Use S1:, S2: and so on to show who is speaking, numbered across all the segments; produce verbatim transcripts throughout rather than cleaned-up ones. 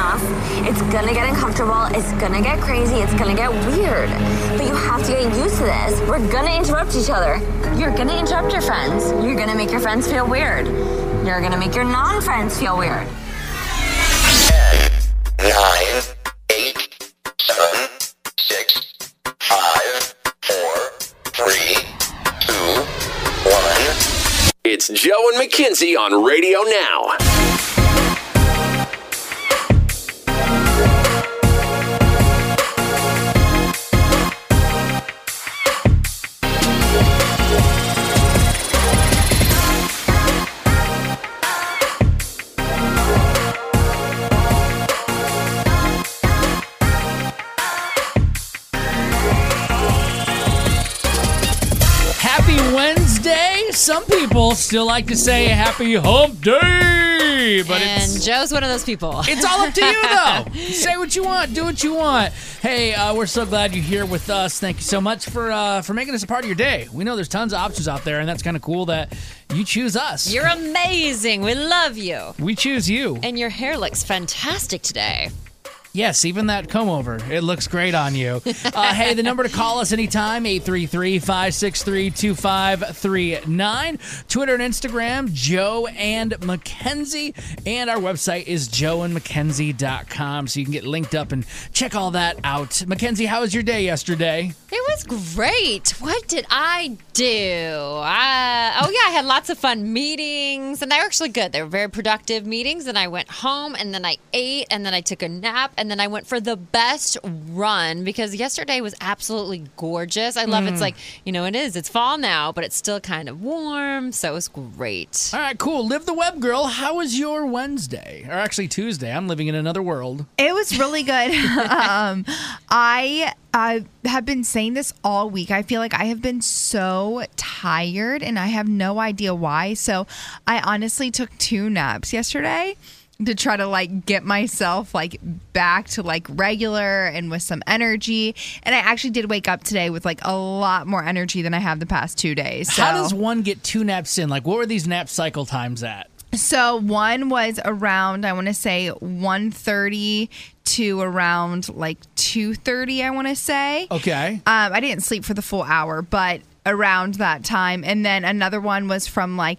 S1: enough. It's gonna get uncomfortable. It's gonna get crazy. It's gonna get weird. But you have to get used to this. We're gonna interrupt each other. You're gonna interrupt your friends. You're gonna make your friends feel weird. You're gonna make your non-friends feel weird.
S2: ten, nine, eight, seven, six, five, four, three, two, one.
S3: It's Joe and Mackenzie on Radio Now.
S4: Wednesday. Some people still like to say happy hump day, but
S5: and
S4: it's,
S5: Joe's one of those people.
S4: It's all up to you, though. Say what you want, do what you want. Hey, uh, we're so glad you're here with us. Thank you so much for uh, for making us a part of your day. We know there's tons of options out there, and that's kind of cool that you choose us.
S5: You're amazing. We love you.
S4: We choose you.
S5: And your hair looks fantastic today.
S4: Yes, even that comb over. It looks great on you. Uh, hey, the number to call us anytime, eight three three, five six three, two five three nine. Twitter and Instagram, Joe and Mackenzie. And our website is joe and mackenzie dot com, so you can get linked up and check all that out. Mackenzie, how was your day yesterday?
S5: It was great. What did I do? Uh, oh, yeah, I had lots of fun meetings, and they were actually good. They were very productive meetings, and I went home, and then I ate, and then I took a nap, and then I went for the best run because yesterday was absolutely gorgeous. I love mm. It's like, you know, it is. It's fall now, but it's still kind of warm, so it was great.
S4: All right, cool. Live the web, girl. How was your Wednesday? Or actually Tuesday. I'm living in another world.
S6: It was really good. um, I... I have been saying this all week. I feel like I have been so tired and I have no idea why. So I honestly took two naps yesterday to try to like get myself like back to like regular and with some energy. And I actually did wake up today with like a lot more energy than I have the past two days. So.
S4: How does one get two naps in? Like what were these nap cycle times at?
S6: So one was around, I want to say one thirty to around like two thirty, I want to say.
S4: Okay.
S6: Um, I didn't sleep for the full hour, but around that time. And then another one was from like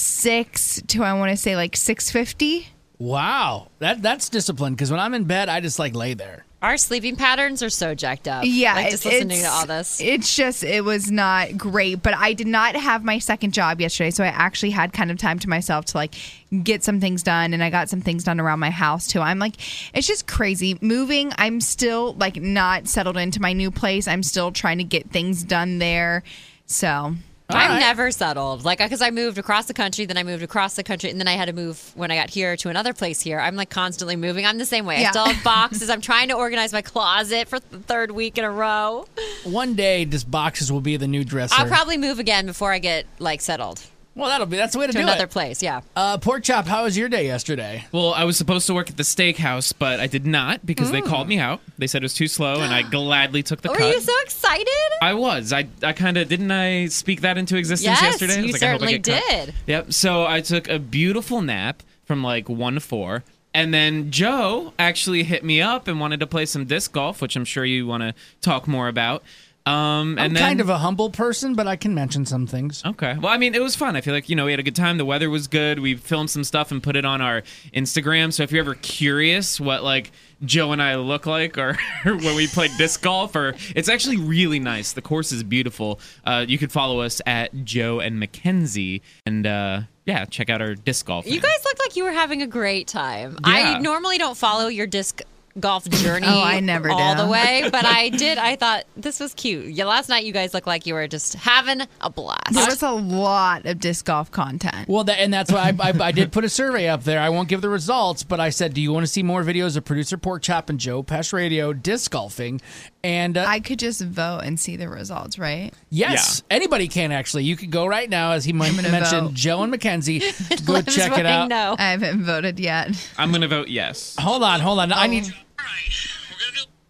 S6: six to, I want to say like six fifty.
S4: Wow. That That's discipline because when I'm in bed, I just like lay there.
S5: Our sleeping patterns are so jacked up.
S6: Yeah.
S5: Like just listening to all this.
S6: It's just, it was not great. But I did not have my second job yesterday. So I actually had kind of time to myself to like get some things done. And I got some things done around my house too. I'm like, it's just crazy. Moving, I'm still like not settled into my new place. I'm still trying to get things done there. So...
S5: All I'm
S6: right.
S5: never settled. Like, because I moved across the country, then I moved across the country, and then I had to move when I got here to another place here. I'm like constantly moving. I'm the same way.
S6: Yeah.
S5: I still have boxes. I'm trying to organize my closet for the third week in a row.
S4: One day, just boxes will be the new dresser.
S5: I'll probably move again before I get like settled.
S4: Well, that'll be that's the way to,
S5: to
S4: do
S5: another
S4: it.
S5: place, yeah.
S4: Uh, Pork Chop, how was your day yesterday?
S7: Well, I was supposed to work at the steakhouse, but I did not because mm. they called me out. They said it was too slow, and I gladly took the
S5: Were
S7: cut.
S5: Were you so excited?
S7: I was. I, I kind of didn't. I speak that into existence
S5: yes,
S7: yesterday. I was
S5: you
S7: like,
S5: certainly
S7: I hope I get
S5: did.
S7: Cut. Yep. So I took a beautiful nap from like one to four. And then Joe actually hit me up and wanted to play some disc golf, which I'm sure you want to talk more about. Um, and
S4: I'm
S7: then,
S4: kind of a humble person, but I can mention some things.
S7: Okay. Well, I mean, it was fun. I feel like, you know, we had a good time. The weather was good. We filmed some stuff and put it on our Instagram. So if you're ever curious what, like, Joe and I look like or when we play disc golf, or it's actually really nice. The course is beautiful. Uh, you could follow us at Joe and Mackenzie and, uh, yeah, check out our disc golf.
S5: You guys looked like you were having a great time.
S7: Yeah.
S5: I normally don't follow your disc golf journey
S6: oh, I never
S5: all
S6: do.
S5: the way, but I did. I thought this was cute. Yeah, last night you guys looked like you were just having a blast.
S6: There was a lot of disc golf content.
S4: Well, that, and that's why I, I, I did put a survey up there. I won't give the results, but I said, do you want to see more videos of producer Pork Chop and Joe Pesh Radio disc golfing? And uh,
S6: I could just vote and see the results, right?
S4: Yes, yeah. Anybody can actually. You could go right now, as he mentioned,
S6: vote.
S4: Joe and Mackenzie. Go check it out.
S5: No.
S6: I haven't voted yet.
S7: I'm going to vote yes.
S4: Hold on, hold on.
S7: Oh.
S4: I need.
S2: All right, we're gonna do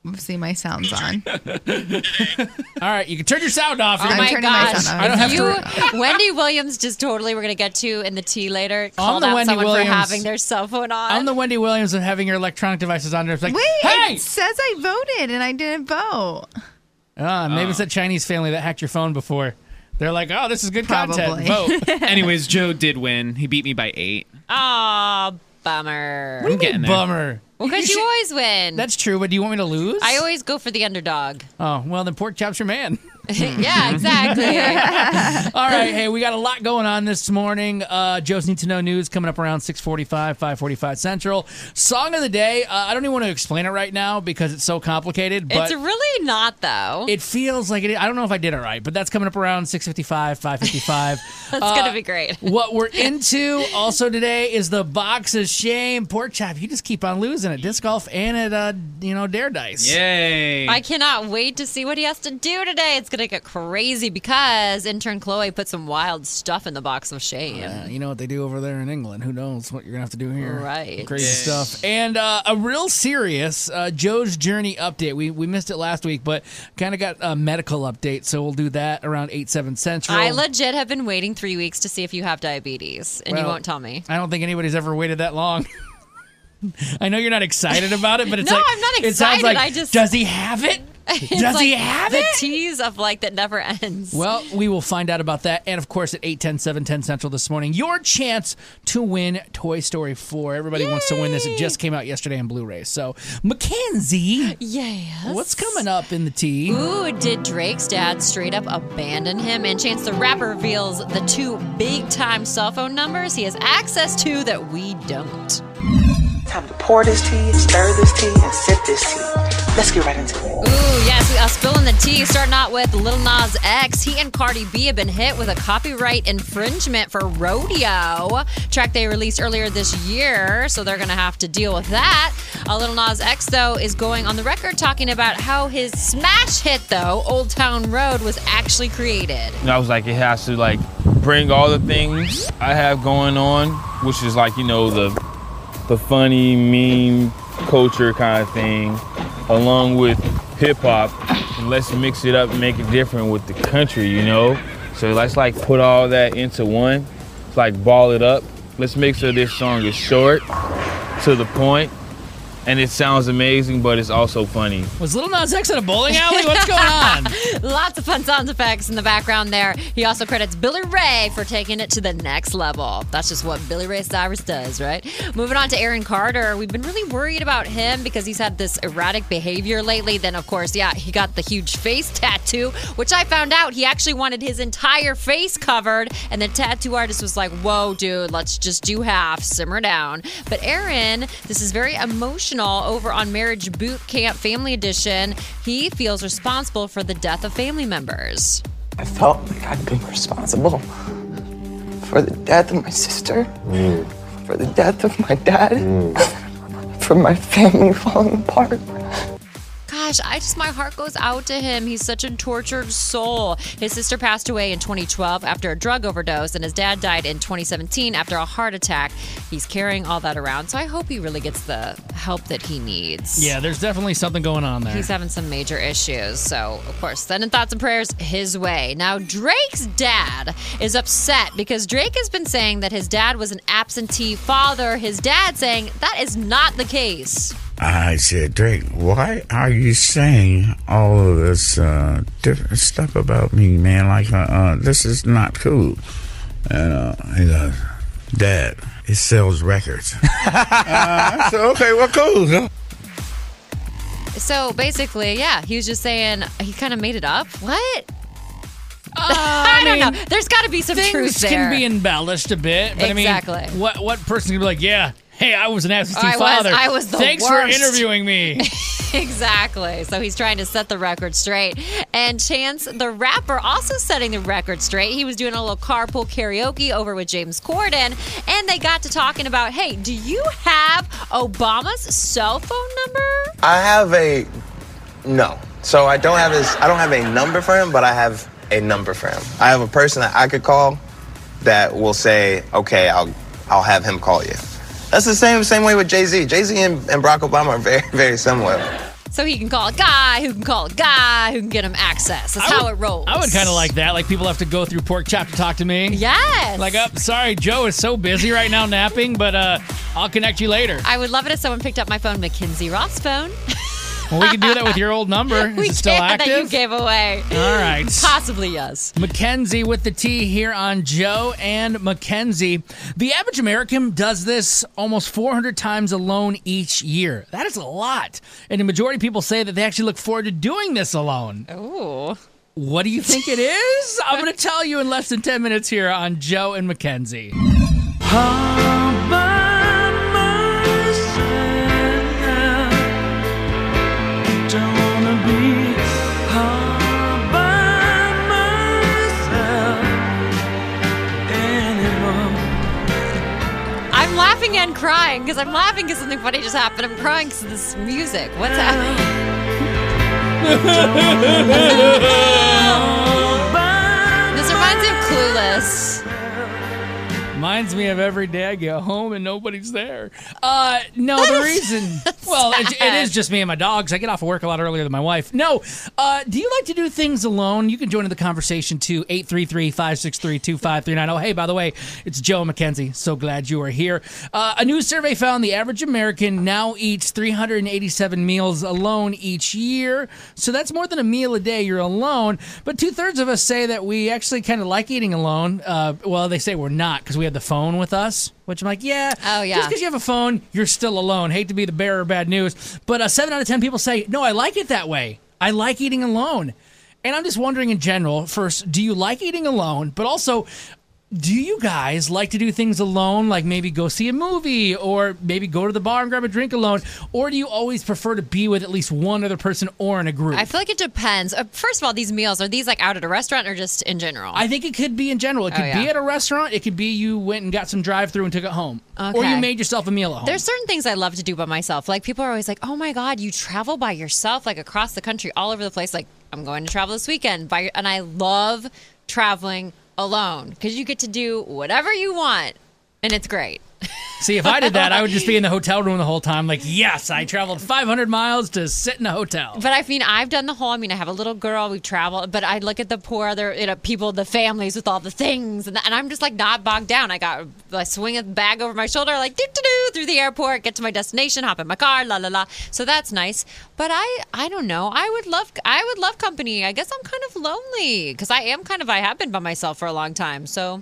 S6: see my sounds on.
S4: All right, you can turn your sound off.
S5: Oh
S6: I'm
S5: my
S6: turning my
S5: gosh.
S6: sound
S4: I don't have
S5: you,
S4: to-
S5: Wendy Williams just totally, we're going to get to in the tea later,
S4: I'm
S5: called
S4: the
S5: out
S4: Wendy
S5: someone
S4: Williams.
S5: for having their cell phone on.
S4: I'm the Wendy Williams of having your electronic devices on there. It's like,
S6: Wait,
S4: hey!
S6: it says I voted and I didn't vote.
S4: Ah, maybe it's that Chinese family that hacked your phone before. They're like, oh, this is good
S6: Probably.
S4: content. Vote.
S7: Anyways, Joe did win. He beat me by eight.
S5: Aw, bummer.
S7: I'm getting there.
S4: Bummer.
S5: Well, because you,
S4: should-
S5: always win.
S4: That's true, but do you want me to lose?
S5: I always go for the underdog.
S4: Oh, well, then Pork Chop's your man.
S5: Yeah, exactly.
S4: All right, hey, we got a lot going on this morning. Uh, Joe's Need to Know News coming up around six forty-five, five forty-five Central. Song of the day, uh, I don't even want to explain it right now because it's so complicated. But
S5: It's really not, though.
S4: it feels like it. I don't know if I did it right, but that's coming up around six fifty-five, five fifty-five.
S5: That's going to be great.
S4: What we're into also today is the box of shame. Pork Chop, you just keep on losing at disc golf and at uh, you know Dare Dice.
S7: Yay.
S5: I cannot wait to see what he has to do today. It's going to get crazy because intern Chloe put some wild stuff in the box of shame.
S4: Uh, you know what they do over there in England. Who knows what you're gonna have to do here?
S5: Right.
S4: Crazy stuff. And uh, a real serious uh, Joe's Journey update. We we missed it last week, but kind of got a medical update, so we'll do that around eight seven Central.
S5: I legit have been waiting three weeks to see if you have diabetes, and you
S4: Well,
S5: won't tell me.
S4: I don't think anybody's ever waited that long. I know you're not excited about it, but it's
S5: No,
S4: like
S5: I'm not
S4: it sounds
S5: excited.
S4: like
S5: I just-
S4: does he have it?
S5: It's
S4: Does he
S5: like
S4: have
S5: the
S4: it?
S5: tease of like that never ends.
S4: Well, we will find out about that. And, of course, at eight ten, seven ten Central this morning, your chance to win Toy Story four. Everybody wants to win this. It just came out yesterday on Blu-ray. So, Mackenzie,
S5: yes.
S4: what's coming up in the tea?
S5: Ooh, did Drake's dad straight up abandon him? And Chance the Rapper reveals the two big-time cell phone numbers he has access to that we don't.
S8: Time to pour this tea, stir this tea, and sip this tea. Let's get right into it.
S5: Ooh, yes, we are spilling the tea. Starting out with Lil Nas X. He and Cardi B have been hit with a copyright infringement for Rodeo, track they released earlier this year, so they're going to have to deal with that. Uh, Lil Nas X, though, is going on the record talking about how his smash hit, though, Old Town Road, was actually created.
S9: And I was like, it has to like bring all the things I have going on, which is like, you know, the the funny, meme culture kind of thing, along with hip hop, and let's mix it up and make it different with the country, you know? So let's like put all that into one. It's like ball it up. Let's make sure this song is short, to the point, and it sounds amazing, but it's also funny.
S4: Was Lil Nas X at a bowling alley? What's going on?
S5: Lots of fun sound effects in the background there. He also credits Billy Ray for taking it to the next level. That's just what Billy Ray Cyrus does, right? Moving on to Aaron Carter. We've been really worried about him because he's had this erratic behavior lately. Then, of course, yeah, he got the huge face tattoo, which I found out he actually wanted his entire face covered. And the tattoo artist was like, whoa, dude, let's just do half. Simmer down. But Aaron, this is very emotional. Over on Marriage Boot Camp Family Edition, he feels responsible for the death of family members.
S8: I felt like I'd been responsible for the death of my sister, mm. for the death of my dad, mm. for my family falling apart.
S5: Gosh, I just, my heart goes out to him. He's such a tortured soul. His sister passed away in twenty twelve after a drug overdose, and his dad died in twenty seventeen after a heart attack. He's carrying all that around, so I hope he really gets the help that he needs.
S4: Yeah, there's definitely something going on there.
S5: He's having some major issues, so of course, sending thoughts and prayers his way. Now, Drake's dad is upset because Drake has been saying that his dad was an absentee father. His dad saying that is not the case.
S10: I said, Drake, why are you saying all of this uh, different stuff about me, man? Like, uh, uh, this is not cool. And uh, he goes, Dad, it sells records. uh, I said, okay, well, cool. Huh?
S5: So basically, yeah, he was just saying he kind of made it up. What?
S4: Uh,
S5: I,
S4: I
S5: don't
S4: mean,
S5: know. There's got to be some
S4: Things
S5: truth there.
S4: can be embellished a bit, but
S5: Exactly.
S4: I mean, what what person can be like, yeah, hey, I was an absentee
S5: I was-
S4: father.
S5: I was the
S4: Thanks
S5: worst."
S4: for interviewing me.
S5: Exactly. So he's trying to set the record straight. And Chance, the rapper, also setting the record straight. He was doing a little carpool karaoke over with James Corden, and they got to talking about, hey, do you have Obama's cell phone number?
S8: I have a no. So I don't have his. I don't have a number for him, but I have a number for him. I have a person that I could call that will say, okay, I'll I'll have him call you. That's the same same way with Jay-Z. Jay-Z and, and Barack Obama are very, very similar.
S5: So he can call a guy who can call a guy who can get him access. That's
S4: I
S5: how
S4: would-
S5: it rolls.
S4: I would kind of like that. Like people have to go through Pork Chop to talk to me.
S5: Yes.
S4: Like, oh, sorry, Joe is so busy right now napping, but uh, I'll connect you later.
S5: I would love it if someone picked up my phone, Mackenzie Ross phone.
S4: Well, we can do that with your old number. Is
S5: we
S4: it still
S5: can,
S4: active?
S5: that you gave away.
S4: All right.
S5: Possibly, yes.
S4: Mackenzie with the T here on Joe and Mackenzie. The average American does this almost four hundred times alone each year. That is a lot. And the majority of people say that they actually look forward to doing this alone.
S5: Ooh.
S4: What do you think it is? I'm going to tell you in less than ten minutes here on Joe and Mackenzie.
S5: I'm laughing and crying because I'm laughing because something funny just happened. I'm crying because of this music. What's happening? This reminds me of Clueless.
S4: Reminds me of every day I get home and nobody's there. Uh, no, the reason, well, it, it is just me and my dogs. I get off of work a lot earlier than my wife. No, uh, do you like to do things alone? You can join in the conversation too, eight three three, five six three, two five three nine. Oh, hey, by the way, it's Joe and Mackenzie. So glad you are here. Uh, a new survey found the average American now eats three hundred eighty-seven meals alone each year. So that's more than a meal a day you're alone. But two-thirds of us say that we actually kind of like eating alone. Uh, well, they say we're not because we have the phone with us, which I'm like, yeah.
S5: Oh, yeah.
S4: Just because you have a phone, you're still alone. Hate to be the bearer of bad news. But uh, seven out of ten people say, no, I like it that way. I like eating alone. And I'm just wondering in general, first, do you like eating alone? But also, do you guys like to do things alone, like maybe go see a movie or maybe go to the bar and grab a drink alone? Or do you always prefer to be with at least one other person or in a group?
S5: I feel like it depends. Uh, first of all, these meals, are these like out at a restaurant or just in general?
S4: I think it could be in general. It
S5: Oh,
S4: could
S5: yeah.
S4: be at a restaurant. It could be you went and got some drive-through and took it home.
S5: Okay.
S4: Or you made yourself a meal at home.
S5: There's certain things I love to do by myself. Like people are always like, "Oh my God, you travel by yourself, like across the country, all over the place." Like I'm going to travel this weekend, by, and I love traveling alone because you get to do whatever you want, and it's great.
S4: See, if I did that, I would just be in the hotel room the whole time. Like, yes, I traveled five hundred miles to sit in a hotel.
S5: But I mean, I've done the whole. I mean, I have a little girl. We've traveled, but I look at the poor other, you know, people, the families with all the things, and, and I'm just like not bogged down. I got, I swing a bag over my shoulder, like do do do through the airport, get to my destination, hop in my car, la la la. So that's nice. But I, I don't know. I would love, I would love company. I guess I'm kind of lonely because I am kind of. I have been by myself for a long time. So.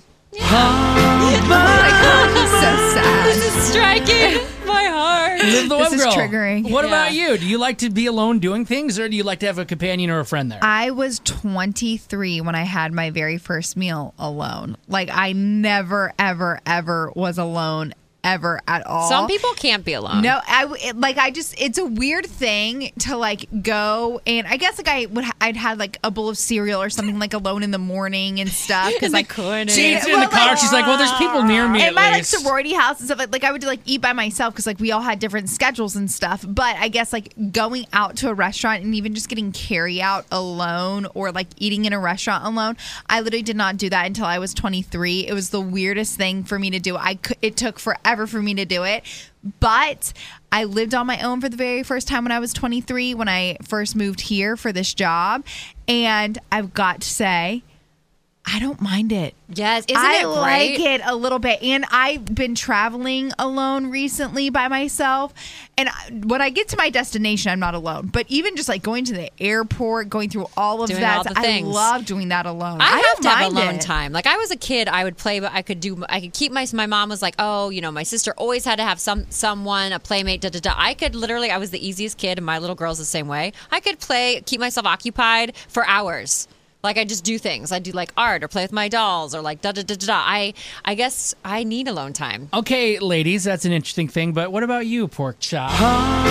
S6: Oh my God, he's so sad.
S5: This is striking my heart.
S4: Live the
S6: This
S4: web
S6: is
S4: girl.
S6: triggering.
S4: What
S5: Yeah.
S4: about you? Do you like to be alone doing things, or do you like to have a companion or a friend there?
S6: I was twenty-three when I had my very first meal alone. Like, I never, ever, ever was alone ever at all.
S5: Some people can't be alone.
S6: No, I w- it- like I just it's a weird thing to like go and I guess like I would ha- I'd had like a bowl of cereal or something like alone in the morning and stuff because
S5: In the
S6: like
S5: corner.
S4: She's in
S6: well,
S4: the car.
S6: like-
S4: She's like, well, there's people near me
S6: in
S4: at
S6: my like
S4: least.
S6: sorority house and stuff like, like I would like eat by myself because like we all had different schedules and stuff. But I guess like going out to a restaurant and even just getting carry out alone or like eating in a restaurant alone, I literally did not do that until I was twenty-three. It was the weirdest thing for me to do. I could, it took forever for me to do it. But I lived on my own for the very first time when I was twenty-three, when I first moved here for this job. And I've got to say, I don't mind it.
S5: Yes, isn't
S6: I
S5: it
S6: like
S5: great?
S6: it a little bit. And I've been traveling alone recently by myself. And I, when I get to my destination, I'm not alone. But even just like going to the airport, going through all of
S5: Doing
S6: that,
S5: all the
S6: I
S5: things.
S6: love doing that alone.
S5: I, have
S6: don't
S5: to have
S6: mind
S5: alone
S6: it.
S5: time. Like I was a kid, I would play, but I could do. I could keep my. My mom was like, oh, you know, my sister always had to have some someone, a playmate. Da da da. I could literally. I was the easiest kid, and my little girl's the same way. I could play, keep myself occupied for hours. Like I just do things. I do like art or play with my dolls or like da da da da da. I I guess I need alone time.
S4: Okay, ladies, that's an interesting thing. But what about you, Pork Chop?
S5: He's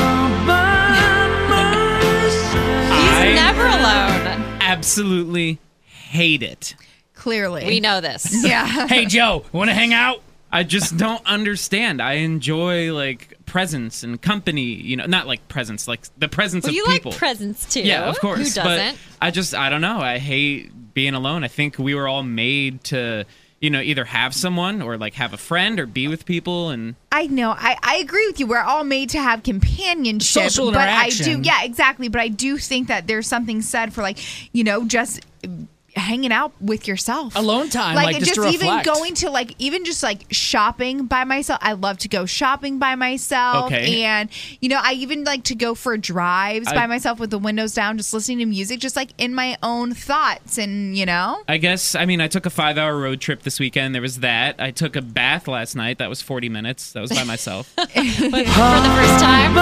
S7: I-
S5: never alone.
S7: Absolutely hate it.
S6: Clearly.
S5: We know this.
S6: Yeah.
S4: Hey, Joe, want to hang out?
S7: I just don't understand. I enjoy like presence and company. You know, not like presence, like the presence
S5: Well,
S7: of
S5: you
S7: people.
S5: like presents too.
S7: Yeah, of course.
S5: Who doesn't?
S7: But I just, I don't know. I hate being alone. I think we were all made to you know, either have someone or like have a friend or be with people. And
S6: I know. I, I agree with you. We're all made to have companionship.
S4: Social
S6: but I
S4: interaction.
S6: do, yeah, exactly. But I do think that there's something said for like, you know, just hanging out with yourself.
S4: Alone time, like, just to
S6: even
S4: reflect.
S6: going to like even just like shopping by myself. I love to go shopping by myself.
S7: Okay.
S6: And you know, I even like to go for drives
S7: I-
S6: by myself with the windows down, just listening to music, just like in my own thoughts. And you know,
S7: I guess, I mean, I took a five hour road trip this weekend. There was that. I took a bath last night. That was forty minutes. That was by myself.
S5: For the first time.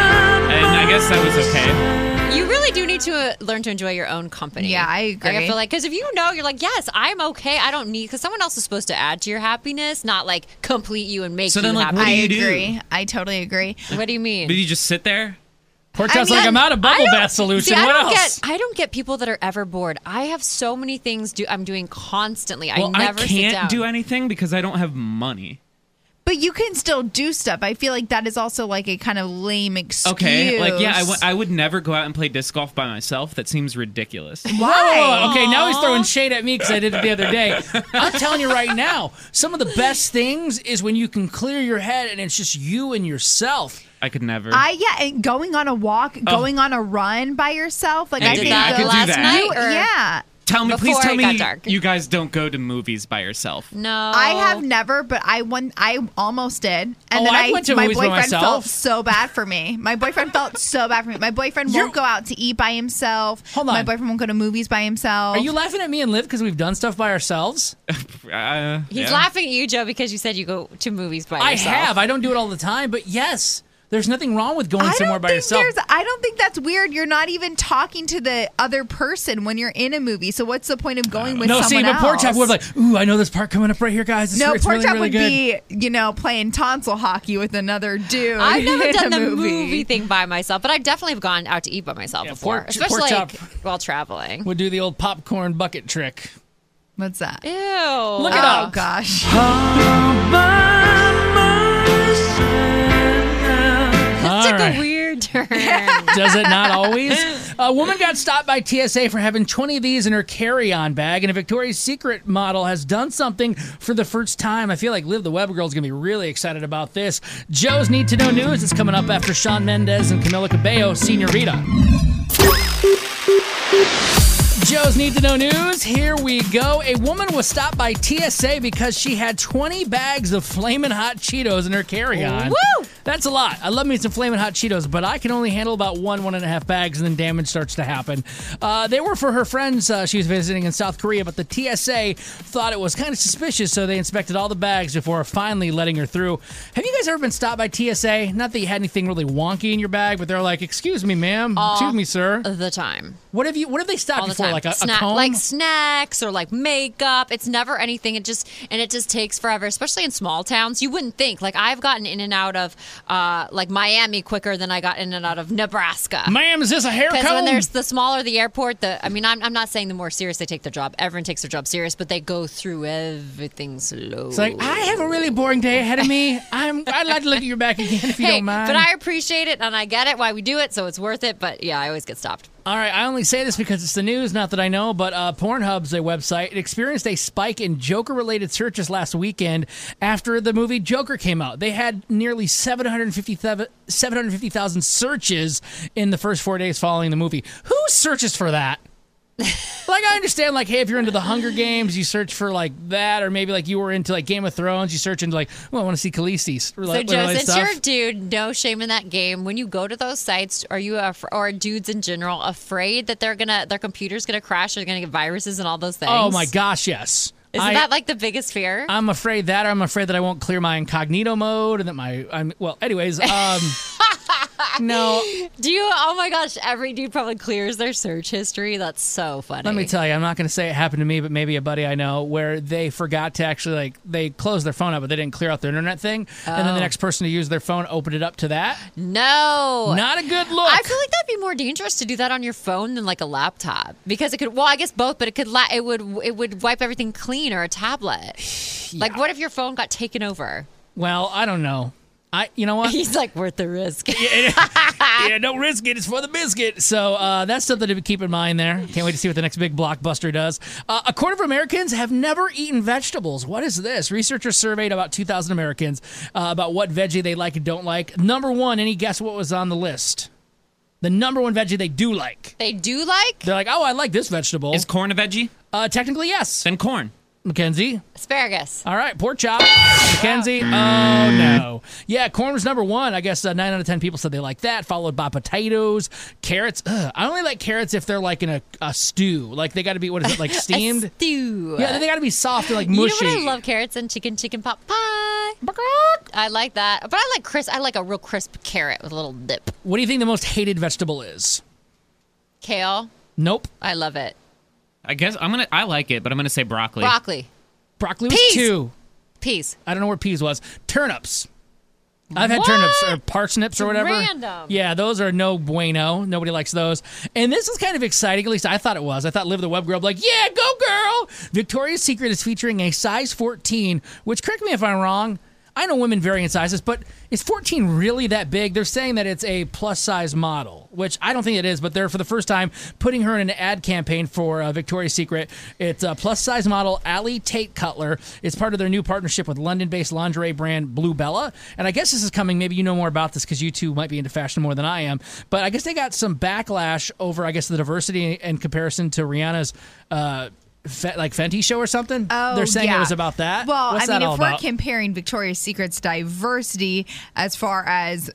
S7: And I guess that was okay.
S5: You really do need to uh, learn to enjoy your own company.
S6: Yeah, I agree.
S5: Like, I feel like, because if you know, you're like, yes, I'm okay. I don't need, because someone else is supposed to add to your happiness, not like complete you and make
S7: So
S5: you
S7: then, like,
S5: happy.
S7: what do
S6: I
S7: you do?
S6: agree. I totally agree.
S5: What do you mean?
S7: But you just sit there?
S4: Porchop's
S6: I
S4: like,
S6: mean,
S4: I'm out of bubble
S5: I don't-
S4: bath solution.
S5: See, I
S4: what
S5: don't
S4: else?
S5: Get, I don't get people that are ever bored. I have so many things do, I'm doing constantly.
S7: Well,
S5: I
S7: I
S5: never sit
S7: can't
S5: down.
S7: do anything because I don't have money.
S6: But you can still do stuff. I feel like that is also like a kind of lame excuse.
S7: Okay, like, yeah, I, w- I would never go out and play disc golf by myself. That seems ridiculous.
S6: Why?
S4: Whoa, okay, now he's throwing shade at me because I did it the other day. I'm telling you right now, some of the best things is when you can clear your head and it's just you and yourself.
S7: I could never.
S6: I yeah, and going on a walk, going on a run by yourself. Like
S7: I
S6: I
S7: did
S6: think
S5: that
S7: I could do
S5: last
S7: that.
S5: night.
S6: you,
S5: or-
S6: yeah.
S7: Tell me, please
S5: before
S7: tell
S5: it
S7: me
S5: got dark.
S7: you guys don't go to movies by yourself.
S5: No.
S6: I have never, but I won. I almost did, and
S4: Oh,
S6: then
S4: I
S6: I,
S4: went to
S6: my
S4: movies by
S6: boyfriend
S4: myself.
S6: felt so bad for me. My boyfriend felt so bad for me. My boyfriend
S4: You're-
S6: won't go out to eat by himself.
S4: Hold
S6: My
S4: on.
S6: boyfriend won't go to movies by himself.
S4: Are you laughing at me and Liv because we've done stuff by ourselves?
S7: Uh,
S5: He's
S7: yeah.
S5: laughing at you, Joe, because you said you go to movies by
S4: I
S5: yourself.
S4: have. I don't do it all the time, but yes, there's nothing wrong with going
S6: I
S4: somewhere
S6: don't
S4: by
S6: think
S4: yourself.
S6: there's. I don't think that's weird. You're not even talking to the other person when you're in a movie. So what's the point of going with
S4: No, see,
S6: someone
S4: but Pork Chop
S6: else?
S4: would be like, ooh, I know this part coming up right here, guys. It's,
S6: No,
S4: it's
S6: Pork
S4: really,
S6: Chop
S4: really
S6: would
S4: good.
S6: be, you know, playing tonsil hockey with another dude.
S5: I've never
S6: in
S5: done
S6: a
S5: the
S6: movie.
S5: movie. thing by myself, but I definitely have gone out to eat by myself
S4: Yeah,
S5: before,
S4: pork-
S5: especially
S4: pork
S5: like,
S4: chop.
S5: while traveling.
S4: Would do the old popcorn bucket trick.
S6: What's that?
S5: Ew.
S4: Look it
S6: Oh
S4: up.
S6: gosh.
S4: All
S5: Took
S4: right.
S5: a weird turn.
S4: Does it not always? A woman got stopped by T S A for having twenty of these in her carry-on bag, and a Victoria's Secret model has done something for the first time. I feel like Liv the Web Girl is going to be really excited about this. Joe's Need to Know News is coming up after Shawn Mendes and Camila Cabello, Senorita. Joe's Need to Know News. Here we go. A woman was stopped by T S A because she had twenty bags of Flamin' Hot Cheetos in her carry-on.
S5: Woo!
S4: That's a lot. I love me some Flamin' Hot Cheetos, but I can only handle about one, one and a half bags, and then damage starts to happen. Uh, they were for her friends uh, she was visiting in South Korea, but the T S A thought it was kind of suspicious, so they inspected all the bags before finally letting her through. Have you guys ever been stopped by T S A? Not that you had anything really wonky in your bag, but they're like, "Excuse me, ma'am. Excuse me, sir."
S5: The time.
S4: What have you? What have they stopped
S5: All
S4: you
S5: the
S4: for?
S5: time.
S4: Like a, a
S5: Snack-
S4: comb?
S5: like snacks or like makeup. It's never anything. It just and it just takes forever, especially in small towns. You wouldn't think. Like I've gotten in and out of uh, like Miami quicker than I got in and out of Nebraska.
S4: Ma'am, is this a hair
S5: Because
S4: comb?
S5: when there's the smaller the airport, the I mean, I'm, I'm not saying the more serious they take their job. Everyone takes their job serious, but they go through everything slow.
S4: It's like, I have a really boring day ahead of me. I'm. I'd like to look at your back again if you
S5: hey,
S4: don't mind.
S5: but I appreciate it and I get it why we do it, so it's worth it. But yeah, I always get stopped.
S4: All right, I only say this because it's the news, not that I know, but uh, Pornhub's a website. It experienced a spike in Joker-related searches last weekend after the movie Joker came out. They had nearly seven hundred fifty thousand searches in the first four days following the movie. Who searches for that? Like, I understand, like, hey, if you're into the Hunger Games, you search for, like, that, or maybe, like, you were into, like, Game of Thrones, you search into, like, well, I want to see Khaleesi's
S5: So,
S4: related
S5: Joe, since
S4: stuff.
S5: you're a dude, no shame in that game. When you go to those sites, are you af- or dudes in general afraid that they're gonna their computer's gonna crash, or they're gonna get viruses and all those things?
S4: Oh, my gosh, yes.
S5: Isn't
S4: I-
S5: that like the biggest fear?
S4: I'm afraid that, or I'm afraid that I won't clear my incognito mode, and that my, I'm, well, anyways, um, no.
S5: Do you? Oh my gosh! Every dude probably clears their search history. That's so funny.
S4: Let me tell you, I'm not going to say it happened to me, but maybe a buddy I know where they forgot to actually, like, they closed their phone up, but they didn't clear out their internet thing, and then the
S5: Oh.
S4: next person to use their phone opened it up to that.
S5: No,
S4: Not a good look.
S5: I feel like that'd be more dangerous to do that on your phone than like a laptop because it could. Well, I guess both, but it could. La- it would. It would wipe everything clean or a tablet. Like, what if your phone got taken over?
S4: Well, I don't know. I, you know what?
S5: He's like, worth the risk.
S4: Yeah, don't risk it. It's for the biscuit. So uh, that's something to keep in mind there. Can't wait to see what the next big blockbuster does. Uh, a quarter of Americans have never eaten vegetables. What is this? Researchers surveyed about two thousand Americans uh, about what veggie they like and don't like. Number one, any guess what was on the list? The number one veggie they do like.
S5: They do like?
S4: They're like, oh, I like this vegetable.
S7: Is corn a veggie?
S4: Uh, technically, yes.
S7: Then corn.
S4: Mackenzie?
S5: Asparagus.
S4: All right, pork chop. Mackenzie? Oh, no. Yeah, corn was number one. I guess uh, nine out of ten people said they like that, followed by potatoes, carrots. Ugh, I only like carrots if they're like in a, a stew. Like, they got to be, what is it, like steamed?
S5: A stew.
S4: Yeah, they got to be soft and like mushy.
S5: You know what I love? Carrots and chicken, chicken pot pie. I like that. But I like crisp. I like a real crisp carrot with a little dip.
S4: What do you think the most hated vegetable is?
S5: Kale.
S4: Nope.
S5: I love it.
S7: I guess I'm gonna. I like it, but I'm gonna say broccoli.
S5: Broccoli.
S4: Broccoli was
S5: Peas.
S4: two.
S5: Peas.
S4: I don't know where peas was. Turnips. I've had turnips or parsnips or whatever.
S5: Random.
S4: Yeah, those are no bueno. Nobody likes those. And this is kind of exciting. At least I thought it was. I thought Live the Web Girl, like, yeah, go girl. Victoria's Secret is featuring a size fourteen, which, correct me if I'm wrong, I know women vary in sizes, but is fourteen really that big? They're saying that it's a plus-size model, which I don't think it is, but they're, for the first time, putting her in an ad campaign for uh, Victoria's Secret. It's a plus-size model, Allie Tate Cutler. It's part of their new partnership with London-based lingerie brand Blue Bella. And I guess this is coming, maybe you know more about this because you two might be into fashion more than I am, but I guess they got some backlash over, I guess, the diversity in comparison to Rihanna's uh Fe- like Fenty show or something?
S6: Oh,
S4: They're saying
S6: yeah.
S4: it was about that?
S6: Well,
S4: What's
S6: I mean,
S4: that all
S6: if we're
S4: about?
S6: comparing Victoria's Secret's diversity as far as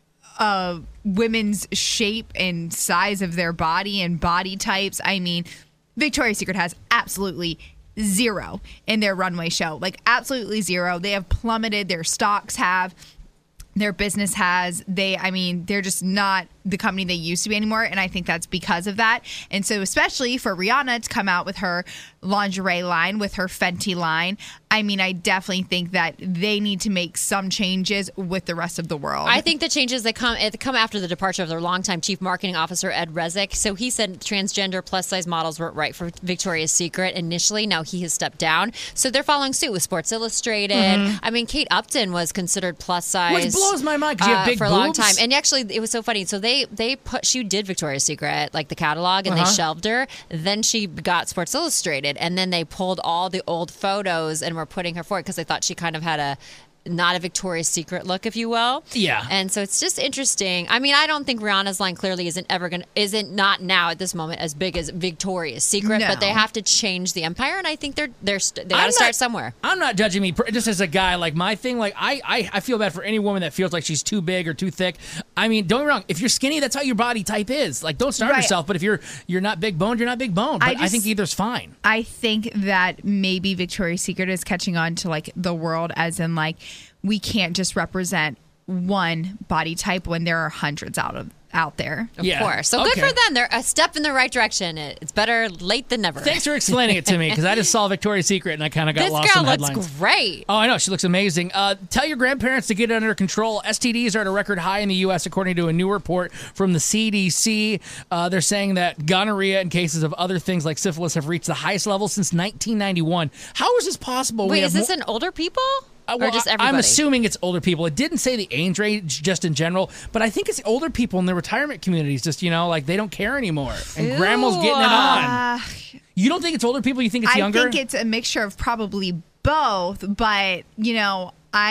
S6: uh, women's shape and size of their body and body types, I mean, Victoria's Secret has absolutely zero in their runway show. Like, absolutely zero. They have plummeted. Their stocks have. Their business has. They, I mean, they're just not the company they used to be anymore, and I think that's because of that. And so especially for Rihanna to come out with her lingerie line, with her Fenty line, I mean, I definitely think that they need to make some changes with the rest of the world.
S5: I think the changes that come it come after the departure of their longtime chief marketing officer, Ed Rezek. So he said transgender plus-size models weren't right for Victoria's Secret initially. Now he has stepped down. So they're following suit with Sports Illustrated.
S4: Mhm.
S5: I mean, Kate Upton was considered plus-size.
S4: Which blows my mind because you have
S5: uh,
S4: big
S5: for a long
S4: boobs.
S5: time. And actually, it was so funny. So they they put she did Victoria's Secret, like the catalog, and
S4: Uh-huh.
S5: they shelved her. Then she got Sports Illustrated, and then they pulled all the old photos and were putting her forward because they thought she kind of had a not a Victoria's Secret look, if you will.
S4: Yeah.
S5: And so it's just interesting. I mean, I don't think Rihanna's line clearly isn't ever going to, isn't not now at this moment as big as Victoria's Secret,
S6: No.
S5: but they have to change the empire, and I think they're, they're, st- they got
S4: I'm
S5: to start
S4: not-
S5: somewhere.
S4: I'm not judging me per- just as a guy. Like, my thing, like, I, I, I feel bad for any woman that feels like she's too big or too thick. I mean, don't get me wrong. If you're skinny, that's how your body type is. Like, don't starve
S6: Right.
S4: yourself. But if you're you're not big boned, you're not big boned. But
S6: I
S4: I,
S6: just-
S4: think either's fine.
S6: I think that maybe Victoria's Secret is catching on to like the world, as in like we can't just represent one body type when there are hundreds out of out there.
S5: Of
S4: Yeah.
S5: course. So
S4: Okay.
S5: good for them. They're a step in the right direction. It- It's better late than never.
S4: Thanks for explaining it to me because I just saw Victoria's Secret and I kind of got
S5: This
S4: lost
S5: girl
S4: in the
S5: looks
S4: headlines.
S5: great.
S4: Oh, I know. She looks amazing. Uh, tell your grandparents to get it under control. S T Ds are at a record high in the U S, according to a new report from the C D C. Uh, they're saying that gonorrhea and cases of other things like syphilis have reached the highest level since nineteen ninety-one. How is this possible? We
S5: Wait,
S4: have
S5: is this
S4: mo-
S5: an older people?
S4: Uh, well,
S5: or just
S4: I-
S5: everybody?
S4: I'm assuming it's older people. It didn't say the age range just in general, but I think it's older people in the retirement communities. Just, you know, like they don't care anymore. And grandma's getting it on.
S6: Uh,
S4: You don't think it's older people? You think it's
S6: I
S4: younger?
S6: think it's a mixture of probably both, but you know,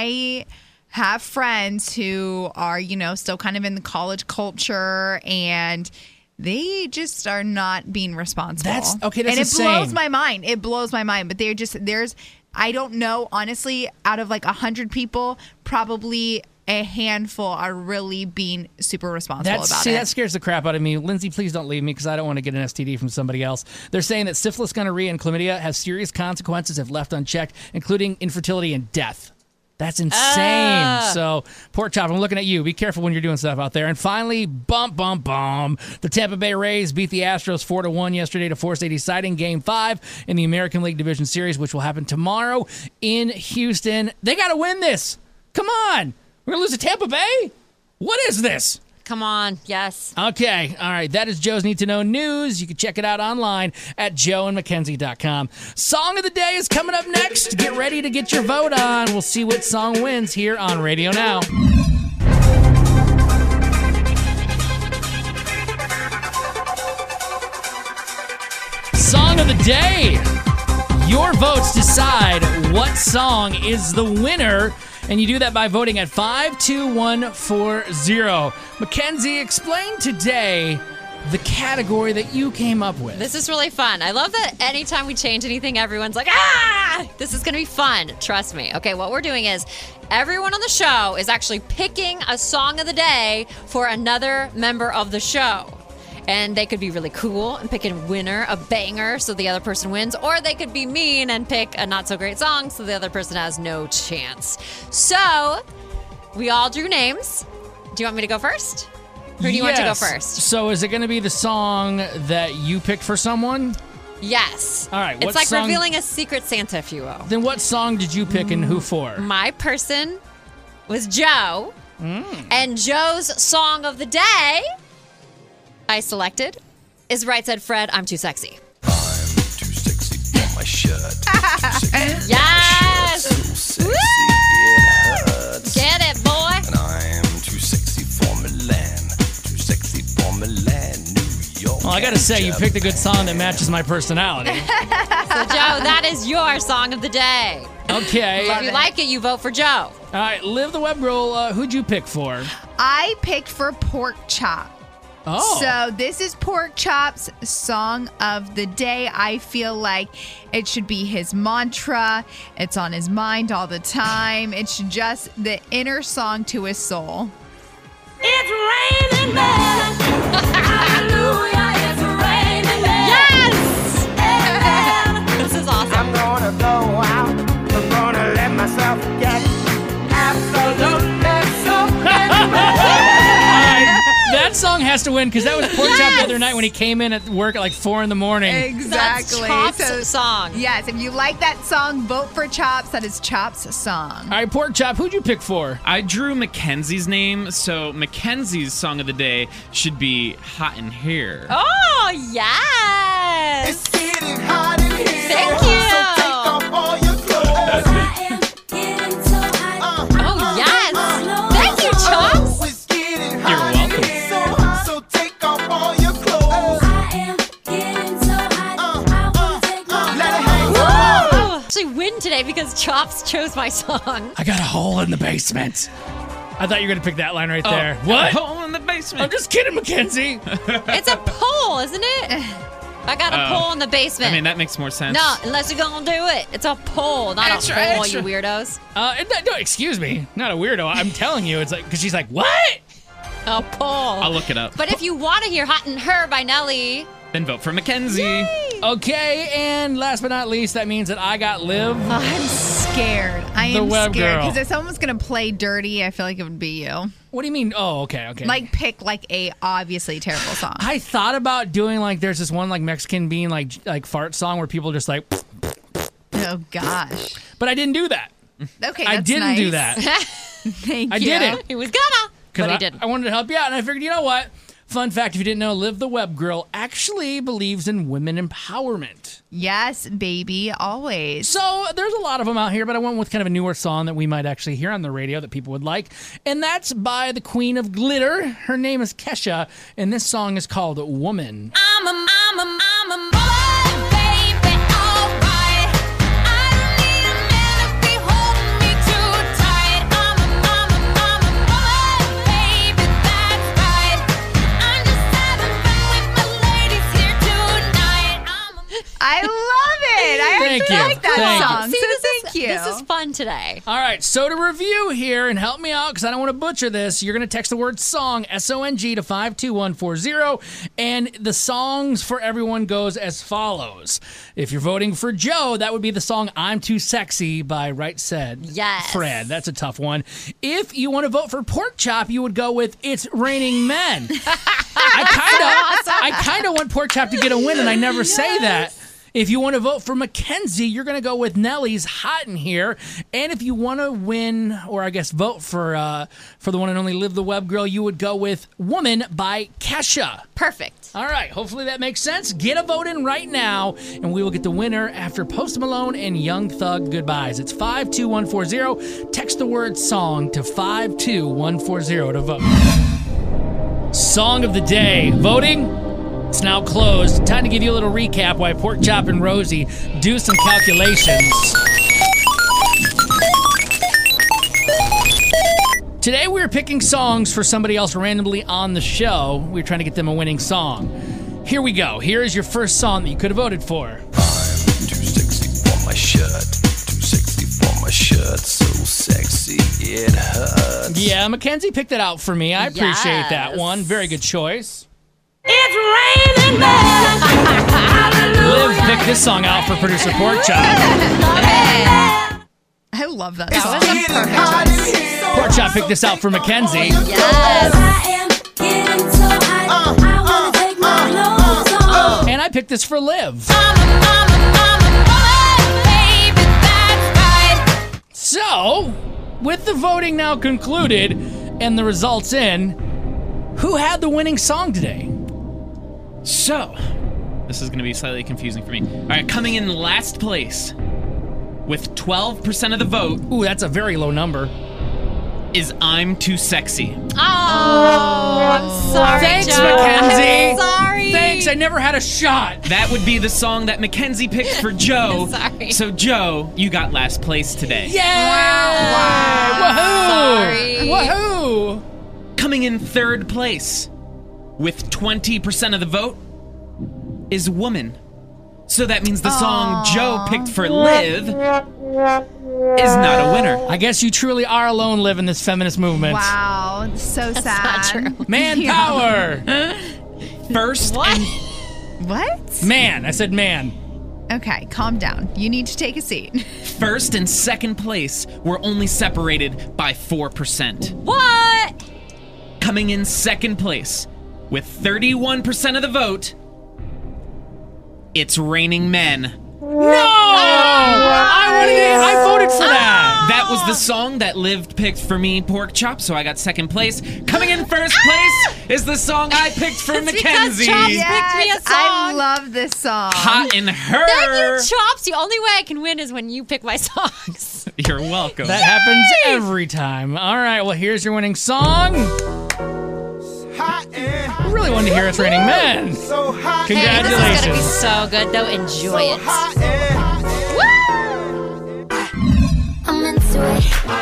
S6: I have friends who are, you know, still kind of in the college culture and they just are not being responsible.
S4: That's- okay, that's
S6: and it
S4: insane.
S6: blows my mind. It blows my mind. But they're just there's I don't know, honestly, out of like a hundred people, probably a handful are really being super responsible
S4: That's,
S6: about
S4: see,
S6: it.
S4: that scares the crap out of me. Lindsay, please don't leave me because I don't want to get an S T D from somebody else. They're saying that syphilis, gonorrhea, and chlamydia have serious consequences if left unchecked, including infertility and death. That's insane.
S5: Ah.
S4: So, Pork Chop, I'm looking at you. Be careful when you're doing stuff out there. And finally, bump, bump, bump. The Tampa Bay Rays beat the Astros four to one yesterday to force a deciding Game five in the American League Division Series, which will happen tomorrow in Houston. They got to win this. Come on. We're going to lose to Tampa Bay? What is this?
S5: Come on. Yes.
S4: Okay. All right. That is Joe's Need to Know News. You can check it out online at joe and mackenzie dot com. Song of the Day is coming up next. Get ready to get your vote on. We'll see what song wins here on Radio Now. of the day. Your votes decide what song is the winner, and you do that by voting at five two one four zero. Mackenzie, explain today the category that you came up with.
S5: This is really fun. I love that anytime we change anything, everyone's like, ah, this is going to be fun. Trust me. Okay, what we're doing is everyone on the show is actually picking a song of the day for another member of the show. And they could be really cool and pick a winner, a banger, so the other person wins. Or they could be mean and pick a not-so-great song, so the other person has no chance. So, we all drew names. Do you want me to go first? Who do you want to go
S4: Yes.
S5: first?
S4: So is it going to be the song that you picked for someone?
S5: Yes.
S4: All right.
S5: It's
S4: what
S5: like
S4: song,
S5: revealing a secret Santa, if you will.
S4: Then what song did you pick and who for?
S5: My person was Joe.
S4: Mm.
S5: And Joe's song of the day I selected is Right Said Fred, I'm Too Sexy.
S11: Too sexy for my shirt. Too sexy
S5: Yes!
S11: for my shirt. So sexy
S5: Woo!
S11: it hurts.
S5: Get it, boy.
S11: And I'm too sexy for Milan. Too sexy for Milan, New York.
S4: Well, I got to say, you picked a good song that matches my personality.
S5: So, Joe, that is your song of the day.
S4: Okay.
S5: If you like it, you vote for Joe.
S4: All right, Liv the Web Girl, uh, who'd you pick for?
S6: I picked for Pork Chop.
S4: Oh.
S6: So this is Pork Chop's song of the day. I feel like it should be his mantra. It's on his mind all the time. It's just the inner song to his soul.
S12: It's raining men. Hallelujah, it's raining men.
S5: Yes! This is awesome.
S12: I'm gonna go out. I'm gonna let myself get absolutely soaking.
S4: That song has to win because that was Pork Chop the other night when he came in at work at like four in the morning.
S6: Exactly.
S5: That's Chop's
S6: So-
S5: song.
S6: Yes, if you like that song, vote for Chops. That is Chops' song.
S4: All right, Pork Chop, who'd you pick for?
S7: I drew Mackenzie's name, so Mackenzie's song of the day should be Hot in Here.
S5: Oh, yes!
S12: It's getting hot in here.
S5: Thank you.
S12: So take off all your clothes. I am getting so hot.
S5: Oh, yes! Thank you, Chops!
S12: It's getting
S7: You're
S12: hot
S7: welcome.
S12: in here. So hot. So take off all your clothes. I am getting so hot. I wanna take off. Let it hang.
S5: Woo! Actually win today because Chops chose my song.
S4: I got a hole in the basement. I thought you were going to pick that line right there.
S7: Oh,
S4: What?
S7: a hole in the basement.
S4: I'm just kidding, Mackenzie.
S5: It's a pole, isn't it? I got a
S7: Oh.
S5: pole in the basement.
S7: I mean, that makes more sense.
S5: No, unless you're gonna do it. It's a pole, not
S7: Extra,
S5: a hole,
S7: extra.
S5: you weirdos.
S4: Uh, and- no, excuse me. Not a weirdo. I'm telling you. It's like, because she's like, what?
S5: A pole.
S7: I'll look it up.
S5: But if you want to hear Hot and Her by Nelly,
S7: Then vote for Mackenzie.
S4: Okay, and last but not least, that means that I got Liv.
S6: I'm scared. I
S4: The
S6: am
S4: web
S6: scared
S4: girl.
S6: because if someone's gonna play dirty, I feel like it would be you.
S4: What do you mean? Oh, okay, okay.
S6: Like pick like a obviously terrible song.
S4: I thought about doing like there's this one like Mexican bean like like fart song where people just like,
S6: Oh gosh.
S4: but I didn't do that.
S6: Okay,
S4: I
S6: that's
S4: didn't do
S6: nice.
S4: that
S6: Thank
S4: I
S6: you.
S4: didn't.
S5: he was gonna,
S4: because
S5: but he
S4: I,
S5: didn't.
S4: I wanted to help you out, and I figured, you know what? Fun fact: if you didn't know, Liv the Web Girl actually believes in women empowerment.
S6: Yes, baby, always.
S4: So there's a lot of them out here, but I went with kind of a newer song that we might actually hear on the radio that people would like, and that's by the Queen of Glitter. Her name is Kesha, and this song is called "Woman."
S12: I'm a, I'm a, I'm a woman, baby, alright. I don't need a man to be holding me too tight. I'm a, I'm a, I'm a woman, baby, that's right. I'm just having fun with my ladies here tonight. I'm a
S6: I love it. I
S4: Thank
S6: actually
S4: you.
S6: like that
S4: Thank you.
S6: song.
S5: See,
S6: so
S5: this
S6: thank
S5: is,
S6: you.
S5: This is fun today.
S4: All right, so to review here and help me out because I don't want to butcher this, you're going to text the word song, S O N G, to five two one four zero, and the songs for everyone goes as follows. If you're voting for Joe, that would be the song I'm Too Sexy by Right Said
S5: Yes.
S4: Fred. That's a tough one. If you want to vote for Pork Chop, you would go with It's Raining Men. I kind of I kind of want Pork Chop to get a win, and I never say that. If you want to vote for Mackenzie, you're going to go with Nelly's Hot in Here. And if you want to win, or I guess vote for uh, for the one and only Liv the Web Girl, you would go with Woman by Kesha.
S5: Perfect.
S4: All right, hopefully that makes sense. Get a vote in right now, and we will get the winner after Post Malone and Young Thug Goodbyes. It's five two one four zero. Text the word song to five two one four zero to vote. Song of the day. Voting It's now closed. Time to give you a little recap while Pork Chop and Rosie do some calculations. Today we're picking songs for somebody else randomly on the show. We're trying to get them a winning song. Here we go. Here is your first song that you could have voted for.
S11: I'm too sexy for my shirt. Too sexy for my shirt. So sexy it hurts.
S4: Yeah, Mackenzie picked it out for me. I appreciate
S5: Yes.
S4: that one. Very good choice.
S12: It's raining men.
S4: Liv picked this song out for producer Pork Chop.
S6: I love that
S5: That
S6: song.
S5: was a perfect choice.
S4: Pork Chop picked this out for Mackenzie.
S5: Yes.
S12: I am getting so hot. I wanna take my clothes off.
S4: And I picked this for Liv.
S12: I'm a, I'm a, I'm a woman, baby, that's right.
S4: So, with the voting now concluded and the results in, who had the winning song today?
S7: So, this is going to be slightly confusing for me. All right, coming in last place with twelve percent of the vote
S4: Ooh, that's a very low number.
S7: is I'm Too Sexy.
S5: Oh, I'm sorry,
S4: Thanks,
S5: Joe.
S4: Mackenzie.
S5: I'm sorry.
S4: Thanks, I never had a shot.
S7: That would be the song that Mackenzie picked for Joe.
S5: Sorry.
S7: So, Joe, you got last place today.
S4: Yeah! Woohoo!
S5: Sorry.
S4: Woohoo!
S7: Coming in third place with twenty percent of the vote is Woman. So that means the song Joe picked for Liv is not a winner.
S4: I guess you truly are alone, Liv, in this feminist movement.
S6: Wow, so
S5: That's
S6: sad.
S5: not true.
S4: Manpower!
S7: First
S5: What?
S7: and
S6: What?
S4: Man, I said man.
S6: Okay, calm down. You need to take a seat.
S7: first and second place were only separated by four percent.
S5: What?
S7: Coming in second place with thirty-one percent of the vote, it's Raining Men.
S4: No! I wanted it. I voted for that.
S7: That was the song that Liv picked for me, Pork Chop, so I got second place. Coming in first place is the song I picked for
S5: It's because
S7: Mackenzie.
S5: Chops picked me a
S6: I
S5: song.
S6: love this song.
S7: Hot in her.
S5: Thank you, Chops. The only way I can win is when you pick my songs.
S7: You're welcome.
S4: That happens every time. All right, well, here's your winning song. I really wanted to hear It's Raining Men.
S5: Hey, this is gonna be
S4: Congratulations.
S5: so good, though. Enjoy it.
S12: I'm into it.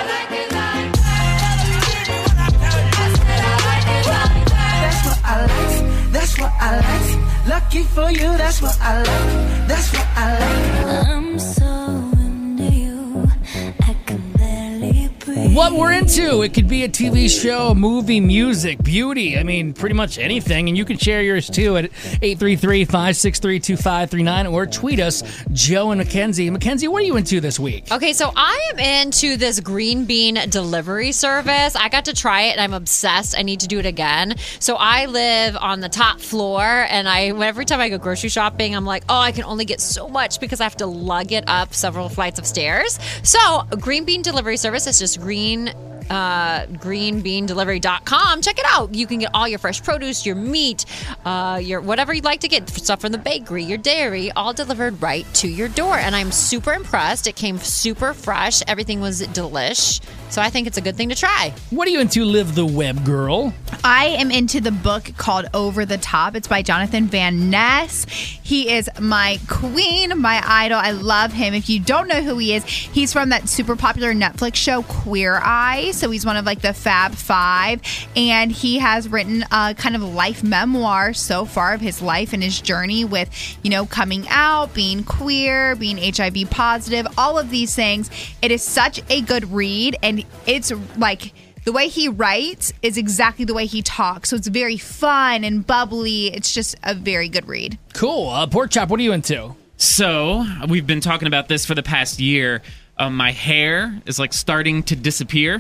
S13: That's what I like. That's what I like. Lucky for you, that's what I like. That's what I like.
S12: I'm so into you. I can barely breathe.
S4: What we're into, it could be a T V show, a movie, music, beauty. I mean, pretty much anything. And you can share yours too at eight three three, five six three, two five three nine or tweet us, Joe and Mackenzie. Mackenzie, what are you into this week?
S5: Okay, so I am into this green bean delivery service. I got to try it and I'm obsessed. I need to do it again. So I live on the top floor and I every time I go grocery shopping, I'm like, oh, I can only get so much because I have to lug it up several flights of stairs. So a green bean delivery service is just green uh, green bean delivery dot com. Check it out. You can get all your fresh produce, your meat, uh, your whatever you'd like to get, stuff from the bakery, your dairy, all delivered right to your door. And I'm super impressed. It came super fresh. Everything was delish. So I think it's a good thing to try.
S4: What are you into, Live the Web Girl?
S6: I am into the book called Over the Top. It's by Jonathan Van Ness. He is my queen, my idol. I love him. If you don't know who he is, he's from that super popular Netflix show Queer Eye. So he's one of like the Fab Five. And he has written a kind of life memoir so far of his life and his journey with, you know, coming out, being queer, being H I V positive, all of these things. It is such a good read. And it's like the way he writes is exactly the way he talks. So it's very fun and bubbly. It's just a very good read.
S4: Cool. Uh, Pork Chop, what are you into?
S7: So, we've been talking about this for the past year. Um, my hair is like starting to disappear.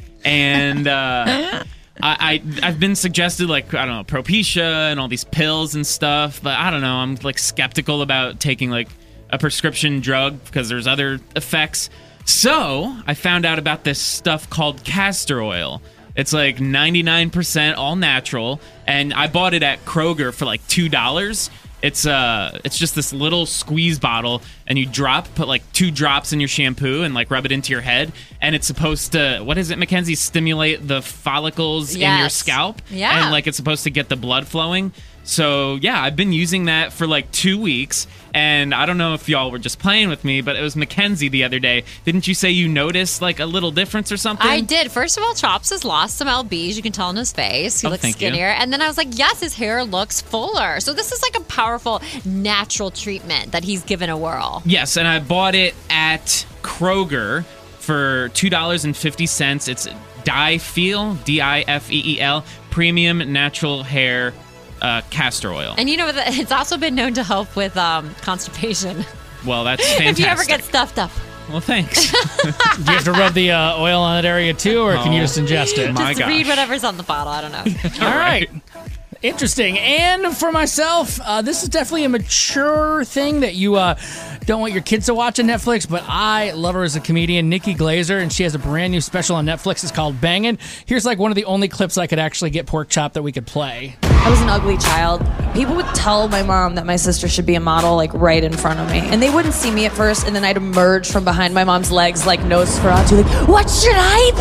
S7: And uh, I, I, I've been suggested like, I don't know, Propecia and all these pills and stuff. But I don't know, I'm like skeptical about taking like a prescription drug because there's other effects. So, I found out about this stuff called castor oil. It's like ninety-nine percent all natural, and I bought it at Kroger for like two dollars. It's uh, it's just this little squeeze bottle, and you drop, put like two drops in your shampoo, and like rub it into your head, and it's supposed to, what is it, Mackenzie? Stimulate the follicles in your
S5: Yes.
S7: scalp,
S5: Yeah.
S7: and like it's supposed to get the blood flowing. So, yeah, I've been using that for like two weeks. And I don't know if y'all were just playing with me, but it was Mackenzie the other day. Didn't you say you noticed like a little difference or something?
S5: I did. First of all, Chops has lost some lbs. You can tell on his face. He
S7: Oh,
S5: looks
S7: thank you.
S5: skinnier. And then I was like, yes, his hair looks fuller. So this is like a powerful natural treatment that he's given a whirl.
S7: Yes, and I bought it at Kroger for two dollars and fifty cents. It's Difeel, D I F E E L, premium natural hair uh, castor oil.
S5: And you know, that it's also been known to help with um, constipation.
S7: Well, that's fantastic.
S5: If you ever get stuffed up.
S7: Well, thanks.
S4: Do you have to rub the uh, oil on that area too, or can you
S7: Oh,
S4: just ingest it?
S7: my
S5: Just read whatever's on the bottle. I don't know.
S4: All right. Interesting. And for myself, uh, this is definitely a mature thing that you uh, don't want your kids to watch on Netflix, but I love her as a comedian, Nikki Glazer, and she has a brand new special on Netflix. It's called Bangin'. Here's like one of the only clips I could actually get pork chop that we could play.
S14: I was an ugly child. People would tell my mom that my sister should be a model, like right in front of me. And they wouldn't see me at first, and then I'd emerge from behind my mom's legs like Nosferatu, like, what should I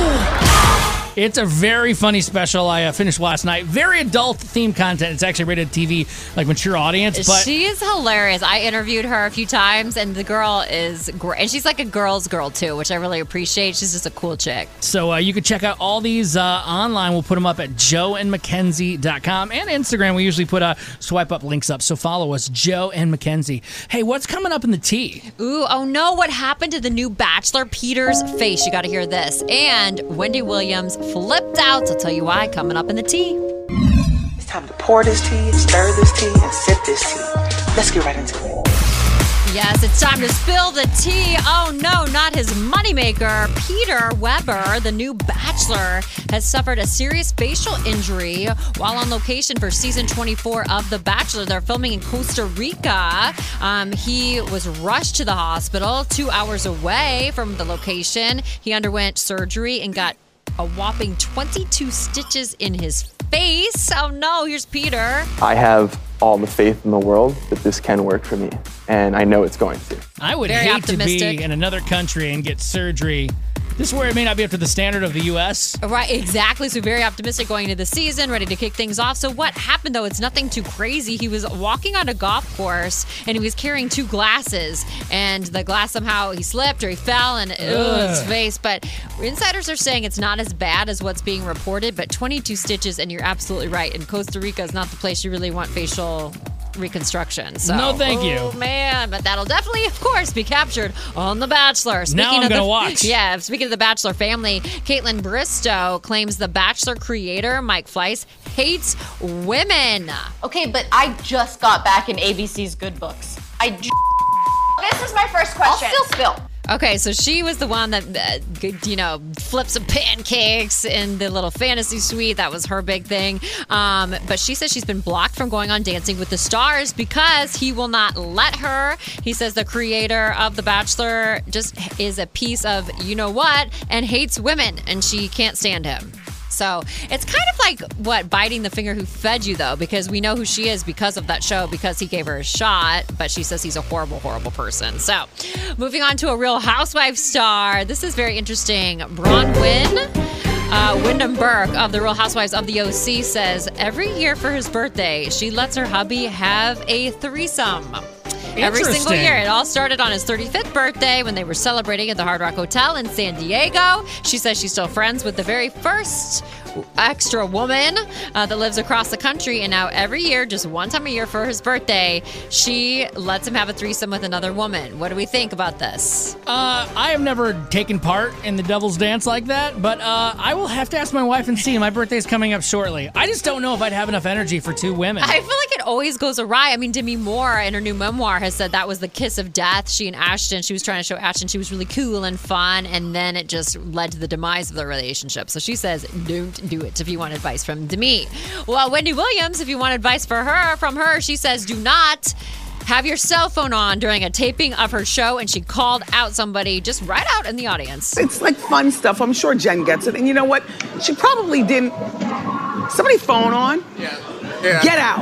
S14: be?
S4: It's a very funny special I uh, finished last night. Very adult themed content. It's actually rated T V, like mature audience. But
S5: She is hilarious. I interviewed her a few times, and the girl is great. And she's like a girl's girl, too, which I really appreciate. She's just a cool chick.
S4: So uh, you can check out all these uh, online. We'll put them up at joe and mackenzie dot com and Instagram. We usually put uh, swipe up links up. So follow us, Joe and Mackenzie. Hey, what's coming up in the tea?
S5: Ooh, oh no, what happened to the new Bachelor, Peter's face? You got to hear this. And Wendy Williams flipped out. I'll tell you why coming up in the tea.
S15: It's time to pour this tea, stir this tea, and sip this tea. Let's get right into it.
S5: Yes, it's time to spill the tea. Oh no, not his moneymaker. Peter Weber, the new Bachelor, has suffered a serious facial injury while on location for season twenty-four of The Bachelor. They're filming in Costa Rica. Um, he was rushed to the hospital two hours away from the location. He underwent surgery and got a whopping twenty-two stitches in his face. Oh no, here's Peter.
S16: I have all the faith in the world that this can work for me, and I know it's going to.
S4: I would
S5: Very
S4: hate to
S5: optimistic.
S4: be in another country and get surgery. This is where it may not be up to the standard of the U S.
S5: Right, exactly. So very optimistic going into the season, ready to kick things off. So what happened, though? It's nothing too crazy. He was walking on a golf course, and he was carrying two glasses. And the glass somehow, he slipped or he fell, and ugh, his
S4: Ugh.
S5: face. But insiders are saying it's not as bad as what's being reported, but twenty-two stitches, and you're absolutely right. And Costa Rica is not the place you really want facial reconstruction. So,
S4: No, thank you.
S5: Oh, man. But that'll definitely, of course, be captured on The Bachelor.
S4: Now I'm
S5: of
S4: gonna
S5: the,
S4: watch.
S5: Yeah, speaking of the Bachelor family, Caitlin Bristow claims the Bachelor creator, Mike Fleiss, hates women.
S17: Okay, but I just got back in A B C's Good Books. I. J- this is my first question. I'll still spill.
S5: Okay, so she was the one that, uh, you know, flipped some pancakes in the little fantasy suite. That was her big thing. Um, but she says she's been blocked from going on Dancing with the Stars because he will not let her. He says the creator of The Bachelor just is a piece of you know what and hates women, and she can't stand him. So it's kind of like, what, biting the finger who fed you, though, because we know who she is because of that show, because he gave her a shot, but she says he's a horrible, horrible person. So moving on to a Real Housewives star. This is very interesting. Bronwyn uh, Wyndham Burke of the Real Housewives of the O C says every year for his birthday, she lets her hubby have a threesome. Every single
S4: Interesting.
S5: year. It all started on his thirty-fifth birthday when they were celebrating at the Hard Rock Hotel in San Diego. She says she's still friends with the very first extra woman uh, that lives across the country. And now every year, just one time a year for his birthday, she lets him have a threesome with another woman. What do we think about this?
S4: Uh, I have never taken part in the devil's dance like that, but uh, I will have to ask my wife and see. My birthday's coming up shortly. I just don't know if I'd have enough energy for two women.
S5: I feel like it always goes awry. I mean, Demi Moore in her new memoir has said that was the kiss of death. She and Ashton, she was trying to show Ashton she was really cool and fun, and then it just led to the demise of the relationship. So she says, don't do it if you want advice from Demi. Well, Wendy Williams, if you want advice for her from her, she says, do not have your cell phone on during a taping of her show, and she called out somebody just right out in the audience.
S15: It's like fun stuff. I'm sure Jen gets it. And you know what? She probably didn't. Somebody phone on?
S8: Yeah.
S15: Get out.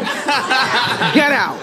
S15: Get out.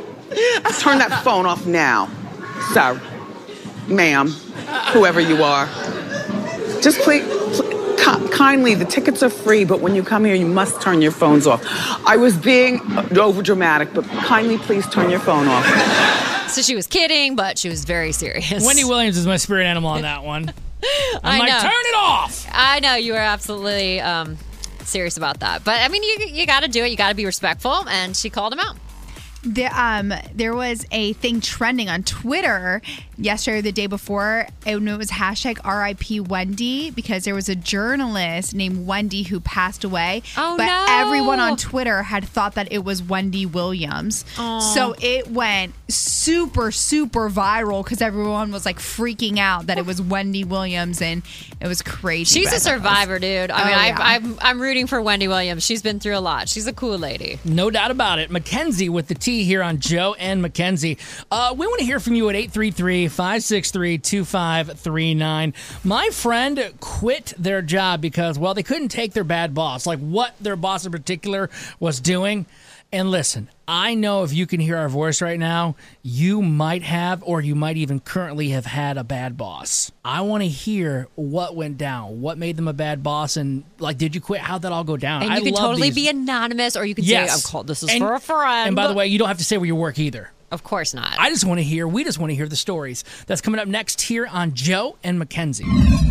S15: Turn that phone off now. Sir, ma'am, whoever you are. Just please, pl- ki- kindly, the tickets are free, but when you come here, you must turn your phones off. I was being over dramatic, but kindly please turn your phone off.
S5: So she was kidding, but she was very serious.
S4: Wendy Williams is my spirit animal on that one. I'm
S5: I
S4: like,
S5: know.
S4: turn it off.
S5: I know you were absolutely um, serious about that, but I mean, you you got to do it. You got to be respectful, and she called him out.
S6: The, um, there was a thing trending on Twitter yesterday or the day before, and it was hashtag R I P Wendy, because there was a journalist named Wendy who passed away.
S5: Oh,
S6: but
S5: no.
S6: everyone on Twitter had thought that it was Wendy Williams.
S5: Aw.
S6: So it went super, super viral because everyone was like freaking out that it was Wendy Williams, and it was crazy.
S5: She's a
S6: but-
S5: survivor, dude. I
S6: Oh,
S5: mean,
S6: yeah.
S5: I, I'm I'm rooting for Wendy Williams. She's been through a lot. She's a cool lady.
S4: No doubt about it. Mackenzie with the T here on Joe and Mackenzie. Uh, we want to hear from you at eight three three, five six three, two five three nine. My friend quit their job because, well, they couldn't take their bad boss, like what their boss in particular was doing. And listen, I know if you can hear our voice right now, you might have, or you might even currently have had a bad boss. I want to hear what went down, what made them a bad boss, and like, did you quit? How'd that all go down?
S5: And you
S4: I
S5: can
S4: love
S5: totally
S4: these.
S5: be anonymous, or you can
S4: Yes.
S5: say, "I'm called. This is
S4: And-
S5: for a friend."
S4: And by the way, you don't have to say where you work either.
S5: Of course not.
S4: I just want to hear, we just want to hear the stories. That's coming up next here on Joe and Mackenzie.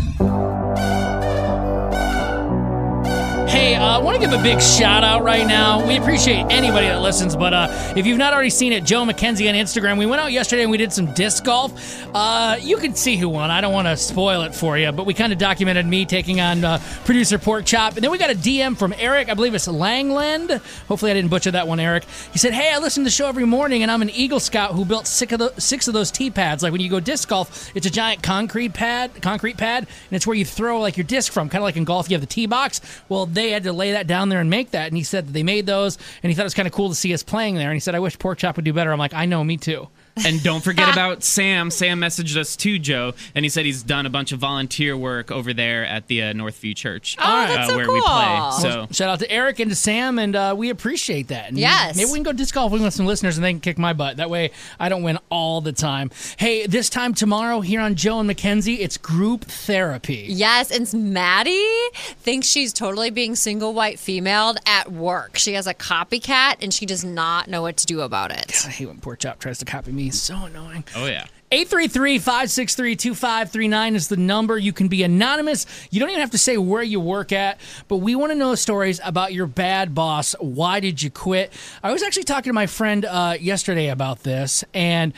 S4: Hey, uh, I want to give a big shout out right now. We appreciate anybody that listens, but uh, if you've not already seen it, Joe Mackenzie on Instagram. We went out yesterday and we did some disc golf. Uh, you can see who won. I don't want to spoil it for you, but we kind of documented me taking on uh, producer Pork Chop. And then we got a D M from Eric. I believe it's Langland. Hopefully I didn't butcher that one, Eric. He said, hey, I listen to the show every morning, and I'm an Eagle Scout who built six of, the, six of those tee pads. Like when you go disc golf, it's a giant concrete pad, concrete pad, and it's where you throw like your disc from, kind of like in golf, you have the tee box. Well, they had to lay that down there and make that, and he said that they made those, and he thought it was kind of cool to see us playing there, and he said, I wish Pork Chop would do better. I'm like, I know, me too.
S7: And don't forget about Sam. Sam messaged us too, Joe, and he said he's done a bunch of volunteer work over there at the uh, Northview Church,
S5: Oh, that's
S7: uh,
S5: so
S7: where we play.
S5: cool.
S7: So
S4: Well, shout out to Eric and to Sam, and uh, we appreciate that. And
S5: Yes.
S4: maybe we can go disc golf with some listeners, and they can kick my butt. That way, I don't win all the time. Hey, this time tomorrow here on Joe and Mackenzie, it's group therapy.
S5: Yes, and Maddie thinks she's totally being single white female at work. She has a copycat, and she does not know what to do about it.
S4: God, I hate when Pork Chop tries to copy me. It's so annoying.
S7: oh yeah.
S4: eight three three, five six three, two five three nine is the number. You can be anonymous. You don't even have to say where you work at, but we want to know stories about your bad boss. Why did you quit? I was actually talking to my friend uh, yesterday about this, and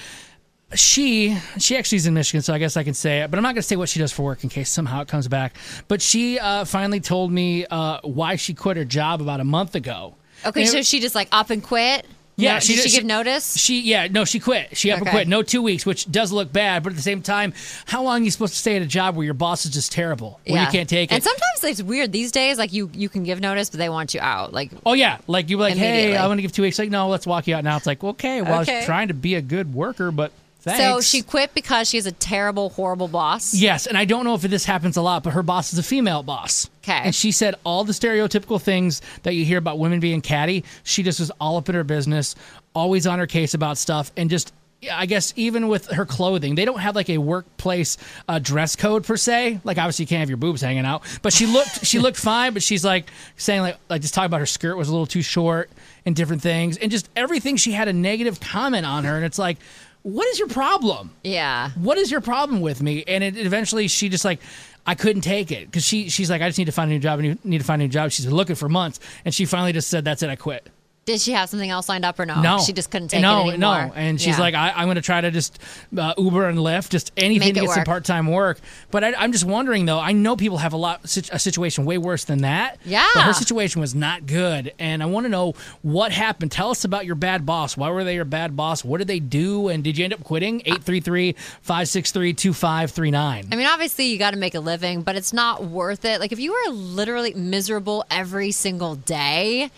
S4: she she actually is in Michigan, so I guess I can say it, but I'm not going to say what she does for work in case somehow it comes back. But she uh, finally told me uh, why she quit her job about a month ago.
S5: Okay,
S4: And it-
S5: so she just like up and quit?
S4: Yeah,
S5: No,
S4: she
S5: did she
S4: did-
S5: give notice?
S4: She yeah, no, she quit. She up and
S5: Okay.
S4: quit. No two weeks, which does look bad, but at the same time, how long are you supposed to stay at a job where your boss is just terrible, where you can't take it?
S5: And sometimes it's weird these days. Like you, you can give notice, but they want you out. Like
S4: oh yeah, like you're like, hey,
S5: Immediately.
S4: I'm gonna give two weeks. Like no, let's walk you out now. It's like okay, well I
S5: Okay.
S4: was trying to be a good worker, but thanks.
S5: so she quit because she has a terrible, horrible boss.
S4: Yes, and I don't know if this happens a lot, but her boss is a female boss.
S5: 'Kay.
S4: And she said all the stereotypical things that you hear about women being catty, she just was all up in her business, always on her case about stuff, and just, I guess, even with her clothing, they don't have like a workplace uh, dress code per se. Like obviously you can't have your boobs hanging out, but she looked she looked fine. But she's like saying like like just talking about her skirt was a little too short and different things, and just everything. She had a negative comment on her, and it's like, what is your problem?
S5: Yeah.
S4: What is your problem with me? And it, eventually she just like, I couldn't take it because she she's like, I just need to find a new job. I need to find a new job. She's been looking for months, and she finally just said, that's it, I quit.
S5: Did she have something else lined up or no?
S4: No,
S5: She just couldn't take
S4: no,
S5: it anymore.
S4: No, and she's
S5: Yeah.
S4: like, I, I'm going to try to just uh, Uber and Lyft, just anything
S5: Make
S4: to
S5: it
S4: get some
S5: work.
S4: part-time work. But I, I'm just wondering though. I know people have a lot a situation way worse than that.
S5: Yeah.
S4: But her situation was not good, and I want to know what happened. Tell us about your bad boss. Why were they your bad boss? What did they do? And did you end up quitting? eight three three, five six three, two five three nine.
S5: I mean, obviously, you got to make a living, but it's not worth it. Like, if you are literally miserable every single day,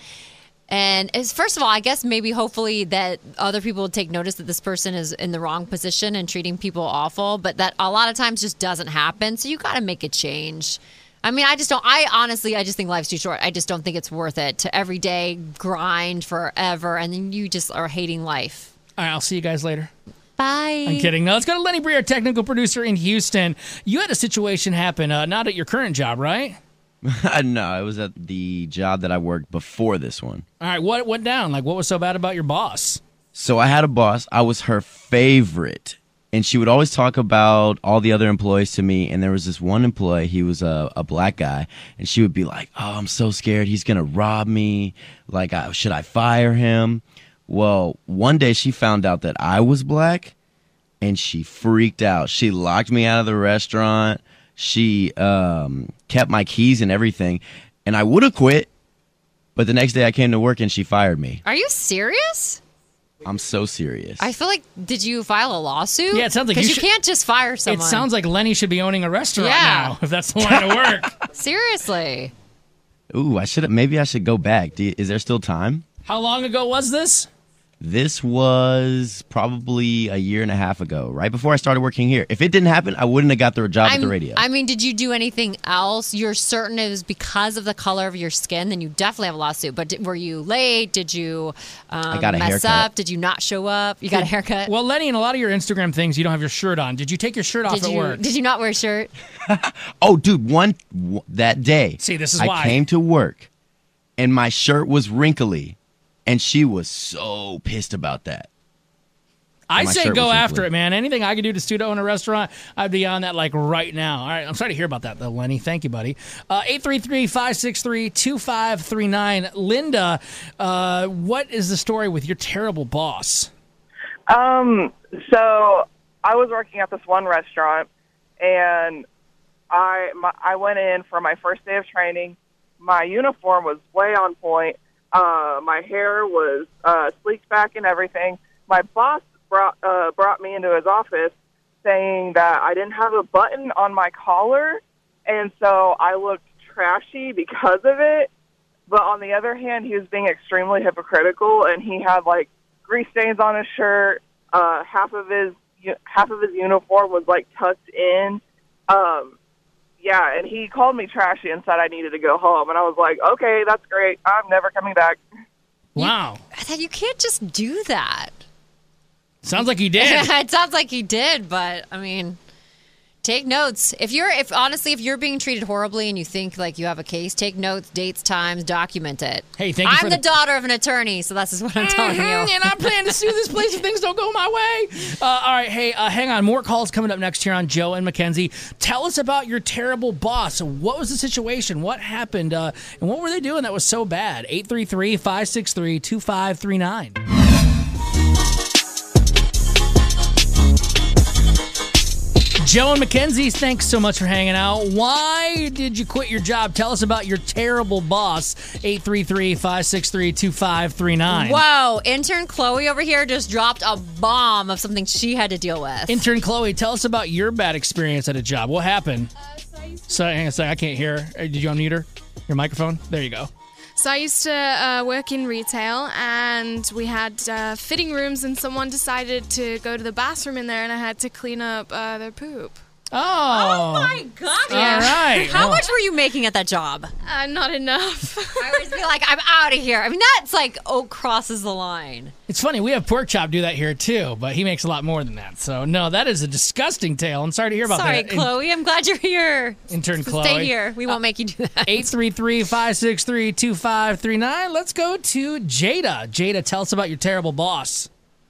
S5: and it's, first of all, I guess maybe hopefully that other people would take notice that this person is in the wrong position and treating people awful, but that a lot of times just doesn't happen. So you got to make a change. I mean, I just don't, I honestly, I just think life's too short. I just don't think it's worth it to every day grind forever, and then you just are hating life.
S4: All right, I'll see you guys later.
S5: Bye.
S4: I'm kidding. No, let's go to Lenny Breer, technical producer in Houston. You had a situation happen, uh, not at your current job, right?
S18: No, it was at the job that I worked before this one.
S4: All right, what went down? Like, what was so bad about your boss?
S18: So I had a boss. I was her favorite. And she would always talk about all the other employees to me. And there was this one employee, he was a, a black guy. And she would be like, oh, I'm so scared. He's going to rob me. Like, I, should I fire him? Well, one day she found out that I was black. And she freaked out. She locked me out of the restaurant. She um, kept my keys and everything. And I would have quit. But the next day I came to work and she fired me.
S5: Are you serious?
S18: I'm so serious.
S5: I feel like, did you file a lawsuit?
S4: Yeah, it sounds like you
S5: Because you,
S4: should-
S5: can't just fire someone.
S4: It sounds like Lenny should be owning a restaurant
S5: Yeah.
S4: now, if that's the line of work.
S5: Seriously.
S18: Ooh, I should maybe I should go back. Do you, is there still time?
S4: How long ago was this?
S18: This was probably a year and a half ago, right before I started working here. If it didn't happen, I wouldn't have got the job at the
S5: I'm-
S18: radio.
S5: I mean, did you do anything else? You're certain it was because of the color of your skin, then you definitely have a lawsuit. But did, were you late? Did you um,
S18: got a
S5: mess
S18: haircut.
S5: up? Did you not show up? You got a
S4: Did-
S5: haircut?
S4: Well, Lenny, in a lot of your Instagram things, you don't have your shirt on. Did you take your shirt off
S5: did
S4: at
S5: you
S4: work?
S5: did you not wear a shirt?
S18: Oh, dude, one w- that day.
S4: See, this is
S18: I
S4: why.
S18: came to work, and my shirt was wrinkly, and she was so pissed about that.
S4: I
S18: My
S4: say
S18: shirt
S4: go
S18: was
S4: after
S18: wrinkly.
S4: it, man. Anything I could do to Studio own a restaurant, I'd be on that like right now. All right, I'm sorry to hear about that, though, Lenny. Thank you, buddy. Uh, eight three three, five six three, two five three nine. Linda, uh, what is the story with your terrible boss?
S19: Um, so I was working at this one restaurant, and I my, I went in for my first day of training. My uniform was way on point. Uh, my hair was uh, sleeked back and everything. My boss brought uh, brought me into his office saying that I didn't have a button on my collar, and so I looked trashy because of it. But on the other hand, he was being extremely hypocritical, and he had like grease stains on his shirt. Uh, half of his half of his uniform was like tucked in. Um, yeah, and he called me trashy and said I needed to go home, and I was like, okay, that's great. I'm never coming back.
S4: Wow.
S5: I thought you can't just do that.
S4: Sounds like he did.
S5: It sounds like he did, but I mean, take notes. If you're, if honestly, if you're being treated horribly and you think like you have a case, take notes, dates, times, document it.
S4: Hey, thank you
S5: I'm
S4: for
S5: the,
S4: the-
S5: daughter of an attorney, so that's what I'm telling you.
S4: Mhm, and I plan to sue this place if things don't go my way. Uh, all right, hey, uh, hang on. More calls coming up next here on Joe and Mackenzie. Tell us about your terrible boss. What was the situation? What happened? Uh, and what were they doing that was so bad? eight three three, five six three, two five three nine. Joe and Mackenzie, thanks so much for hanging out. Why did you quit your job? Tell us about your terrible boss. eight three three, five six three, two five three nine.
S5: Whoa, intern Chloe over here just dropped a bomb of something she had to deal with.
S4: Intern Chloe, tell us about your bad experience at a job. What happened? So, hang on a second. I can't hear. Uh, Did you unmute her? Your microphone? There you go.
S20: So I used to uh, work in retail, and we had uh, fitting rooms, and someone decided to go to the bathroom in there, and I had to clean up uh, their poop.
S4: Oh.
S5: Oh my God.
S4: All right.
S5: How
S4: Well-
S5: much were you making at that job?
S20: Uh, not enough.
S5: I always feel like I'm out of here. I mean, that's like Oak crosses the line.
S4: It's funny. We have Pork Chop do that here, too, but he makes a lot more than that. So, no, that is a disgusting tale. I'm sorry to hear about
S5: Sorry,
S4: that.
S5: Chloe. I'm glad you're here.
S4: Intern Chloe.
S5: Stay here. We won't make you do that.
S4: eight three three, five six three, two five three nine. Let's go to Jada. Jada, tell us about your terrible boss.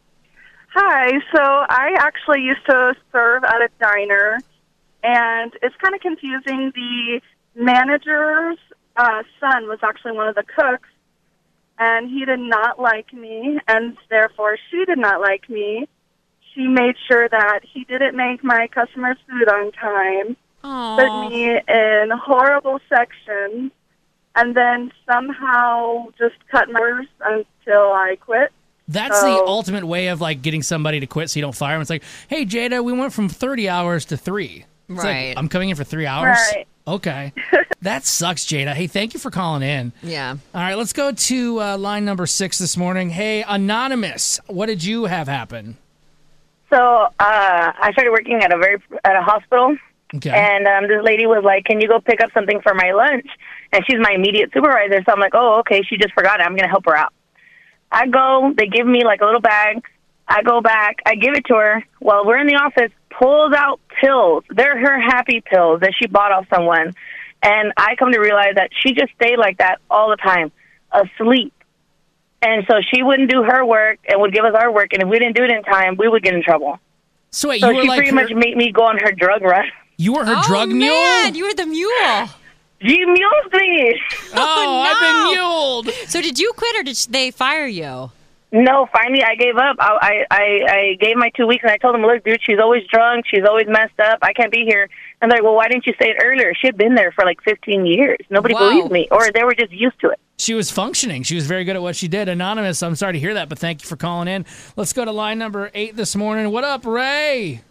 S21: Hi. So I actually used to serve at a diner, and it's kind of confusing. The manager's uh, son was actually one of the cooks, and he did not like me, and therefore she did not like me. She made sure that he didn't make my customers' food on time, put me in horrible sections, and then somehow just cut my hours until I quit.
S4: That's
S21: So-
S4: the ultimate way of like getting somebody to quit so you don't fire them. It's like, hey, Jada, we went from thirty hours to three. It's like,
S5: Right.
S4: I'm coming in for three hours.
S21: Right.
S4: Okay. That sucks, Jada. Hey, thank you for calling in.
S5: Yeah.
S4: All right, let's go to uh, line number six this morning. Hey, Anonymous, what did you have happen?
S22: So uh, I started working at a very at a hospital,
S4: Okay.
S22: and um, this lady was like, "Can you go pick up something for my lunch?" And she's my immediate supervisor, so I'm like, "Oh, okay." She just forgot it. I'm gonna help her out. I go. They give me like a little bag. I go back. I give it to her. While we're in the office, pulls out pills. They're her happy pills that she bought off someone, And I come to realize that she just stayed like that all the time, asleep. And so she wouldn't do her work and would give us our work. And if we didn't do it in time, we would get in trouble.
S4: So wait,
S22: so
S4: you were
S22: she
S4: like
S22: pretty
S4: her-
S22: much made me go on her drug run.
S4: You were her
S5: oh,
S4: drug mule?
S5: man, you were the mule.
S22: She mules me.
S4: Oh, I've been muled.
S5: So did you quit or did they fire you?
S22: No, finally I gave up. I, I I I gave my two weeks and I told them, look, dude, she's always drunk. She's always messed up. I can't be here. And they're like, well, why didn't you say it earlier? She had been there for like fifteen years. Nobody
S4: Wow.
S22: believed me, or they were just used to it.
S4: She was functioning. She was very good at what she did. Anonymous, I'm sorry to hear that, but thank you for calling in. Let's go to line number eight this morning. What up, Ray?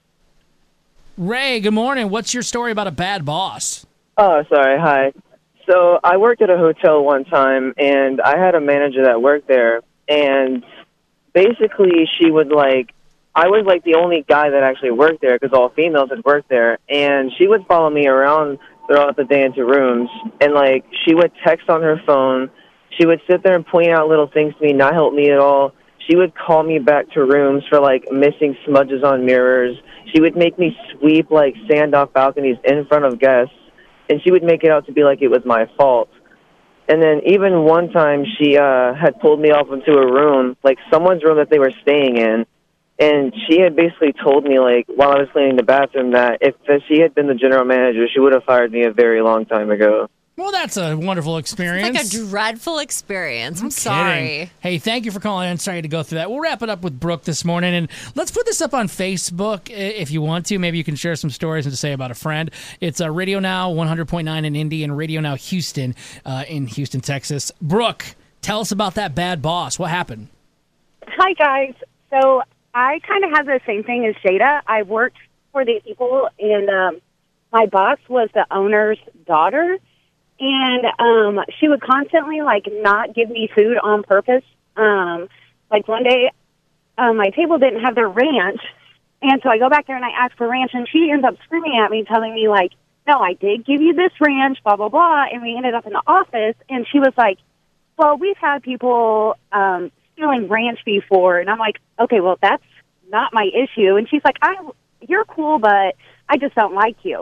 S4: Ray, good morning. What's your story about a bad boss?
S1: Oh, sorry. Hi. So I worked at a hotel one time, and I had a manager that worked there, and basically she would, like, I was, like, the only guy that actually worked there because all females had worked there, and she would follow me around throughout the day into rooms, and, like, she would text on her phone. She would sit there and point out little things to me, not help me at all. She would call me back to rooms for, like, missing smudges on mirrors. She would make me sweep, like, sand off balconies in front of guests, and she would make it out to be like it was my fault. And then even one time she uh, had pulled me off into a room, like someone's room that they were staying in, and she had basically told me, like, while I was cleaning the bathroom, that if she had been the general manager, she would have fired me a very long time ago.
S4: Well, that's a wonderful experience.
S5: It's like a dreadful experience. I'm,
S4: I'm
S5: sorry.
S4: kidding. Hey, thank you for calling in. Sorry to go through that. We'll wrap it up with Brooke this morning, and let's put this up on Facebook i- if you want to. Maybe you can share some stories and to say about a friend. It's uh, Radio Now one hundred point nine in Indy and Radio Now Houston uh, in Houston, Texas. Brooke, tell us about that bad boss. What happened?
S3: Hi, guys. So I kind of have the same thing as Jada. I worked for these people, and um, my boss was the owner's daughter. And um, she would constantly, like, not give me food on purpose. Um, like, one day, uh, my table didn't have their ranch. And so I go back there and I ask for ranch. And she ends up screaming at me, telling me, like, no, I did give you this ranch, blah, blah, blah. And we ended up in the office. And she was like, well, we've had people um, stealing ranch before. And I'm like, okay, well, that's not my issue. And she's like, I, you're cool, but I just don't like you.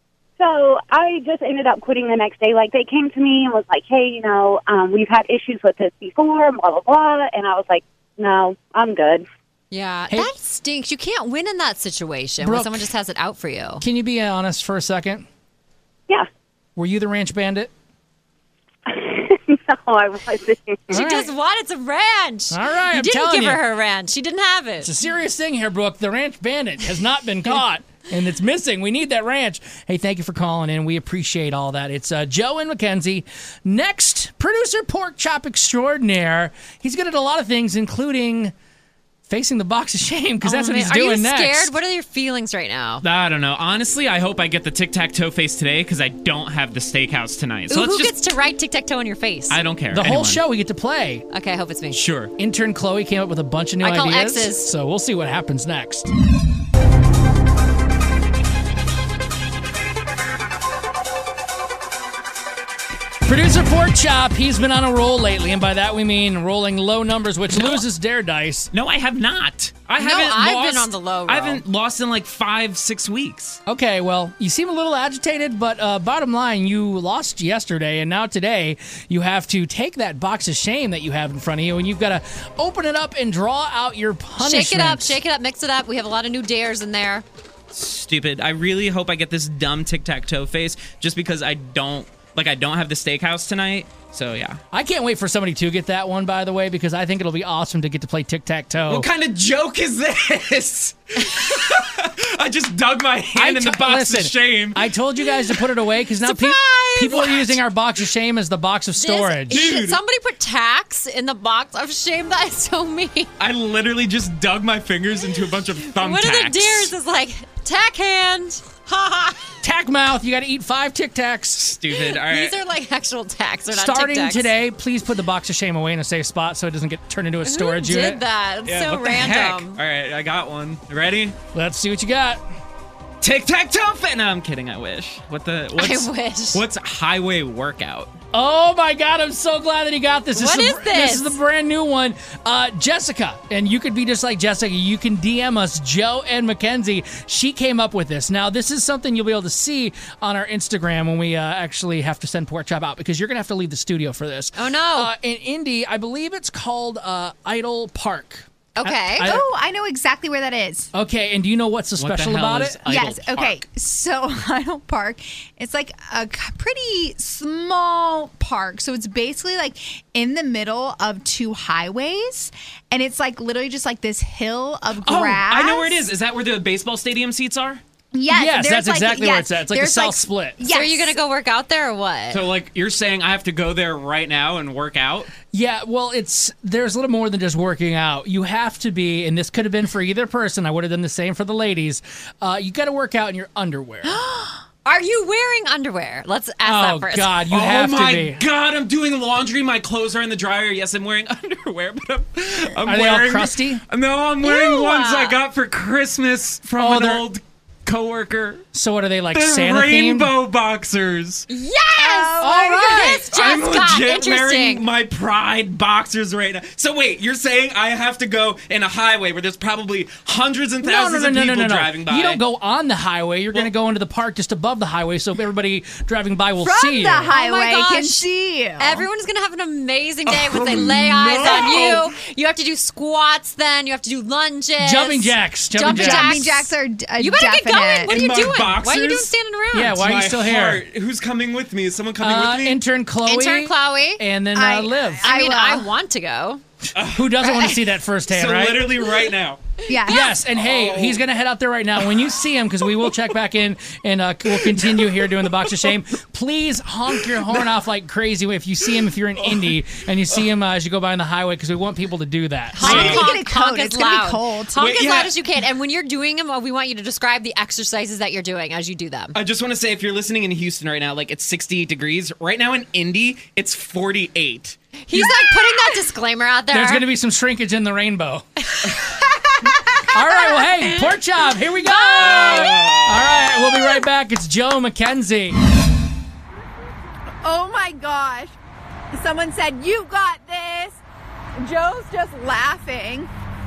S3: So I just ended up quitting the next day. Like, they came to me and was like, hey, you know, um, we've had issues with this before, blah, blah, blah. And I was like, no, I'm good.
S5: Yeah, that stinks. You can't win in that situation
S4: Brooke,
S5: when someone just has it out for you.
S4: Can you be honest for a second?
S3: Yeah.
S4: Were you the ranch bandit?
S3: No, I wasn't.
S5: She just wanted some ranch.
S4: All right,
S5: You
S4: I'm
S5: didn't
S4: telling
S5: give
S4: you.
S5: her her ranch. She didn't have it.
S4: It's a serious thing here, Brooke. The ranch bandit has not been caught, and it's missing. We need that ranch. Hey, thank you for calling in. We appreciate all that. It's uh, Joe and Mackenzie. Next, producer Pork Chop Extraordinaire. He's good at a lot of things, including facing the box of shame, because
S5: Oh,
S4: that's what
S5: man.
S4: he's doing
S5: Are you
S4: next.
S5: scared? What are your feelings right now?
S7: I don't know. Honestly, I hope I get the tic-tac-toe face today because I don't have the steakhouse tonight. So
S5: Ooh,
S7: let's
S5: who
S7: just...
S5: gets to write tic-tac-toe in your face?
S7: I don't care.
S4: The whole
S7: Anyone.
S4: show we get to play.
S5: Okay, I hope it's me.
S7: Sure.
S4: Intern Chloe came up with a bunch of new
S5: I call
S4: ideas.
S5: X's.
S4: So we'll see what happens next. Producer Pork Chop, he's been on a roll lately, and by that we mean rolling low numbers, which loses dare dice.
S7: No, I have not. I
S5: No,
S7: haven't
S5: I've
S7: lost,
S5: been on the low
S7: I
S5: roll.
S7: haven't lost in like five, six weeks.
S4: Okay, well, you seem a little agitated, but uh, bottom line, you lost yesterday, and now today you have to take that box of shame that you have in front of you, and you've got to open it up and draw out your punishment.
S5: Shake it up, shake it up, mix it up. We have a lot of new dares in there.
S7: Stupid. I really hope I get this dumb tic-tac-toe face just because I don't, like, I don't have the steakhouse tonight. So, yeah.
S4: I can't wait for somebody to get that one, by the way, because I think it'll be awesome to get to play tic-tac-toe.
S7: What kind of joke is this? I just dug my hand
S4: I
S7: in the
S4: t-
S7: box
S4: listen,
S7: of shame.
S4: I told you guys to put it away because now pe- people are using our box of shame as the box of storage.
S5: Did somebody put tax in the box of shame? That is so mean.
S7: I literally just dug my fingers into a bunch of thumbtacks.
S5: One of the dares is like, tack hand. Ha ha.
S4: Tack mouth, you got to eat five Tic Tacs.
S7: Stupid. All right.
S5: These are like actual tacks. They're not
S4: Starting
S5: Tic Tacs.
S4: today, please put the box of shame away in a safe spot so it doesn't get turned into a storage
S5: Who did
S4: unit.
S5: that? It's
S7: Yeah,
S5: so
S7: what the heck?
S5: random.
S7: All right, I got one. Ready?
S4: Let's see what you got.
S7: Tic-tac-toe fit. No, I'm kidding. I wish. What the? What's,
S5: I wish.
S7: What's highway workout?
S4: Oh my God! I'm so glad that he got this.
S5: What
S4: is
S5: is
S4: the,
S5: this?
S4: This is the brand new one, uh, Jessica, and you could be just like Jessica. You can D M us, Joe and Mackenzie. She came up with this. Now, this is something you'll be able to see on our Instagram when we uh, actually have to send Pork Chop out because you're gonna have to leave the studio for this.
S5: Oh no!
S4: Uh, in Indy, I believe it's called uh, Idle Park.
S5: Okay.
S4: I- I-
S6: oh, I know exactly where that is.
S4: Okay, and do you know what's so
S7: What the
S4: special
S7: hell
S4: about
S7: is
S4: it?
S7: Idle
S6: Yes. Okay. So Idle Park, it's like a c- pretty small park. So it's basically like in the middle of two highways, and it's like literally just like this hill of
S7: Oh,
S6: grass.
S7: I know where it is. Is that where the baseball stadium seats are?
S6: Yes,
S4: Yes,
S6: there's
S4: that's
S6: like-
S4: exactly where
S6: yes,
S4: it's at. It's like the
S6: there's,
S4: South Split.
S6: Yes.
S5: So are you gonna go work out there or what?
S7: So, like, you're saying I have to go there right now and work out?
S4: Yeah, well, it's there's a little more than just working out. You have to be, and this could have been for either person. I would have done the same for the ladies. Uh, you got to work out in your underwear.
S5: Are you wearing underwear? Let's ask
S4: Oh,
S5: that first.
S4: God, you
S7: oh
S4: have to
S7: my
S4: be.
S7: God, I'm doing laundry. My clothes are in the dryer. Yes, I'm wearing underwear, but I'm, I'm
S4: Are they all
S7: wearing.
S4: crusty?
S7: No, I'm wearing
S5: Ew.
S7: ones I got for Christmas from
S4: Oh,
S7: an
S4: they're-
S7: old coworker.
S4: So what are they like?
S7: They're
S4: Santa themed?
S7: rainbow boxers.
S5: Yes!
S4: All right.
S5: This just
S7: I'm
S5: got
S7: legit wearing
S5: interesting.
S7: my Pride boxers right now. So wait, you're saying I have to go in a highway where there's probably hundreds and
S4: No, no,
S7: thousands
S4: no,
S7: of
S4: no,
S7: people
S4: no, no, no.
S7: driving by?
S4: You don't go on the highway. You're going to go into the park just above the highway, so everybody driving by will
S6: From
S4: see you.
S6: the highway
S5: gosh.
S6: can see you.
S5: Everyone's gonna have an amazing day
S7: Oh,
S5: when they lay eyes
S7: no.
S5: on you. You have to do squats, then you have to do lunges,
S4: Jumping jacks. Jumping,
S5: Jumping
S4: jacks.
S6: Jumping jacks are d- a
S5: You better
S6: definite.
S5: get going. What are
S7: In
S5: you
S7: my
S5: doing? Why are you
S7: boxers?
S5: doing standing around?
S4: Yeah, why are you
S7: My
S4: still
S7: heart.
S4: here?
S7: Who's coming with me? Is someone coming
S4: Uh,
S7: with me?
S4: intern Chloe.
S5: Intern Chloe.
S4: And then uh,
S6: I-
S4: Liv.
S5: I
S6: I
S5: mean,
S6: will.
S5: I want to go.
S4: Who doesn't want to see that firsthand,
S7: so
S4: right?
S7: literally right now.
S6: Yeah.
S4: Yes, and hey,
S7: Oh.
S4: he's gonna head out there right now. When you see him, because we will check back in and uh, we'll continue here doing the box of shame. Please honk your horn off like crazy if you see him. If you're in Indy and you see him uh, as you go by on the highway, because we want people to do that.
S5: Honk,
S6: need to
S5: honk,
S6: get a coat.
S5: honk
S6: It's
S5: as
S6: gonna be
S5: loud.
S6: cold.
S5: Honk
S7: Wait,
S5: as
S7: yeah.
S5: loud as you can. And when you're doing them, uh, we want you to describe the exercises that you're doing as you do them.
S7: I just want to say, if you're listening in Houston right now, like it's sixty-eight degrees. Right now in Indy, it's forty-eight.
S5: He's like putting that disclaimer out there.
S4: There's gonna be some shrinkage in the rainbow. All right, well, hey, pork chop, here we go. All right, we'll be right back. It's Joe Mackenzie.
S2: Oh my gosh. Someone said, "You got this." Joe's just laughing.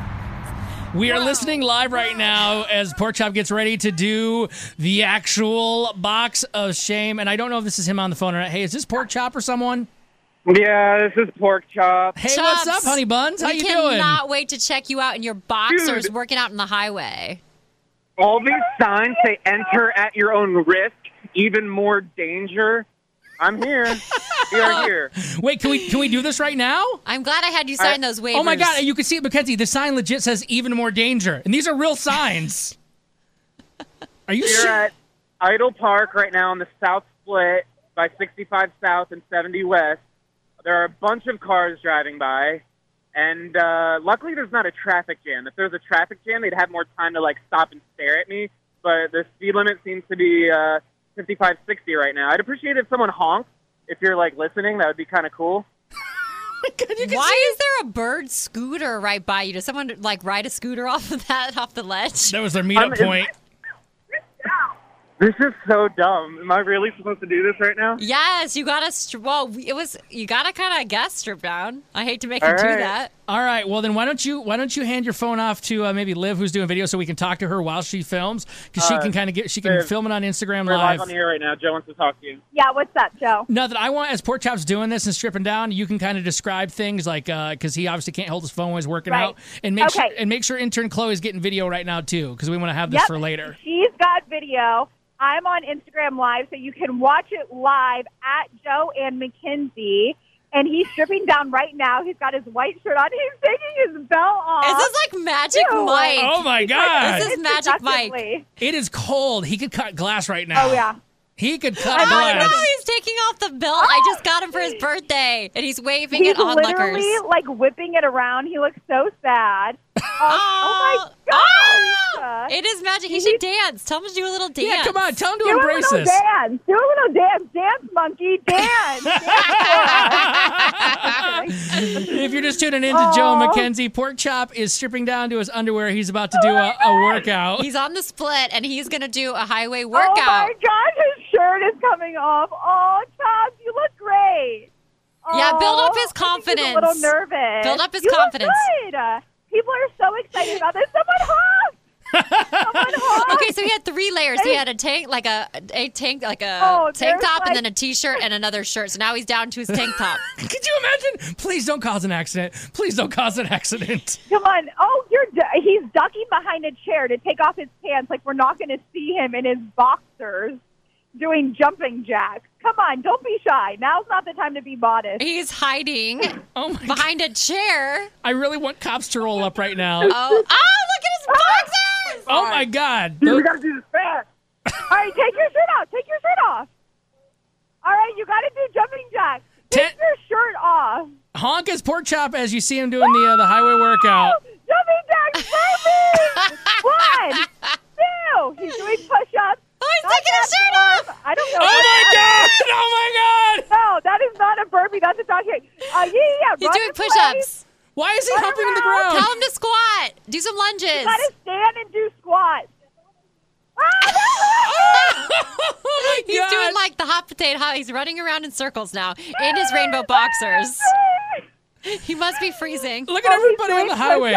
S4: We are listening live right now as Pork Chop gets ready to do the actual box of shame. And I don't know if this is him on the phone or not. Hey, is this Pork Chop or someone?
S9: Yeah, this is Pork Chop.
S4: Hey, what's up, honey buns? How
S5: we
S4: you doing?
S5: cannot wait to check you out in your boxers
S9: Dude.
S5: working out in the highway.
S9: All these signs say enter at your own risk, even more danger. I'm here. We are here.
S4: Wait, can we can we do this right now?
S5: I'm glad I had you sign those waivers.
S4: Oh my God, you can see it, Mackenzie. The sign legit says even more danger. And these are real signs. Are you
S9: We're
S4: sure?
S9: at Idle Park right now on the South Split by sixty-five South and seventy West. There are a bunch of cars driving by, and uh, luckily there's not a traffic jam. If there was a traffic jam, they'd have more time to like stop and stare at me. But the speed limit seems to be uh, fifty-five, sixty right now. I'd appreciate if someone honked. If you're like listening, that would be kind of cool.
S5: Why is there a bird scooter right by you? Does someone like ride a scooter off of that off the ledge?
S4: That was their meetup
S9: I'm-
S4: point.
S9: This is so dumb. Am I really supposed to do this right now?
S5: Yes, you gotta. Stri- well, it was you gotta kind of guess strip down. I hate to make you
S9: All
S5: do
S9: right.
S5: that.
S4: All right, well then why don't you why don't you hand your phone off to uh, maybe Liv, who's doing video, so we can talk to her while she films, because she
S9: Uh,
S4: can kind of get she can
S9: Liv,
S4: film it on Instagram
S9: We're live
S4: live.
S9: on the air right now. Joe wants to talk to you.
S21: Yeah, what's up, Joe?
S4: Nothing. I want, as Pork Chop's doing this and stripping down, you can kind of describe things like, because he obviously can't hold his phone when he's working
S21: Right.
S4: out, and make sure
S21: Okay.
S4: and make sure intern Chloe's getting video right now too, because we want to have this
S21: Yep.
S4: for later.
S21: She's got video. I'm on Instagram Live, so you can watch it live at Joe and Mackenzie. And he's stripping down right now. He's got his white shirt on. He's taking his belt off.
S5: Is this like Magic
S21: Ew.
S5: Mike?
S4: Oh my God!
S5: This is Magic Mike.
S21: Seductively.
S4: It is cold. He could cut glass right now.
S21: Oh, yeah.
S4: He could cut
S5: I
S4: glass.
S5: know he's taking off the belt. I just got him for his birthday, and he's waving
S21: He's
S5: it on
S21: literally
S5: lookers.
S21: like whipping it around. He looks so sad. Oh,
S5: Oh,
S21: oh my gosh!
S5: It is magic. He should dance. Tell him to do a little dance.
S4: Yeah, come on, tell him to
S21: Do a
S4: embrace
S21: little
S4: this.
S21: dance. Do a little dance. Dance, monkey. Dance. Dance
S4: If you're just tuning in to Joe and Mackenzie, Pork Chop is stripping down to his underwear. He's about
S21: Oh
S4: to do a, a workout.
S5: He's on the split, and he's gonna do a highway
S21: Oh
S5: workout.
S21: my gosh, his shirt
S10: shirt is coming off. Oh, Chops, you look great.
S5: Yeah, build up
S10: Oh,
S5: his
S10: I think he's
S5: confidence.
S10: a little nervous.
S5: Build up his
S10: You look
S5: confidence.
S10: good. Uh, People are so excited about this. Someone honk!
S5: Okay, so he had three layers. He had a tank, like a a tank, like a
S10: Oh,
S5: tank
S10: there's
S5: top,
S10: like-
S5: and then a t-shirt and another shirt. So now he's down to his tank top.
S4: Could you imagine? Please don't cause an accident. Please don't cause an accident.
S10: Come on. Oh, you're du- he's ducking behind a chair to take off his pants. Like we're not going to see him in his boxers doing jumping jacks. Come on, don't be shy. Now's not the time to be modest.
S5: He's hiding
S4: oh my
S5: behind a chair.
S4: I really want cops to roll up right now.
S5: Oh, oh, look at his boxers!
S4: Oh my God.
S10: Dude, we got to do this fast. All right, take your shirt off. Take your shirt off. All right, you got to do jumping jacks. Take your shirt off.
S4: Honk his pork chop as you see him doing the uh, the highway workout.
S10: Jumping jacks, baby! One, two. He's doing push-ups.
S5: Oh, he's
S10: taking his shirt off. I don't know.
S4: Oh
S10: what
S4: my
S10: that
S4: God!
S10: is.
S4: Oh my God!
S10: No, that is not a burpee. That's a dog kick. Uh, yeah, yeah, yeah.
S5: He's
S10: Run
S5: doing
S10: in
S5: push-ups.
S10: place.
S4: Why is he
S10: Run
S4: humping the
S10: around.
S4: ground?
S5: Tell him to squat. Do some lunges.
S10: You gotta stand and do squats.
S4: Oh my
S5: He's
S4: God.
S5: doing like the hot potato. How he's running around in circles now in his rainbow boxers. He must be freezing.
S4: Look at everybody on the highway.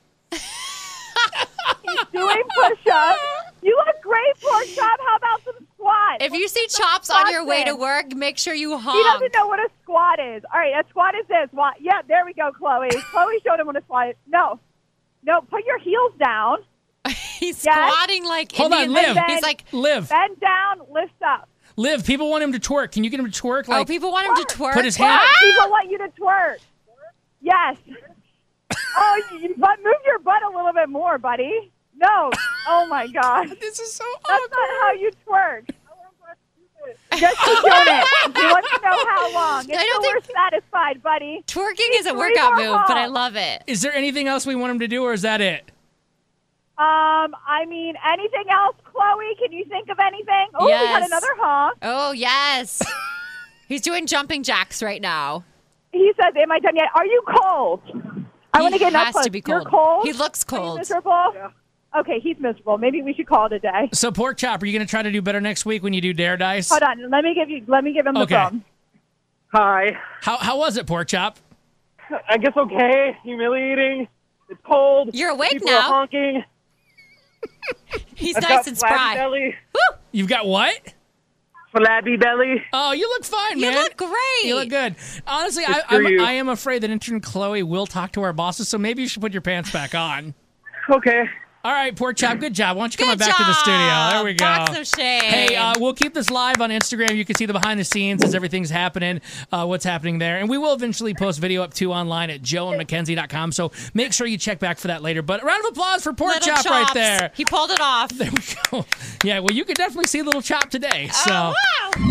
S10: He's doing push-ups. You look great, pork chop. How about some squats?
S5: If you see
S10: Let's get some
S5: Chops on your
S10: squats
S5: way
S10: in.
S5: to work, make sure you
S10: He
S5: honk.
S10: doesn't know what a squat is. All right, a squat is this. What? Yeah, there we go, Chloe. Chloe showed him what a squat is. No. No, put your heels down.
S5: He's
S10: Yes.
S5: squatting like
S4: Hold on,
S5: Indian.
S4: Liv.
S5: He's like,
S4: Liv.
S10: Bend down, lift up.
S4: Liv, people want him to twerk. Can you get him to twerk?
S5: oh,
S4: Like,
S5: people want him to twerk.
S4: Put his hand.
S10: Twerk. People want you to twerk. Yes. Oh, you, but move your butt a little bit more, buddy. No. Oh my God.
S4: This is so
S10: That's not how you twerk. Just keep doing it. He wants to know how long. Until
S5: I don't
S10: we're
S5: think-
S10: satisfied, buddy.
S5: Twerking
S10: Need
S5: is a
S10: three
S5: workout
S10: more
S5: move, but I
S10: honks.
S5: love it.
S4: Is there anything else we want him to do, or is that it?
S10: Um, I mean, anything else, Chloe? Can you think of anything? Oh, we got
S5: Yes.
S10: another honk.
S5: Oh, yes. He's doing jumping jacks right now.
S10: He says, "Am I done yet? Are you cold?" I
S5: He
S10: want to get
S5: has
S10: up close.
S5: to be
S10: You're
S5: cold.
S10: cold.
S5: He looks
S10: Are you
S5: cold.
S10: miserable? Okay, he's miserable. Maybe we should call it a day.
S4: So, pork chop, are you going to try to do better next week when you do Dare Dice?
S10: Hold on. Let me give you. Let me give him the
S4: Okay.
S10: phone.
S9: Hi.
S4: How how was it, pork chop?
S9: I guess okay. Humiliating. It's cold.
S5: You're awake
S9: People
S5: now.
S9: are honking.
S5: He's
S9: I've
S5: nice
S9: got
S5: and
S9: flabby
S5: spry.
S9: belly.
S4: You've got what?
S9: Flabby belly.
S4: Oh, you look fine,
S5: You
S4: man.
S5: look great.
S4: You look good. Honestly, I,
S9: Screw
S4: I'm,
S9: you.
S4: I am afraid that intern Chloe will talk to our bosses, so maybe you should put your pants back on.
S9: Okay.
S4: All right, pork chop, good job. Why don't you come on
S5: Good
S4: back to the studio?
S5: job.
S4: There we go.
S5: Box of shame.
S4: Hey, uh, we'll keep this live on Instagram. You can see the behind the scenes as everything's happening, uh, what's happening there. And we will eventually post video up too online at joe and mackenzie dot com. So make sure you check back for that later. But a round of applause for pork
S5: Little
S4: chop right
S5: Chops.
S4: there.
S5: He pulled it off.
S4: There we go. Yeah, well, you could definitely see little chop today. So.
S5: Oh, wow.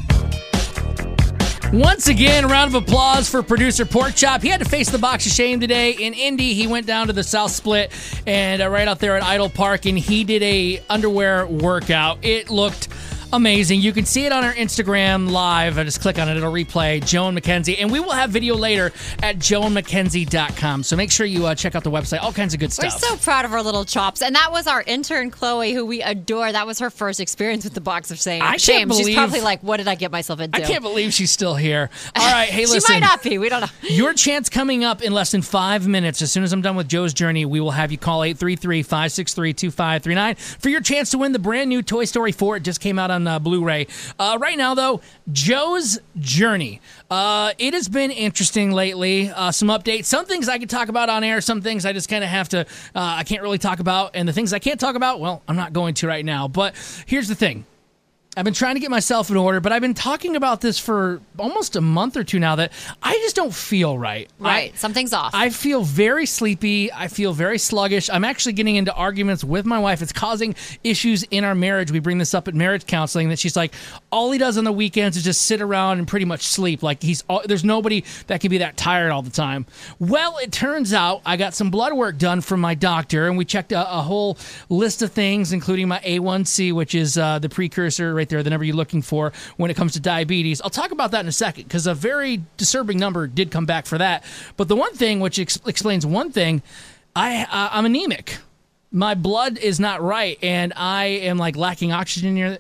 S4: Once again, a round of applause for producer Pork Chop. He had to face the box of shame today. In Indy, he went down to the South Split and uh, right out there at Idle Park, and he did a underwear workout. It looked amazing. You can see it on our Instagram live. I just click on it. It'll replay. Joe and Mackenzie. And we will have video later at joe and mackenzie dot com. So make sure you uh, check out the website. All kinds of good
S5: We're
S4: stuff.
S5: so proud of our little Chops. And that was our intern, Chloe, who we adore. That was her first experience with the box of shame.
S4: I can't
S5: shame. She's
S4: believe-
S5: probably like, what did I get myself into?
S4: I can't believe she's still here. All right, hey,
S5: she
S4: listen.
S5: might not be. We don't know.
S4: Your chance coming up in less than five minutes. As soon as I'm done with Joe's journey, we will have you call eight three three, five six three, two five three nine for your chance to win the brand new Toy Story four. It just came out on uh, Blu-ray. Uh, right now, though, Joe's journey. Uh, it has been interesting lately. Uh, some updates. Some things I can talk about on air. Some things I just kind of have to, uh, I can't really talk about. And the things I can't talk about, well, I'm not going to right now. But here's the thing. I've been trying to get myself in order, but I've been talking about this for almost a month or two now that I just don't feel right.
S5: Right. Something's off.
S4: I feel very sleepy. I feel very sluggish. I'm actually getting into arguments with my wife. It's causing issues in our marriage. We bring this up at marriage counseling that she's like, all he does on the weekends is just sit around and pretty much sleep. Like he's all, there's nobody that can be that tired all the time. Well, it turns out I got some blood work done from my doctor, and we checked a, a whole list of things, including my A one C, which is uh, the precursor right there, the number you're looking for when it comes to diabetes. I'll talk about that in a second because a very disturbing number did come back for that. But the one thing which ex- explains one thing, I uh, I'm anemic. My blood is not right, and I am like lacking oxygen in, in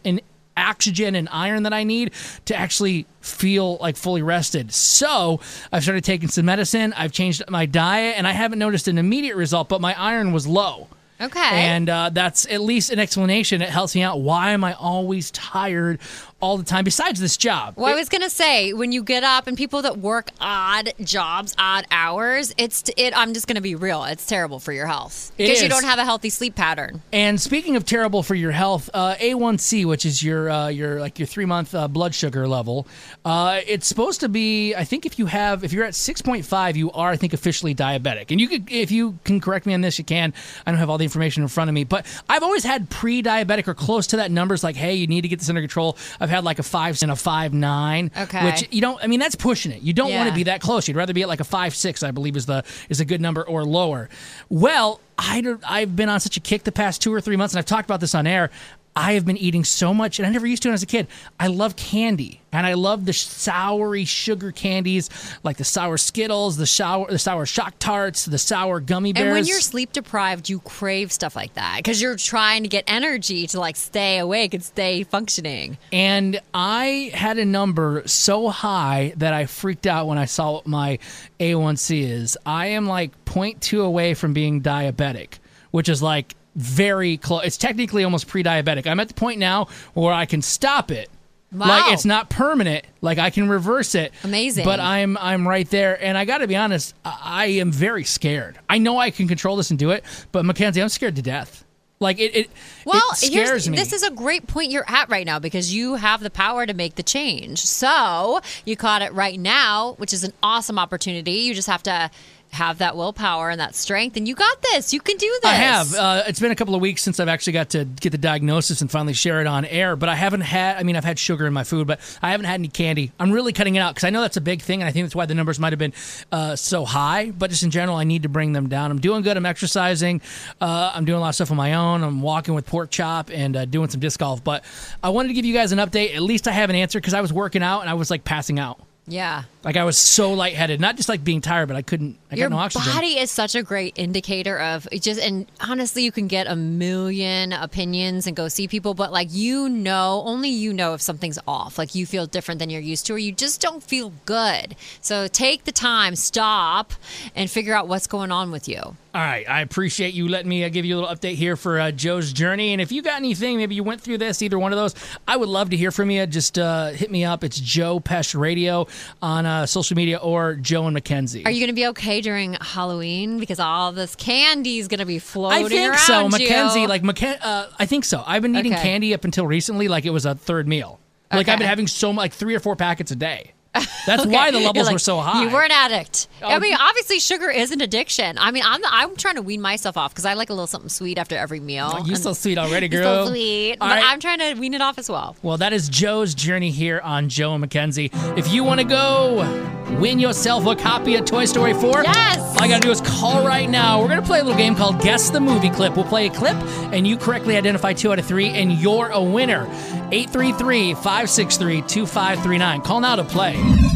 S4: oxygen and iron that I need to actually feel like fully rested. So I've started taking some medicine. I've changed my diet, and I haven't noticed an immediate result, but my iron was low.
S5: Okay.
S4: And uh, that's at least an explanation. It helps me out. Why am I always tired all the time besides this job?
S5: Well, I was going to say, when you get up and people that work odd jobs, odd hours, it's it. I'm just going to be real. It's terrible for your health
S4: It
S5: because you
S4: is.
S5: don't have a healthy sleep pattern.
S4: And speaking of terrible for your health, uh, A one C, which is your uh, your like your three month uh, blood sugar level, uh, it's supposed to be. I think if you have if you're at six point five, you are I think officially diabetic. And you could if you can correct me on this, you can. I don't have all the information in front of me, but I've always had pre-diabetic or close to that numbers. Like, hey, you need to get this under control. I've had like a five and a five nine,
S5: Okay.
S4: which you don't. I mean, that's pushing it. You don't want
S5: Yeah.
S4: to be that close. You'd rather be at like a five six, I believe, is the is a good number or lower. Well, I don't, I've been on such a kick the past two or three months, and I've talked about this on air. I have been eating so much, and I never used to when I was a kid. I love candy, and I love the soury sugar candies, like the sour Skittles, the sour, the sour Shock Tarts, the sour gummy bears.
S5: And when you're sleep deprived, you crave stuff like that because you're trying to get energy to like stay awake and stay functioning.
S4: And I had a number so high that I freaked out when I saw what my A one C is. I am like zero point two away from being diabetic, which is like very close. It's technically almost pre-diabetic. I'm at the point now where I can stop it.
S5: Wow.
S4: Like it's not permanent. Like I can reverse it.
S5: Amazing.
S4: But I'm I'm right there, and I got to be honest. I, I am very scared. I know I can control this and do it, but Mackenzie, I'm scared to death. Like it, it,
S5: Well,
S4: it scares
S5: here's,
S4: me.
S5: this is a great point you're at right now because you have the power to make the change. So you caught it right now, which is an awesome opportunity. You just have to have that willpower and that strength, and you got this. You can do this.
S4: I have. Uh, it's been a couple of weeks since I've actually got to get the diagnosis and finally share it on air, but I haven't had, I mean, I've had sugar in my food, but I haven't had any candy. I'm really cutting it out because I know that's a big thing, and I think that's why the numbers might have been uh, so high, but just in general, I need to bring them down. I'm doing good. I'm exercising. Uh, I'm doing a lot of stuff on my own. I'm walking with Pork Chop and uh, doing some disc golf, but I wanted to give you guys an update. At least I have an answer because I was working out and I was like passing out.
S5: Yeah.
S4: Like I was so lightheaded, not just like being tired, but I couldn't, I
S5: Your
S4: got no oxygen.
S5: body is such a great indicator of it just, and honestly, you can get a million opinions and go see people, but like, you know, only you know if something's off, like you feel different than you're used to, or you just don't feel good. So take the time, stop, and figure out what's going on with you.
S4: All right, I appreciate you letting me uh, give you a little update here for uh, Joe's journey. And if you got anything, maybe you went through this, either one of those, I would love to hear from you. Just uh, hit me up. It's Joe Pesh Radio on uh, social media or Joe and Mackenzie.
S5: Are you going to be okay during Halloween? Because all this candy is going to be floating
S4: I think
S5: around
S4: so,
S5: you.
S4: Mackenzie. Like Macken- uh, I think so. I've been eating
S5: Okay.
S4: candy up until recently, like it was a third meal. Like
S5: Okay.
S4: I've been having so much, like three or four packets a day. That's
S5: Okay.
S4: why the
S5: You're
S4: levels
S5: like,
S4: were so high.
S5: You were an addict. I
S4: Oh.
S5: mean, obviously, sugar is an addiction. I mean, I'm I'm trying to wean myself off because I like a little something sweet after every meal.
S4: Oh, you
S5: And-
S4: so sweet already,
S5: You're
S4: girl.
S5: so sweet.
S4: All
S5: But
S4: right.
S5: I'm trying to wean it off as well.
S4: Well, that is Joe's journey here on Joe and Mackenzie. If you want to go win yourself a copy of Toy Story four,
S5: yes!
S4: all you got to do is call right now. We're going to play a little game called Guess the Movie Clip. We'll play a clip, and you correctly identify two out of three, and you're a winner. eight three three, five six three, two five three nine. Call now to play.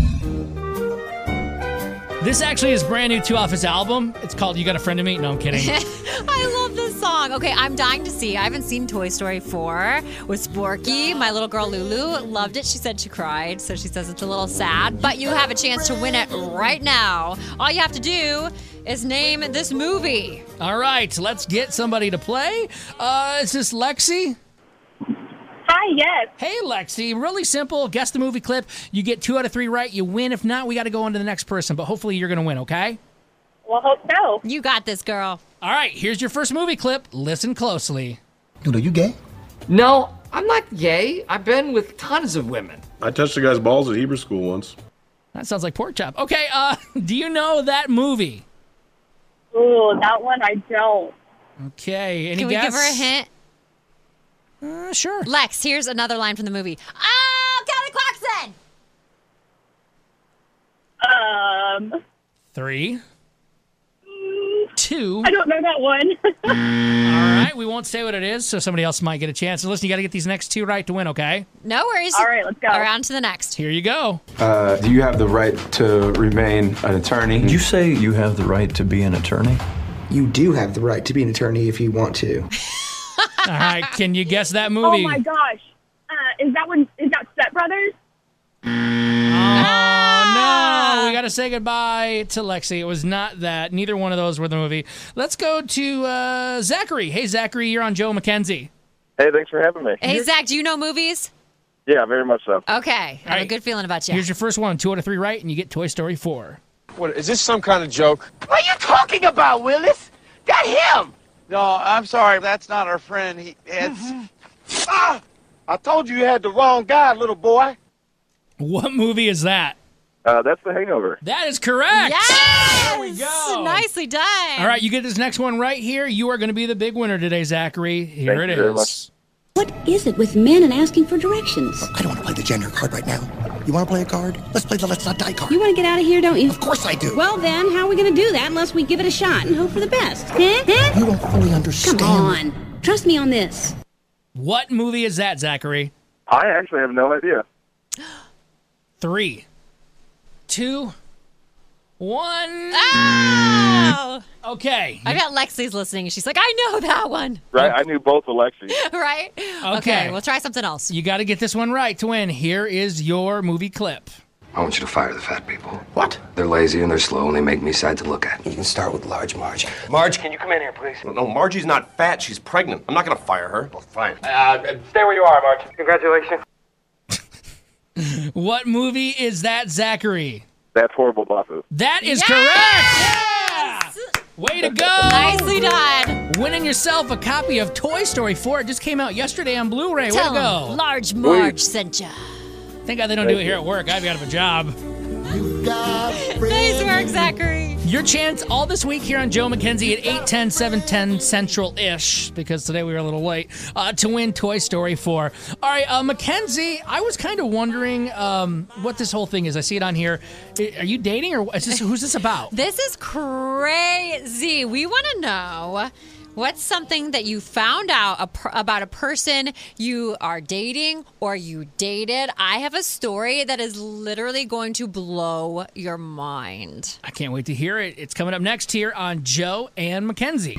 S4: This actually is brand new too off his album. It's called You Got a Friend of Me? No, I'm kidding.
S5: I love this song. Okay, I'm dying to see. I haven't seen Toy Story four with Sporky. My little girl Lulu loved it. She said she cried, so she says it's a little sad. But you have a chance to win it right now. All you have to do is name this movie.
S4: All right, let's get somebody to play. Uh, is this Lexi?
S10: Hi, yes.
S4: Hey, Lexi. Really simple. Guess the movie clip. You get two out of three right. You win. If not, we got to go on to the next person. But hopefully you're going to win, okay?
S10: Well, hope so.
S5: You got this, girl.
S4: All right, here's your first movie clip. Listen closely.
S11: Dude, are you gay?
S13: No, I'm not gay. I've been with tons of women.
S23: I touched a guy's balls at Hebrew school once.
S4: That sounds like Pork Chop. Okay, uh, do you know that movie?
S10: Ooh, that one I don't.
S4: Okay, any
S5: Can we
S4: guess?
S5: give her a hint?
S4: Uh, sure.
S5: Lex, here's another line from the movie. Oh, Kelly Clarkson!
S10: Um,
S4: Three. Two.
S10: I don't know that one.
S4: All right, we won't say what it is, so somebody else might get a chance. So listen, you got to get these next two right to win, okay?
S5: No worries.
S10: All right, let's go.
S5: Around to the next.
S4: Here you go.
S16: Uh, do you have the right to remain an attorney?
S11: Did you say you have the right to be an attorney? You do have the right to be an attorney if you want to.
S4: All right, can you guess that
S10: Oh
S4: movie?
S10: my gosh. Uh, is that one? Is that Step Brothers?
S4: Oh, no. We got to say goodbye to Lexi. It was not that. Neither one of those were the movie. Let's go to uh, Zachary. Hey, Zachary, you're on Joe McKenzie.
S12: Hey, thanks for having me.
S5: Hey, Zach, do you know movies?
S12: Yeah, very much so.
S5: Okay. I have
S4: right.
S5: a good feeling about you.
S4: Here's your first one. Two out of three right, and you get Toy Story four.
S14: What, is this some kind of joke?
S17: What are you talking about, Willis? That him!
S14: No, I'm sorry. That's not our friend. He, it's...
S17: Ah! I told you you had the wrong guy, little boy.
S4: What movie is that?
S12: Uh, that's The Hangover.
S4: That is correct.
S5: Yes!
S4: There we go.
S5: Nicely done.
S4: All right, you get this next one right here. You are going to be the big winner today, Zachary. Here
S12: Thank
S4: it
S12: you very
S4: is.
S12: much.
S24: What is it with men and asking for directions?
S25: I don't want to play the gender card right now. You want to play a card? Let's play the Let's Not Die card.
S24: You want to get out of here, don't you?
S25: Of course I do.
S24: Well, then, how are we going to do that unless we give it a shot and hope for the best? Huh? Huh?
S25: You don't fully understand.
S24: Come on. Trust me on this.
S4: What movie is that, Zachary?
S12: I actually have no idea.
S4: Three, two, one.
S5: Oh!
S4: Okay.
S5: I bet Lexi's listening. She's like, I know that one.
S12: Right? I knew both Alexi.
S5: Right?
S4: Okay.
S5: Okay, we'll try something else.
S4: You got to get this one right to win. Here is your movie clip.
S26: I want you to fire the fat people.
S25: What?
S26: They're lazy and they're slow and they make me sad to look at.
S25: You can start with large Marge.
S26: Marge, can you come in here, please?
S23: No, Margie's not fat. She's pregnant. I'm not going to fire her.
S26: Well, fine. Uh, stay where you are, Marge. Congratulations.
S4: What movie is that, Zachary?
S12: That's Horrible Bosses.
S4: That is
S5: Yes!
S4: correct! Yeah! Way to go!
S5: Nicely done.
S4: Winning yourself a copy of Toy Story four. It just came out yesterday on Blu-ray.
S5: Tell
S4: Way to
S5: him
S4: go.
S5: Large Marge sent ya.
S4: Thank God they don't do it here at work. I'd be out of a job.
S5: Nice work, Zachary.
S4: Your chance all this week here on Joe McKenzie at eight ten, seven ten Central-ish, because today we were a little late, uh, to win Toy Story four. All right, uh, Mackenzie, I was kind of wondering um, what this whole thing is. I see it on here. Are you dating, or is this, who's this about?
S5: This is crazy. We want to know what's something that you found out a per- about a person you are dating or you dated. I have a story that is literally going to blow your mind.
S4: I can't wait to hear it. It's coming up next here on Joe and Mackenzie.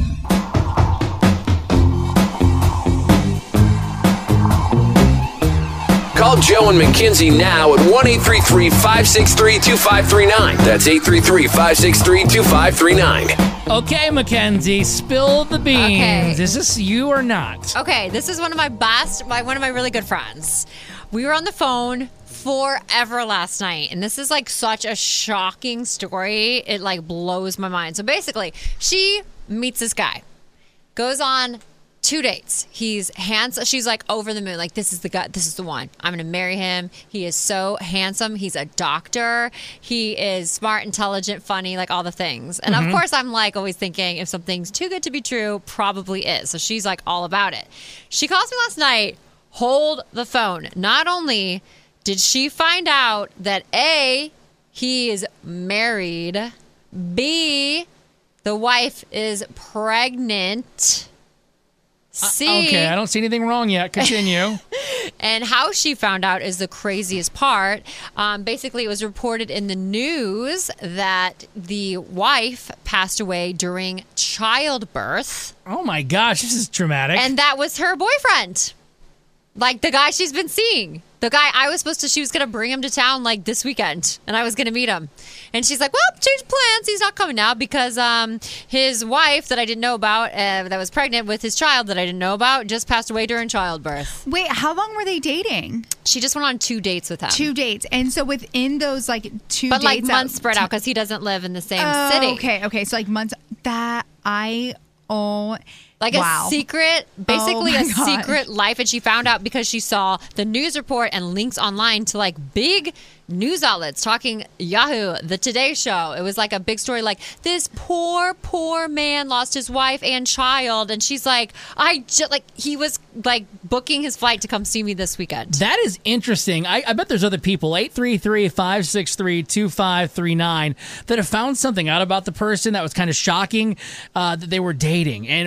S27: Call Joe and McKenzie now at one eight three three, five six three, two five three nine. That's eight three three, five six three, two five three nine.
S4: Okay, Mackenzie, spill the beans.
S5: Okay.
S4: Is this you or not?
S5: Okay, this is one of my best, my one of my really good friends. We were on the phone forever last night, and this is like such a shocking story. It like blows my mind. So basically, she meets this guy, goes on two dates. He's handsome. She's like over the moon. Like, this is the guy. This is the one. I'm going to marry him. He is so handsome. He's a doctor. He is smart, intelligent, funny, like all the things. And
S28: Mhm.
S5: of course, I'm like always thinking if something's too good to be true, probably is. So she's like all about it. She calls me last night. Hold the phone. Not only did she find out that A, he is married, B, the wife is pregnant, C,
S4: Uh, okay, I don't see anything wrong yet. Continue.
S5: and how she found out is the craziest part. Um, basically, it was reported in the news that the wife passed away during childbirth.
S4: Oh my gosh, this is traumatic.
S5: And that was her boyfriend. Like the guy she's been seeing. The guy I was supposed to, she was going to bring him to town like this weekend. And I was going to meet him. And she's like, well, change plans. He's not coming now because um, his wife that I didn't know about, uh, that was pregnant with his child that I didn't know about, just passed away during childbirth.
S6: Wait, how long were they dating?
S5: She just went on two dates with him.
S6: Two dates. And so within those like two
S5: But
S6: dates.
S5: like
S6: that-
S5: months spread out because he doesn't live in the same
S6: Oh,
S5: city.
S6: Okay, okay. So like months that I oh
S5: Like
S6: wow.
S5: a secret, basically
S6: Oh my
S5: a
S6: gosh.
S5: secret life. And she found out because she saw the news report and links online to like big news outlets talking Yahoo, the Today Show. It was like a big story like this poor, poor man lost his wife and child. And she's like, I just like, he was like booking his flight to come see me this weekend.
S4: That is interesting. I, I bet there's other people, eight three three, five six three, two five three nine, that have found something out about the person that was kind of shocking uh, that they were dating. And we would love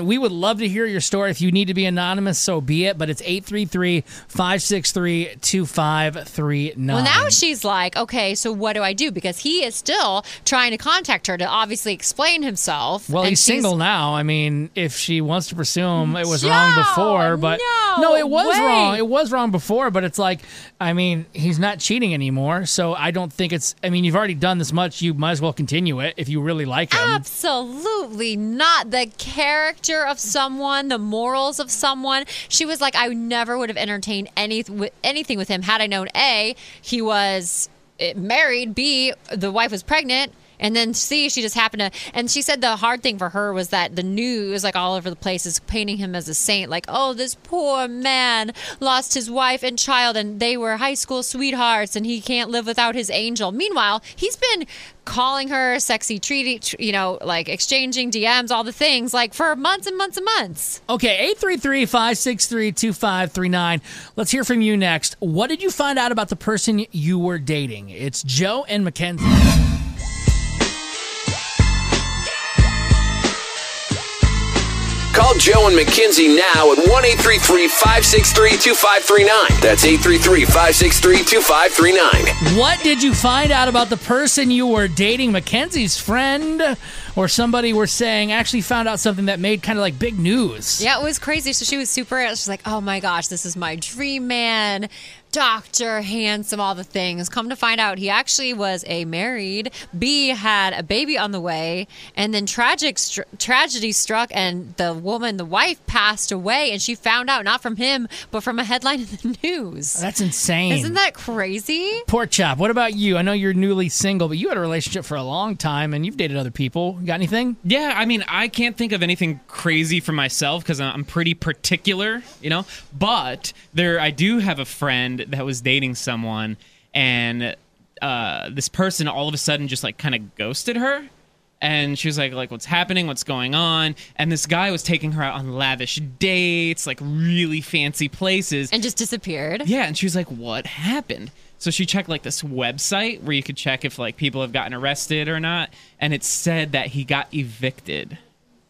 S4: love to hear your story. If you need to be anonymous, so be it. But it's eight three three, five six three, two five three nine.
S5: Well, now she's like, okay, so what do I do? Because he is still trying to contact her to obviously explain himself.
S4: Well,
S5: and
S4: he's
S5: she's-
S4: single now. I mean, if she wants to pursue him, it was
S5: Joe,
S4: wrong before. But
S5: no
S4: it was
S5: way.
S4: wrong. It was wrong before. But it's like, I mean, he's not cheating anymore. So I don't think it's. I mean, you've already done this much. You might as well continue it if you really like him.
S5: Absolutely not. The character of someone, the morals of someone. She was like, I never would have entertained any anything with him had I known A, he was married, B, the wife was pregnant, and then C, she just happened to. And she said the hard thing for her was that the news, like all over the place, is painting him as a saint. Like, oh, this poor man lost his wife and child, and they were high school sweethearts, and he can't live without his angel. Meanwhile, he's been calling her sexy, treating, you know, like exchanging D Ms, all the things, like for months and months and months.
S4: Okay, eight three three, five six three, two five three nine. Let's hear from you next. What did you find out about the person you were dating? It's Joe and Mackenzie.
S27: Call Joe and Mackenzie now at one eight three three, five six three, two five three nine. That's eight three three, five six three, two five three nine.
S4: What did you find out about the person you were dating? Mackenzie's friend or somebody were saying actually found out something that made kind of like big news.
S5: Yeah, it was crazy. So she was super, she's like, oh my gosh, this is my dream man. Doctor, handsome, all the things. Come to find out, he actually was a married. B, had a baby on the way, and then tragic str- tragedy struck, and the woman, the wife, passed away, and she found out not from him, but from a headline in the news.
S4: That's insane.
S5: Isn't that crazy?
S4: Pork Chop, what about you? I know you're newly single, but you had a relationship for a long time, and you've dated other people. You got anything?
S7: Yeah, I mean, I can't think of anything crazy for myself because I'm pretty particular, you know. But there, I do have a friend that was dating someone, and uh, this person all of a sudden just like kind of ghosted her, and she was like, like, what's happening? What's going on? And this guy was taking her out on lavish dates, like really fancy places,
S5: and just disappeared.
S7: Yeah, and she was like, what happened? So she checked like this website where you could check if like people have gotten arrested or not, and it said that he got evicted.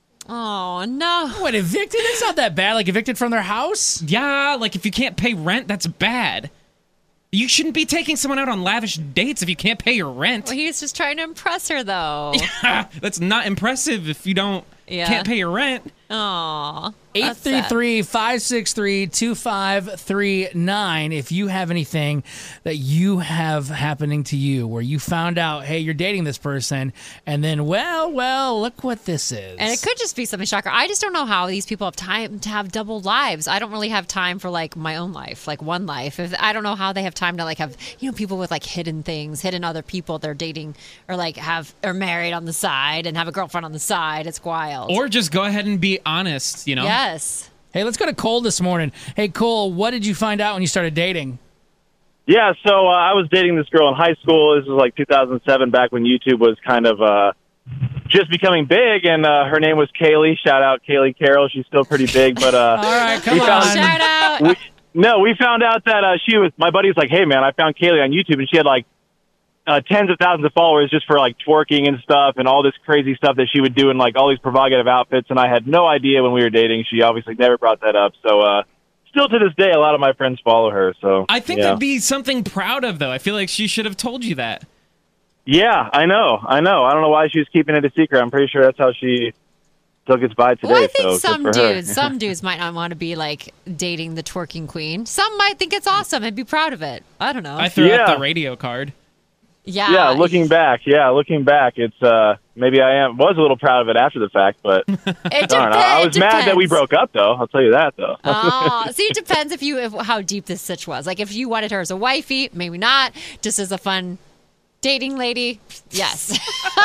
S5: Oh, no.
S4: What, evicted? It's not that bad. Like, evicted from their house?
S7: Yeah, like, if you can't pay rent, that's bad. You shouldn't be taking someone out on lavish dates if you can't pay your rent.
S5: Well, he was just trying to impress her, though.
S7: That's not impressive if you don't
S5: Yeah.
S7: can't pay your rent.
S5: Aw.
S4: eight three three, five six three, two five three nine if you have anything that you have happening to you where you found out, hey, you're dating this person, and then, well, well, look what this is.
S5: And it could just be something shocker. I just don't know how these people have time to have double lives. I don't really have time for like my own life, like one life. If, I don't know how they have time to like have, you know, people with like hidden things, hidden other people they're dating or like have are married on the side and have a girlfriend on the side. It's wild.
S7: Or just go ahead and be honest, you know?
S5: Yes.
S4: Hey, let's go to Cole this morning. Hey, Cole, what did you find out when you started dating?
S1: Yeah, so uh, I was dating this girl in high school. This was like two thousand seven, back when YouTube was kind of uh, just becoming big, and uh, her name was Kaylee. Shout out Kaylee Carroll. She's still pretty big, but uh,
S4: all right, come
S1: on.
S4: on.
S5: Shout out.
S1: We, no, we found out that uh, she was. My buddy's like, hey man, I found Kaylee on YouTube, and she had like uh, tens of thousands of followers just for like twerking and stuff, and all this crazy stuff that she would do in like all these provocative outfits. And I had no idea when we were dating. She obviously never brought that up. So. uh Still to this day, a lot of my friends follow her. So
S7: I think
S1: yeah.
S7: that'd be something proud of, though. I feel like she should have told you that.
S1: Yeah, I know. I know. I don't know why she was keeping it a secret. I'm pretty sure that's how she still gets by today.
S5: Well, I think
S1: so
S5: some
S1: good for her.
S5: dudes, some dudes might not want to be like dating the twerking queen. Some might think it's awesome and be proud of it. I don't know.
S7: I threw
S1: Yeah.
S7: out the radio card.
S5: Yeah.
S1: Yeah, looking back, yeah, looking back, it's uh maybe I am was a little proud of it after the fact, but
S5: It
S1: darn, I, I
S5: depends.
S1: was mad that we broke up, though. I'll tell you that, though.
S5: Oh, see, it depends if you if, how deep this sitch was. Like if you wanted her as a wifey, maybe not. Just as a fun dating lady, yes.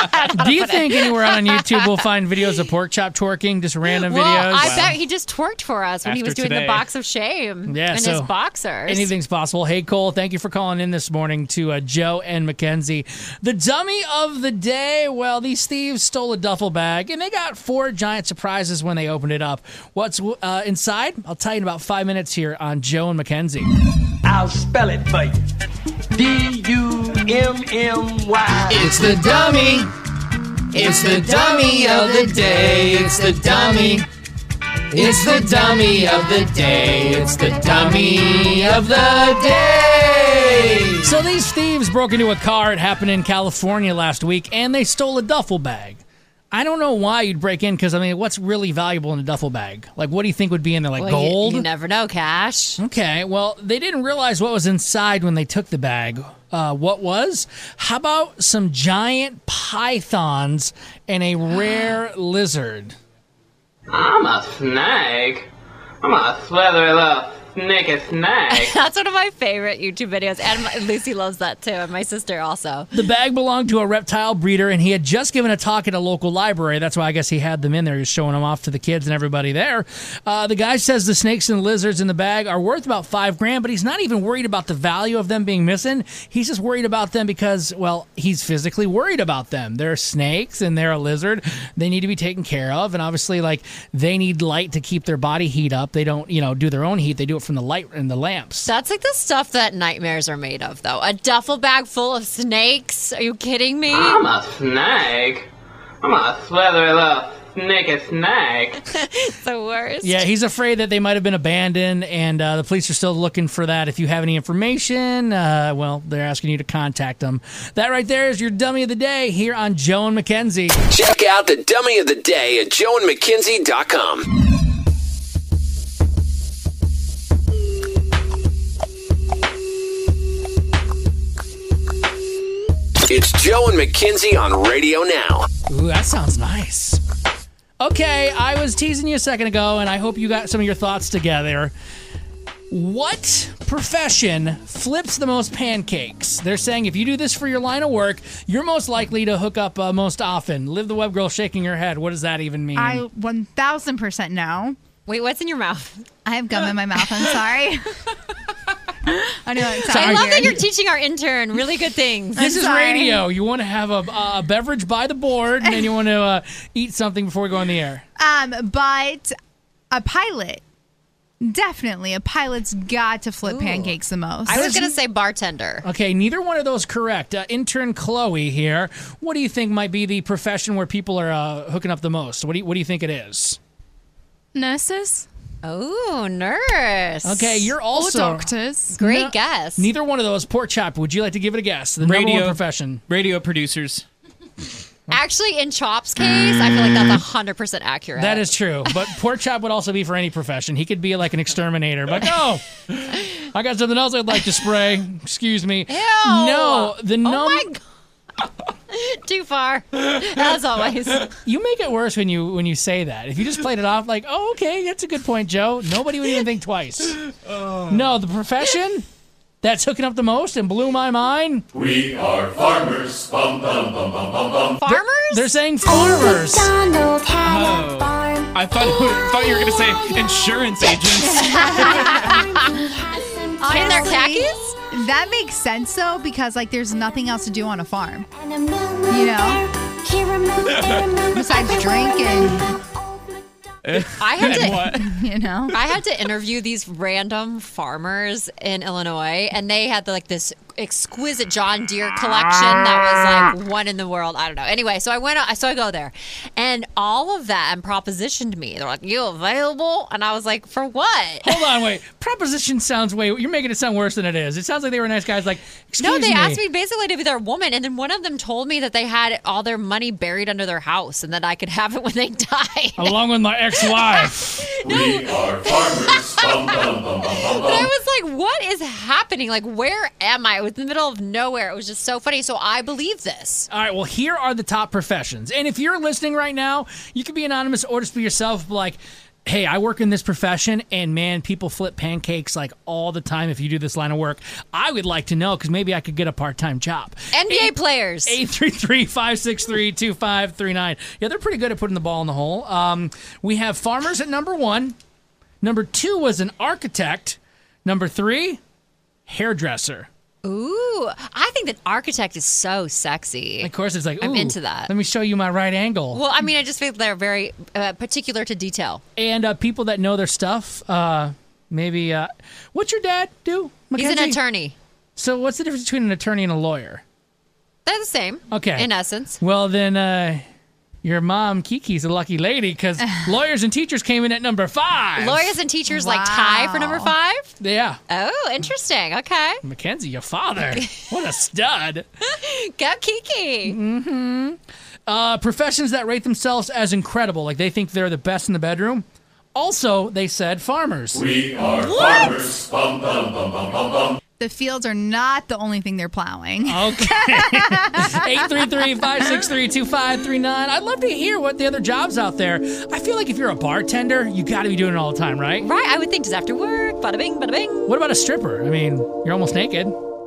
S4: Do you think anywhere on YouTube we'll find videos of Pork Chop twerking, just random
S5: well,
S4: videos?
S5: I bet he just twerked for us when he
S4: After
S5: was doing
S4: today.
S5: the box of shame
S4: Yeah,
S5: and
S4: so
S5: his boxers.
S4: Anything's possible. Hey, Cole, thank you for calling in this morning to uh, Joe and Mackenzie. The dummy of the day, well, these thieves stole a duffel bag, and they got four giant surprises when they opened it up. What's uh, inside? I'll tell you in about five minutes here on Joe and Mackenzie.
S8: I'll spell it for you. D U M M Y.
S15: It's the dummy. It's the dummy of the day. It's the dummy.
S4: It's the dummy of the day. It's the dummy of the day. So these thieves broke into a car. It happened in California last week, and they stole a duffel bag. I don't know why you'd break in, because, I mean, what's really valuable in a duffel bag? Like, what do you think would be in there? Like,
S5: Well,
S4: gold?
S5: You, you never know, cash.
S4: Okay, well, they didn't realize what was inside when they took the bag. Uh, what was? How about some giant pythons and a rare lizard?
S2: I'm a snake. I'm a slithery little sneaky snake.
S5: That's one of my favorite YouTube videos, and my, Lucy loves that too, and my sister also.
S4: The bag belonged to a reptile breeder, and he had just given a talk at a local library. That's why I guess he had them in there. He was showing them off to the kids and everybody there. Uh, the guy says the snakes and lizards in the bag are worth about five grand, but he's not even worried about the value of them being missing. He's just worried about them because, well, he's physically worried about them. They're snakes and they're a lizard. They need to be taken care of, and obviously, like, they need light to keep their body heat up. They don't, you know, do their own heat. They do it from the light and the lamps.
S5: That's like the stuff that nightmares are made of, though. A duffel bag full of snakes? Are you kidding me?
S2: I'm a snake. I'm a slithery little sneaky snake.
S5: It's the worst.
S4: Yeah, he's afraid that they might have been abandoned, and uh, the police are still looking for that. If you have any information, uh, well, they're asking you to contact them. That right there is your dummy of the day here on Joe and Mackenzie.
S27: Check out the dummy of the day at joe and mackenzie dot com. It's Joe and Mackenzie on Radio Now.
S4: Ooh, that sounds nice. Okay, I was teasing you a second ago, and I hope you got some of your thoughts together. What profession flips the most pancakes? They're saying if you do this for your line of work, you're most likely to hook up uh, most often. Liv the Web Girl shaking her head. What does that even mean?
S6: I one thousand percent know.
S5: Wait, what's in your mouth?
S6: I have gum in my mouth. I'm sorry. I know. It's
S5: I love
S6: weird.
S5: that you're teaching our intern really good things.
S4: This
S6: I'm
S4: is
S6: sorry.
S4: radio. You want to have a, a beverage by the board, and then you want to uh, eat something before we go on the air.
S6: Um, but a pilot, definitely a pilot's got to flip
S5: Ooh.
S6: pancakes the most.
S5: I was going to say bartender.
S4: Okay, neither one of those correct. Uh, intern Chloe here. What do you think might be the profession where people are uh, hooking up the most? What do you, what do you think it is?
S3: Nurses.
S5: Oh, nurse.
S4: Okay, you're also
S3: Or doctors.
S5: Great
S4: No-
S5: guess.
S4: Neither one of those. Pork chop. Would you like to give it a guess? The number
S7: Radio-
S4: one profession.
S7: Radio producers.
S5: Actually, in Chop's case, I feel like that's one hundred percent accurate.
S4: That is true. But pork chop would also be for any profession. He could be like an exterminator. But no, I got something else I'd like to spray. Excuse me.
S5: Ew.
S4: No, the num.
S5: Oh my God. Too far, as always.
S4: You make it worse when you when you say that. If you just played it off like, oh, okay, that's a good point, Joe. Nobody would even think twice. No, the profession that's hooking up the most and blew my mind.
S15: We are farmers. Bum, bum, bum, bum, bum, bum.
S5: Farmers?
S4: They're saying farmers.
S15: McDonald
S7: Oh. I thought thought you were gonna say insurance agents.
S5: In their khakis?
S6: That makes sense though, because like there's nothing else to do on a farm. You know? Besides drink and
S5: I had
S7: And
S5: to,
S7: what?
S6: you know.
S5: I had to interview these random farmers in Illinois, and they had like this exquisite John Deere collection that was like one in the world. I don't know. Anyway, so I went. So I go there, and all of them propositioned me. They're like, "You available?" And I was like, "For what?"
S4: Hold on, wait. Proposition sounds way. You're making it sound worse than it is. It sounds like they were nice guys. Like, excuse
S5: No, they
S4: me.
S5: asked me basically to be their woman, and then one of them told me that they had all their money buried under their house, and that I could have it when they died.
S4: Along with my ex-wife.
S15: We are farmers. Bum, bum, bum, bum, bum,
S5: But I
S15: bum.
S5: was like, what is happening? Like, where am I? It was in the middle of nowhere. It was just so funny. So I believe this.
S4: All right, well, here are the top professions. And if you're listening right now, you can be anonymous or just be yourself, like, hey, I work in this profession, and man, people flip pancakes like all the time if you do this line of work. I would like to know, because maybe I could get a part-time job.
S5: N B A players.
S4: eight three three, five six three, two five three nine. Yeah, they're pretty good at putting the ball in the hole. Um, we have farmers at number one. Number two was an architect. Number three, hairdresser.
S5: Ooh, I think that architect is so sexy.
S4: Of course, it's like, ooh,
S5: I'm into that.
S4: Let me show you my right angle.
S5: Well, I mean, I just feel they're very uh, particular to detail.
S4: And uh, people that know their stuff, uh, maybe, uh, what's your dad do,
S5: He's an
S4: Mackenzie?
S5: attorney.
S4: So what's the difference between an attorney and a lawyer?
S5: They're the same.
S4: Okay.
S5: In essence.
S4: Well, then, uh, your mom, Kiki's a lucky lady because lawyers and teachers came in at number five.
S5: Lawyers and teachers like tie for number five?
S4: Yeah.
S5: Oh, interesting. Okay.
S4: Mackenzie, your father. What a stud.
S5: Go Kiki.
S4: Mm-hmm. Uh, professions that rate themselves as incredible, like they think they're the best in the bedroom. Also, they said farmers.
S15: We are what? farmers. Bum, bum, bum, bum, bum, bum.
S6: The fields are not the only thing they're plowing.
S4: Okay. eight three three, five six three, two five three nine. I'd love to hear what the other jobs out there. I feel like if you're a bartender, you got to be doing it all the time, right?
S5: Right. I would think just after work. Bada bing, bada bing.
S4: What about a stripper? I mean, you're almost naked.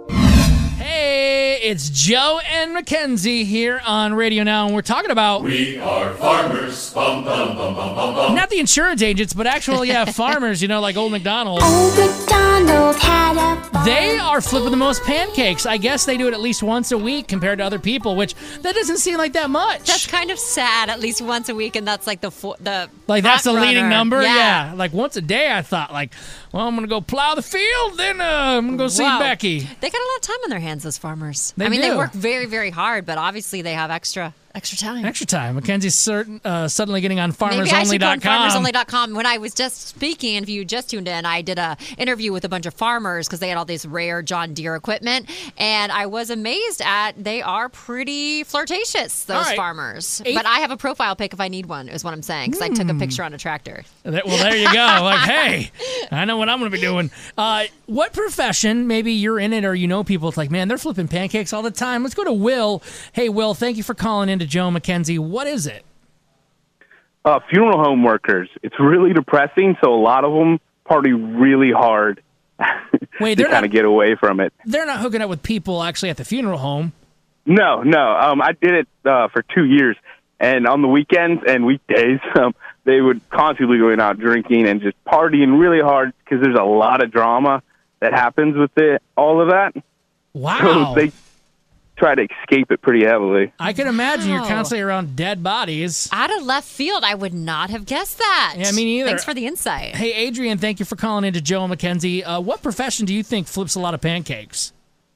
S4: Hey, it's Joe and Mackenzie here on Radio Now, and we're talking about...
S15: We are farmers. Bum, bum, bum, bum, bum, bum.
S4: Not the insurance agents, but actually, yeah, farmers, you know, like Old McDonald.
S9: Old McDonald had a farm.
S4: They are flipping the most pancakes. I guess they do it at least once a week compared to other people, which that doesn't seem like that much.
S5: That's kind of sad, at least once a week, and that's like the... Fo- the
S4: like, that's the leading
S5: runner.
S4: number?
S5: Yeah.
S4: yeah. Like, once a day, I thought, like, well, I'm going to go plow the field, then uh, I'm going to go see
S5: Wow.
S4: Becky.
S5: They got a lot of time on their hands, those farmers.
S4: They
S5: I mean,
S4: do.
S5: they work very, very hard, but obviously they have extra extra time.
S4: Extra time. Mackenzie's certain, uh, suddenly getting on farmers
S5: Maybe I
S4: only
S5: should go
S4: dot
S5: on
S4: com.
S5: farmers only dot com. When I was just speaking, and if you just tuned in, I did a interview with a bunch of farmers because they had all this rare John Deere equipment, and I was amazed at they are pretty flirtatious, those
S4: right.
S5: farmers.
S4: Eight-
S5: But I have a profile pic if I need one, is what I'm saying, because I took a picture on a tractor.
S4: That- Well, there you go. Like, hey, I know what I'm going to be doing. Uh, what profession, maybe you're in it or you know people, it's like, man, they're flipping pancakes all the time. Let's go to Will. Hey, Will, thank you for calling in to Joe Mackenzie. What is it?
S12: Uh, funeral home workers. It's really depressing, so a lot of them party really hard
S4: Wait,
S12: to
S4: they're
S12: kind
S4: not,
S12: of get away from it.
S4: they're not hooking up with people actually at the funeral home.
S12: No, no. Um, I did it uh, for two years, and on the weekends and weekdays, um, they would constantly going out drinking and just partying really hard because there's a lot of drama that happens with it, all of that.
S4: Wow.
S12: So they try to escape it pretty heavily.
S4: I can imagine you're
S5: Wow.
S4: constantly around dead bodies.
S5: Out of left field, I would not have guessed that.
S4: Yeah, me neither.
S5: Thanks for the insight.
S4: Hey, Adrian, thank you for calling in to Joe and Mackenzie. Uh, what profession do you think flips a lot of pancakes?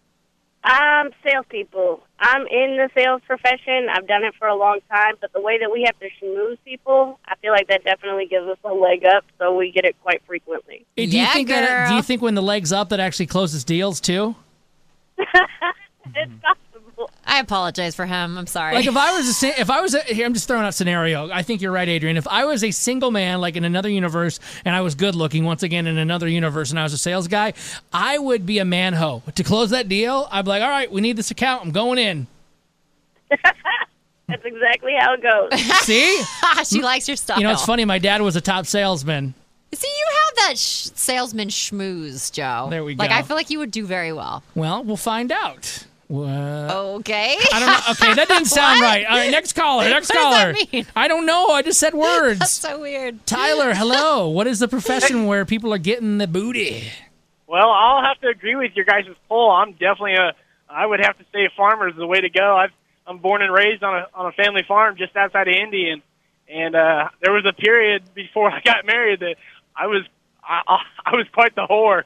S13: Um, salespeople. I'm in the sales profession. I've done it for a long time, but the way that we have to schmooze people, I feel like that definitely gives us a leg up, so we get it quite frequently.
S4: Hey, do you think that? Do you think when the leg's up, that actually closes deals too?
S13: It's possible.
S5: I apologize for him. I'm sorry.
S4: Like if I was a si- if I was a, here, I'm just throwing out scenario. I think you're right, Adrian. If I was a single man, like in another universe, and I was good looking once again in another universe, and I was a sales guy, I would be a man ho to close that deal. I'd be like, all right, we need this account. I'm going in.
S13: That's exactly how it goes.
S4: See,
S5: she likes your style.
S4: You know, it's funny. My dad was a top salesman.
S5: See, you have that sh- salesman schmooze, Joe.
S4: There we
S5: Like,
S4: go.
S5: I feel like you would do very well.
S4: Well, we'll find out. What?
S5: Okay.
S4: I don't know. Okay, that didn't sound right. All right, next caller. Next
S5: What does
S4: caller.
S5: that mean?
S4: I don't know. I just said words.
S5: That's so weird.
S4: Tyler, hello. What is the profession where people are getting the booty?
S18: Well, I'll have to agree with your guys' poll. I'm definitely a. I would have to say farmers is the way to go. I've, I'm born and raised on a on a family farm just outside of Indy, and and uh, there was a period before I got married that I was I, I, I was quite the whore.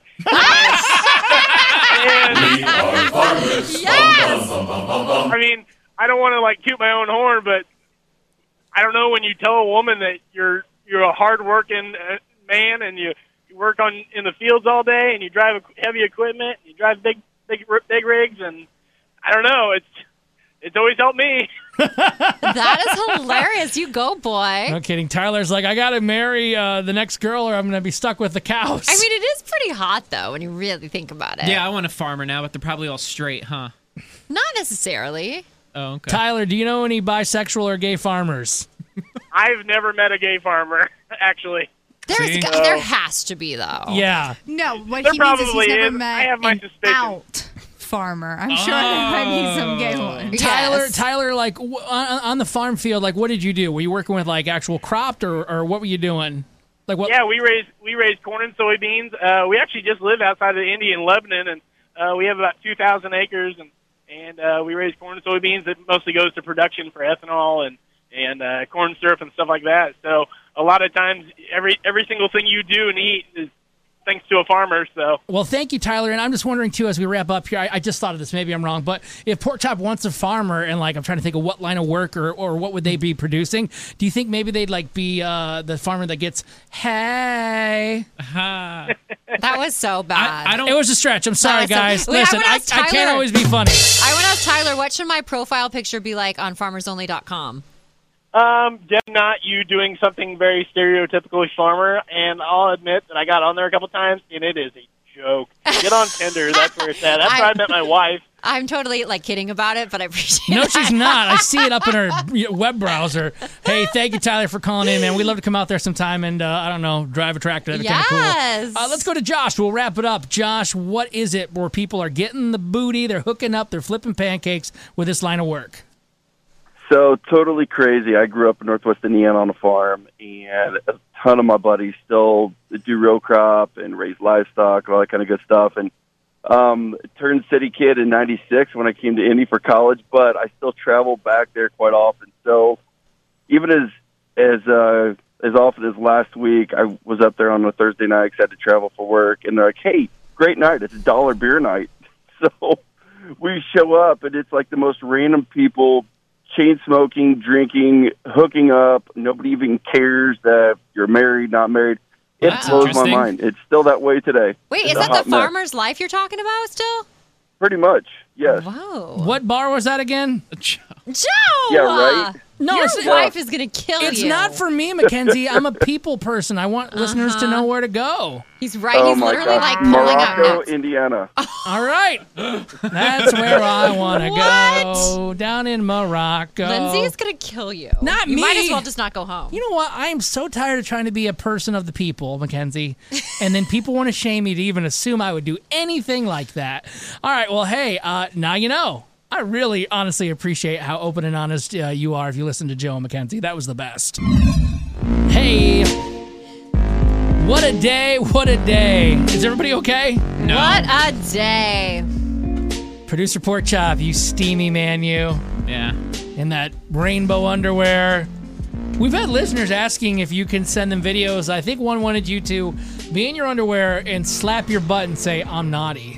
S18: and,
S15: We are farmers.
S5: Yes!
S15: Bum, bum, bum, bum, bum.
S18: I mean, I don't want to like toot my own horn, but I don't know when you tell a woman that you're you're a hard-working uh, man and you, you work on in the fields all day and you drive heavy equipment, you drive big big big rigs, and I don't know, it's it's always helped me.
S5: That is hilarious. You go, boy.
S4: No kidding. Tyler's like, I got to marry uh, the next girl or I'm going to be stuck with the cows.
S5: I mean, it is pretty hot, though, when you really think about it.
S7: Yeah, I want a farmer now, but they're probably all straight, huh?
S5: Not necessarily.
S7: Oh, okay.
S4: Tyler, do you know any bisexual or gay farmers?
S18: I've never met a gay farmer, actually.
S5: There's
S4: See?
S5: got- there has to be, though.
S4: Yeah.
S6: No, what
S18: There
S6: he means is
S18: probably
S6: he's never
S18: is.
S6: met
S18: I have my
S6: an
S18: suspicions.
S6: out farmer. I'm sure there might be some gay ones.
S4: Tyler, Tyler, like w- on, on the farm field, like what did you do? Were you working with like actual cropped or, or what were you doing? Like what?
S18: Yeah, we raise we raise corn and soybeans. Uh, we actually just live outside of Indy in Lebanon, and uh, we have about two thousand acres, and and uh, we raise corn and soybeans. That mostly goes to production for ethanol and and uh, corn syrup and stuff like that. So a lot of times, every every single thing you do and eat is thanks to a farmer. So
S4: Well, thank you, Tyler. And I'm just wondering, too, as we wrap up here, I, I just thought of this. Maybe I'm wrong. But if Pork Chop wants a farmer, and, like, I'm trying to think of what line of work or, or what would they be producing, do you think maybe they'd, like, be uh, the farmer that gets, hey?
S7: Uh,
S5: That was so bad.
S7: I don't.
S4: It was a stretch. I'm sorry,
S5: That was so-
S4: guys.
S5: Wait, I
S4: Listen,
S5: wanna
S4: I,
S5: ask
S4: I can't
S5: Tyler.
S4: always be funny.
S5: I want to ask Tyler, what should my profile picture be like on farmers only dot com?
S18: Um, definitely not you doing something very stereotypically farmer, and I'll admit that I got on there a couple times, and it is a joke. Get on Tinder, that's where it's at. That's where I met my wife.
S5: I'm totally like kidding about it, but I appreciate
S4: No,
S5: it.
S4: she's not. I see it up in her web browser. Hey, thank you, Tyler, for calling in, man. We'd love to come out there sometime and, uh, I don't know, drive a tractor. That'd be
S5: Yes.
S4: kind of cool. Uh, let's go to Josh. We'll wrap it up. Josh, what is it where people are getting the booty, they're hooking up, they're flipping pancakes with this line of work?
S10: So totally crazy. I grew up in Northwest Indiana on a farm, and a ton of my buddies still do row crop and raise livestock, all that kind of good stuff. And um, turned city kid in ninety-six when I came to Indy for college, but I still travel back there quite often. So even as as uh, as often as last week, I was up there on a Thursday night because I had to travel for work, and they're like, "Hey, great night! It's a dollar beer night." So we show up, and it's like the most random people. Chain smoking, drinking, hooking up. Nobody even cares that you're married, not married. It
S5: Wow.
S10: blows my
S7: Interesting.
S10: mind. It's still that way today.
S5: Wait,
S10: It's
S5: is
S10: a
S5: that
S10: hot
S5: the
S10: mess.
S5: farmer's life you're talking about still?
S10: Pretty much, yes.
S5: Whoa.
S4: What bar was that again?
S5: Joe!
S10: Yeah, right?
S4: No,
S5: Your
S4: it's,
S5: wife is going to kill
S4: it's
S5: you.
S4: not for me, Mackenzie. I'm a people person. I want listeners to
S5: Uh-huh.
S4: know where to go.
S5: He's right.
S10: Oh
S5: He's
S10: my
S5: literally
S10: gosh.
S5: like pulling out
S10: Morocco,
S5: notes.
S10: Indiana.
S4: All right. That's where I want to go. Down in Morocco.
S5: Lindsay is going to kill you.
S4: Not
S5: you
S4: me.
S5: might as well just not go home.
S4: You know what? I am so tired of trying to be a person of the people, Mackenzie. And then people want to shame me to even assume I would do anything like that. All right. Well, hey, uh, now you know. I really honestly appreciate how open and honest uh, you are if you listen to Joe and Mackenzie. That was the best. Hey. What a day. What a day. Is everybody okay?
S7: No.
S5: What a day.
S4: Producer Pork Chop, you steamy man, you.
S7: Yeah.
S4: In that rainbow underwear. We've had listeners asking if you can send them videos. I think one wanted you to be in your underwear and slap your butt and say, I'm naughty.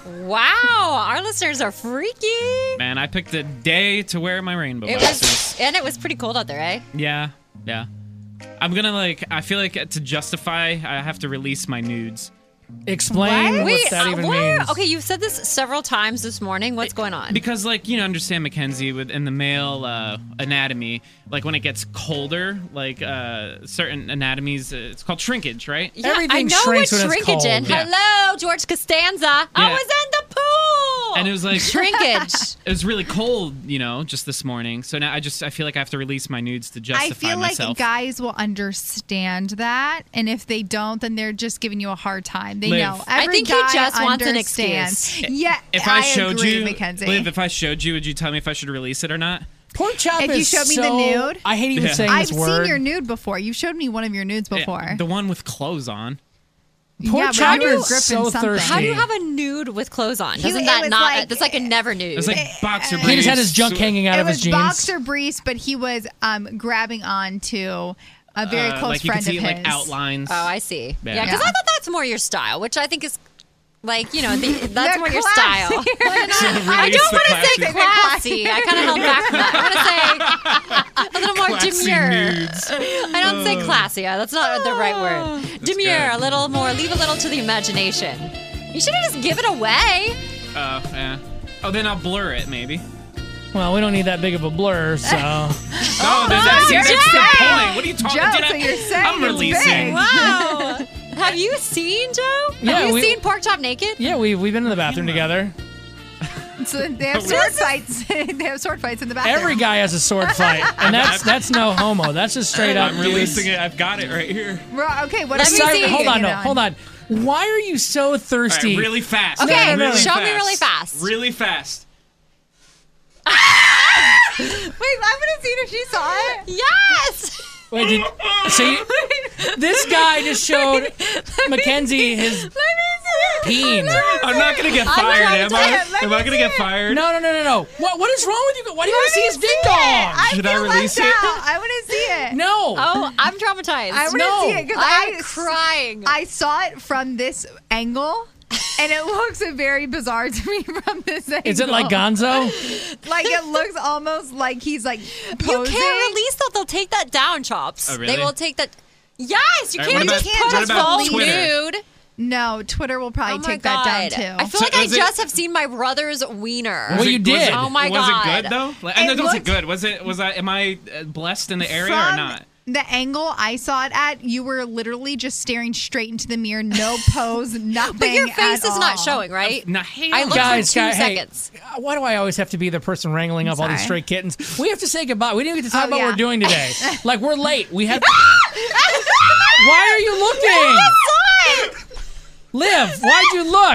S5: Wow. Our listeners are freaky.
S7: Man, I picked a day to wear my rainbow
S5: It
S7: boxers.
S5: was, and it was pretty cold out there, eh?
S7: Yeah, yeah. I'm gonna like. I feel like to justify, I have to release my nudes.
S4: Explain what
S5: Wait,
S4: that
S5: uh,
S4: even
S5: where-
S4: means.
S5: Okay, you've said this several times this morning. What's going on?
S7: Because, like, you know, understand, Mackenzie, with in the male uh, anatomy, like when it gets colder, like uh, certain anatomies, uh, it's called shrinkage, right?
S5: Yeah, I know what shrinkage in.
S7: Yeah.
S5: Hello, George Costanza. I
S7: Yeah.
S5: was in the pool.
S7: And it was like
S5: shrinkage.
S7: It was really cold, you know, just this morning. So now I just I feel like I have to release my nudes to justify
S6: I feel
S7: myself.
S6: like guys will understand that, and if they don't, then they're just giving you a hard time. They
S7: Liv.
S6: know.
S5: I
S6: Every
S5: think he
S6: guy
S5: just wants an
S6: understands.
S5: excuse.
S6: Yeah,
S7: if I,
S6: I
S7: showed
S6: agree,
S7: you,
S6: Mackenzie.
S7: Liv, if I showed you, would you tell me if I should release it or not?
S4: Pork chop
S6: If you
S4: is
S6: showed me
S4: so,
S6: the nude,
S4: I hate even
S7: Yeah.
S4: saying
S6: I've
S4: this word.
S6: seen your nude before. You showed me one of your nudes before.
S7: Yeah, the one with clothes on.
S4: Pork
S6: yeah, but
S4: chop
S6: you were
S4: is
S6: gripping
S4: so
S6: something.
S4: thirsty.
S5: How do you have a nude with clothes on?
S6: He-
S5: Doesn't
S6: it
S5: that
S6: was
S5: not?
S6: like-
S5: that's like a never nude.
S7: It was like boxer briefs.
S4: He just had his junk hanging out
S6: it
S4: of
S6: was
S4: his jeans.
S6: boxer briefs, but he was um, grabbing onto a very
S7: Uh,
S6: close
S7: like you
S6: friend
S7: could see
S6: of his.
S7: like outlines.
S5: Oh, I see.
S7: Yeah.
S5: Yeah, because
S6: Yeah.
S5: I thought that's more your style, which I think is like, you know, the, that's
S6: They're
S5: more your
S6: classy.
S5: style.
S7: So
S5: I
S7: release
S5: don't
S7: the
S5: want to say
S7: classy-
S5: classy. I kind of held back from that. I want to say a little more
S7: Classy
S5: demure.
S7: nudes.
S5: I don't say classy. Uh, That's not the right word. Demure,
S7: good.
S5: a little more. Leave a little to the imagination. You should have just given it away.
S7: Oh, yeah. Oh, then I'll blur it, maybe.
S4: Well, we don't need that big of a blur, so.
S7: Oh, then
S6: wow,
S7: that's, see,
S6: you're
S7: that's the
S6: saying-
S7: point. What are you talking
S6: Joe,
S7: about?
S6: so you're saying
S7: I'm
S6: it's
S7: releasing.
S6: big.
S5: Wow. Have you seen Joe?
S4: Yeah,
S5: have you
S4: we-
S5: seen Pork Chop naked?
S4: Yeah, we, we've been in the bathroom together.
S6: So they have sword fights. They have sword fights in the bathroom.
S4: Every guy has a sword fight, and that's that's no homo. That's just straight up.
S7: I'm releasing it. I've got it right here.
S6: Right, okay, what
S5: Let
S6: are
S5: me
S6: you
S5: see.
S6: seeing?
S4: Hold on, no,
S6: You know?
S4: hold on. Why are you so thirsty?
S7: All right, really fast.
S5: Okay,
S7: really
S5: show
S7: fast.
S5: me really fast.
S7: Really fast.
S6: Wait, I would have seen if she saw it.
S5: Yes.
S4: Wait, did, so you, this guy just showed Mackenzie his.
S6: Let me see.
S4: peen.
S7: I'm not gonna get
S5: I'm
S7: fired,
S5: trying
S7: am
S5: to-
S7: I?
S5: let
S7: Am I gonna get fired?
S4: No, no, no, no, no. What, what is wrong with you? Why do you want to see his ding dong?
S7: Should I release it?
S6: I want to see it.
S4: No.
S5: Oh, I'm traumatized.
S6: I want to
S4: No.
S6: see it because
S5: I'm
S6: I
S5: crying.
S6: I saw it from this angle, and it looks very bizarre to me from this angle.
S4: Is it like Gonzo?
S6: Like it looks almost like he's like
S5: You
S6: posing.
S5: can't release that. They'll take that down, Chops.
S7: Oh, really?
S5: They will take that. Yes, you
S7: All right,
S5: can't
S7: what
S5: just
S7: about- what
S5: post
S7: about
S5: fully
S7: Twitter?
S5: nude.
S6: No, Twitter will probably
S5: Oh my
S6: take
S5: God.
S6: that down too.
S5: I feel
S7: So
S5: like I
S7: was it-
S5: just have seen my brother's wiener.
S4: Well, you
S7: Was
S4: did.
S7: it-
S5: Oh my
S7: was
S5: God.
S7: it good though? Like, I know
S6: It
S7: it was it
S6: looked-
S7: good. Was it? Was I? Am I uh, blessed in the area or
S6: From
S7: not?
S6: The angle I saw it at, you were literally just staring straight into the mirror, no pose, nothing.
S5: But your face
S6: at
S5: is not
S6: all.
S5: showing, right?
S7: Nah, hey,
S5: I looked
S4: Guys,
S5: for two
S4: guys, hey,
S5: seconds.
S4: why do I always have to be the person wrangling up all these
S6: Sorry.
S4: stray kittens? We have to say goodbye. We didn't get to talk
S6: Oh,
S4: about
S6: yeah.
S4: what we're doing today. Like, we're late. We have. Why are you looking? Liv, why'd you look?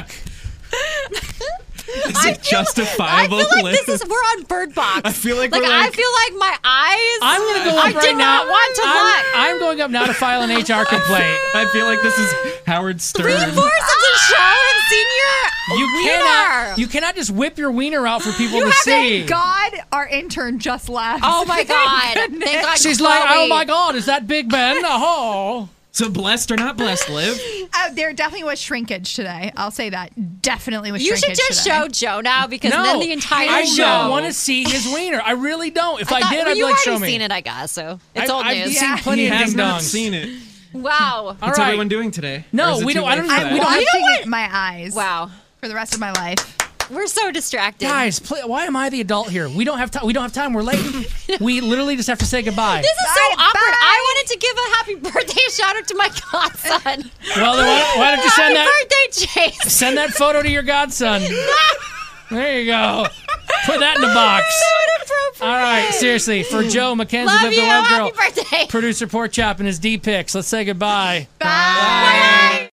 S7: Is
S5: I
S7: it
S5: feel-
S7: justifiable?
S5: I feel like
S7: Liv?
S5: this is we're on Bird Box.
S7: I feel like
S5: like
S7: we're
S5: I
S7: like-
S5: feel like my eyes.
S4: I'm going to go
S5: I
S4: up right
S5: did
S4: now.
S5: not want to
S4: I'm,
S5: look.
S4: I'm going up now to file an H R complaint.
S7: I feel like this is Howard
S5: Three
S7: Stern.
S5: fourths of the show and senior
S4: You
S5: wiener.
S4: cannot, you cannot just whip your wiener out for people
S6: You
S4: to
S6: have
S4: see.
S6: it. God, our intern just left.
S5: Oh my God!
S6: Goodness.
S5: Thank God.
S4: She's
S5: Chloe.
S4: like, oh my God, is that Big Ben? Oh.
S7: So blessed or not blessed, Liv?
S6: Uh, there definitely was shrinkage today. I'll say that. Definitely was
S5: You should
S6: shrinkage
S5: just
S6: today.
S5: show Joe now because
S4: No,
S5: then the entire
S4: I
S5: show.
S4: don't want to see his wiener. I really don't. If I,
S5: thought-
S4: did,
S5: well,
S4: I'd be
S5: you've
S4: like, show
S5: already
S4: me.
S5: seen it, I guess. So it's
S4: I-
S5: old
S4: I've
S5: news.
S4: seen plenty
S7: He
S4: of
S7: has
S4: ding
S7: not
S4: dongs.
S7: seen it.
S5: Wow.
S4: All
S7: What's
S4: right.
S7: everyone doing today?
S4: No,
S7: Or is it
S4: we
S7: too
S4: don't- I
S7: late
S4: don't
S7: for
S4: think-
S7: that?
S4: we don't-
S6: I'm
S5: You know
S6: watching
S5: what?
S6: it in my eyes.
S5: Wow.
S6: For the rest of my life.
S5: We're so distracted.
S4: Guys, pl- why am I the adult here? We don't have time. We don't have time. We're late. We literally just have to say goodbye.
S5: This is
S6: Bye,
S5: so awkward.
S6: bye.
S5: I wanted to give a happy birthday shout out to my godson.
S4: Well, then why, why don't you send
S5: happy
S4: that
S5: birthday, Chase.
S4: send that photo to your godson? There you go. Put that in the box. All right, seriously, for Joe, Mackenzie,
S5: Love
S4: Liv
S5: you.
S4: the Web Girl,
S5: Happy birthday.
S4: producer Pork Chop, and his D pics. Let's say goodbye.
S6: Bye.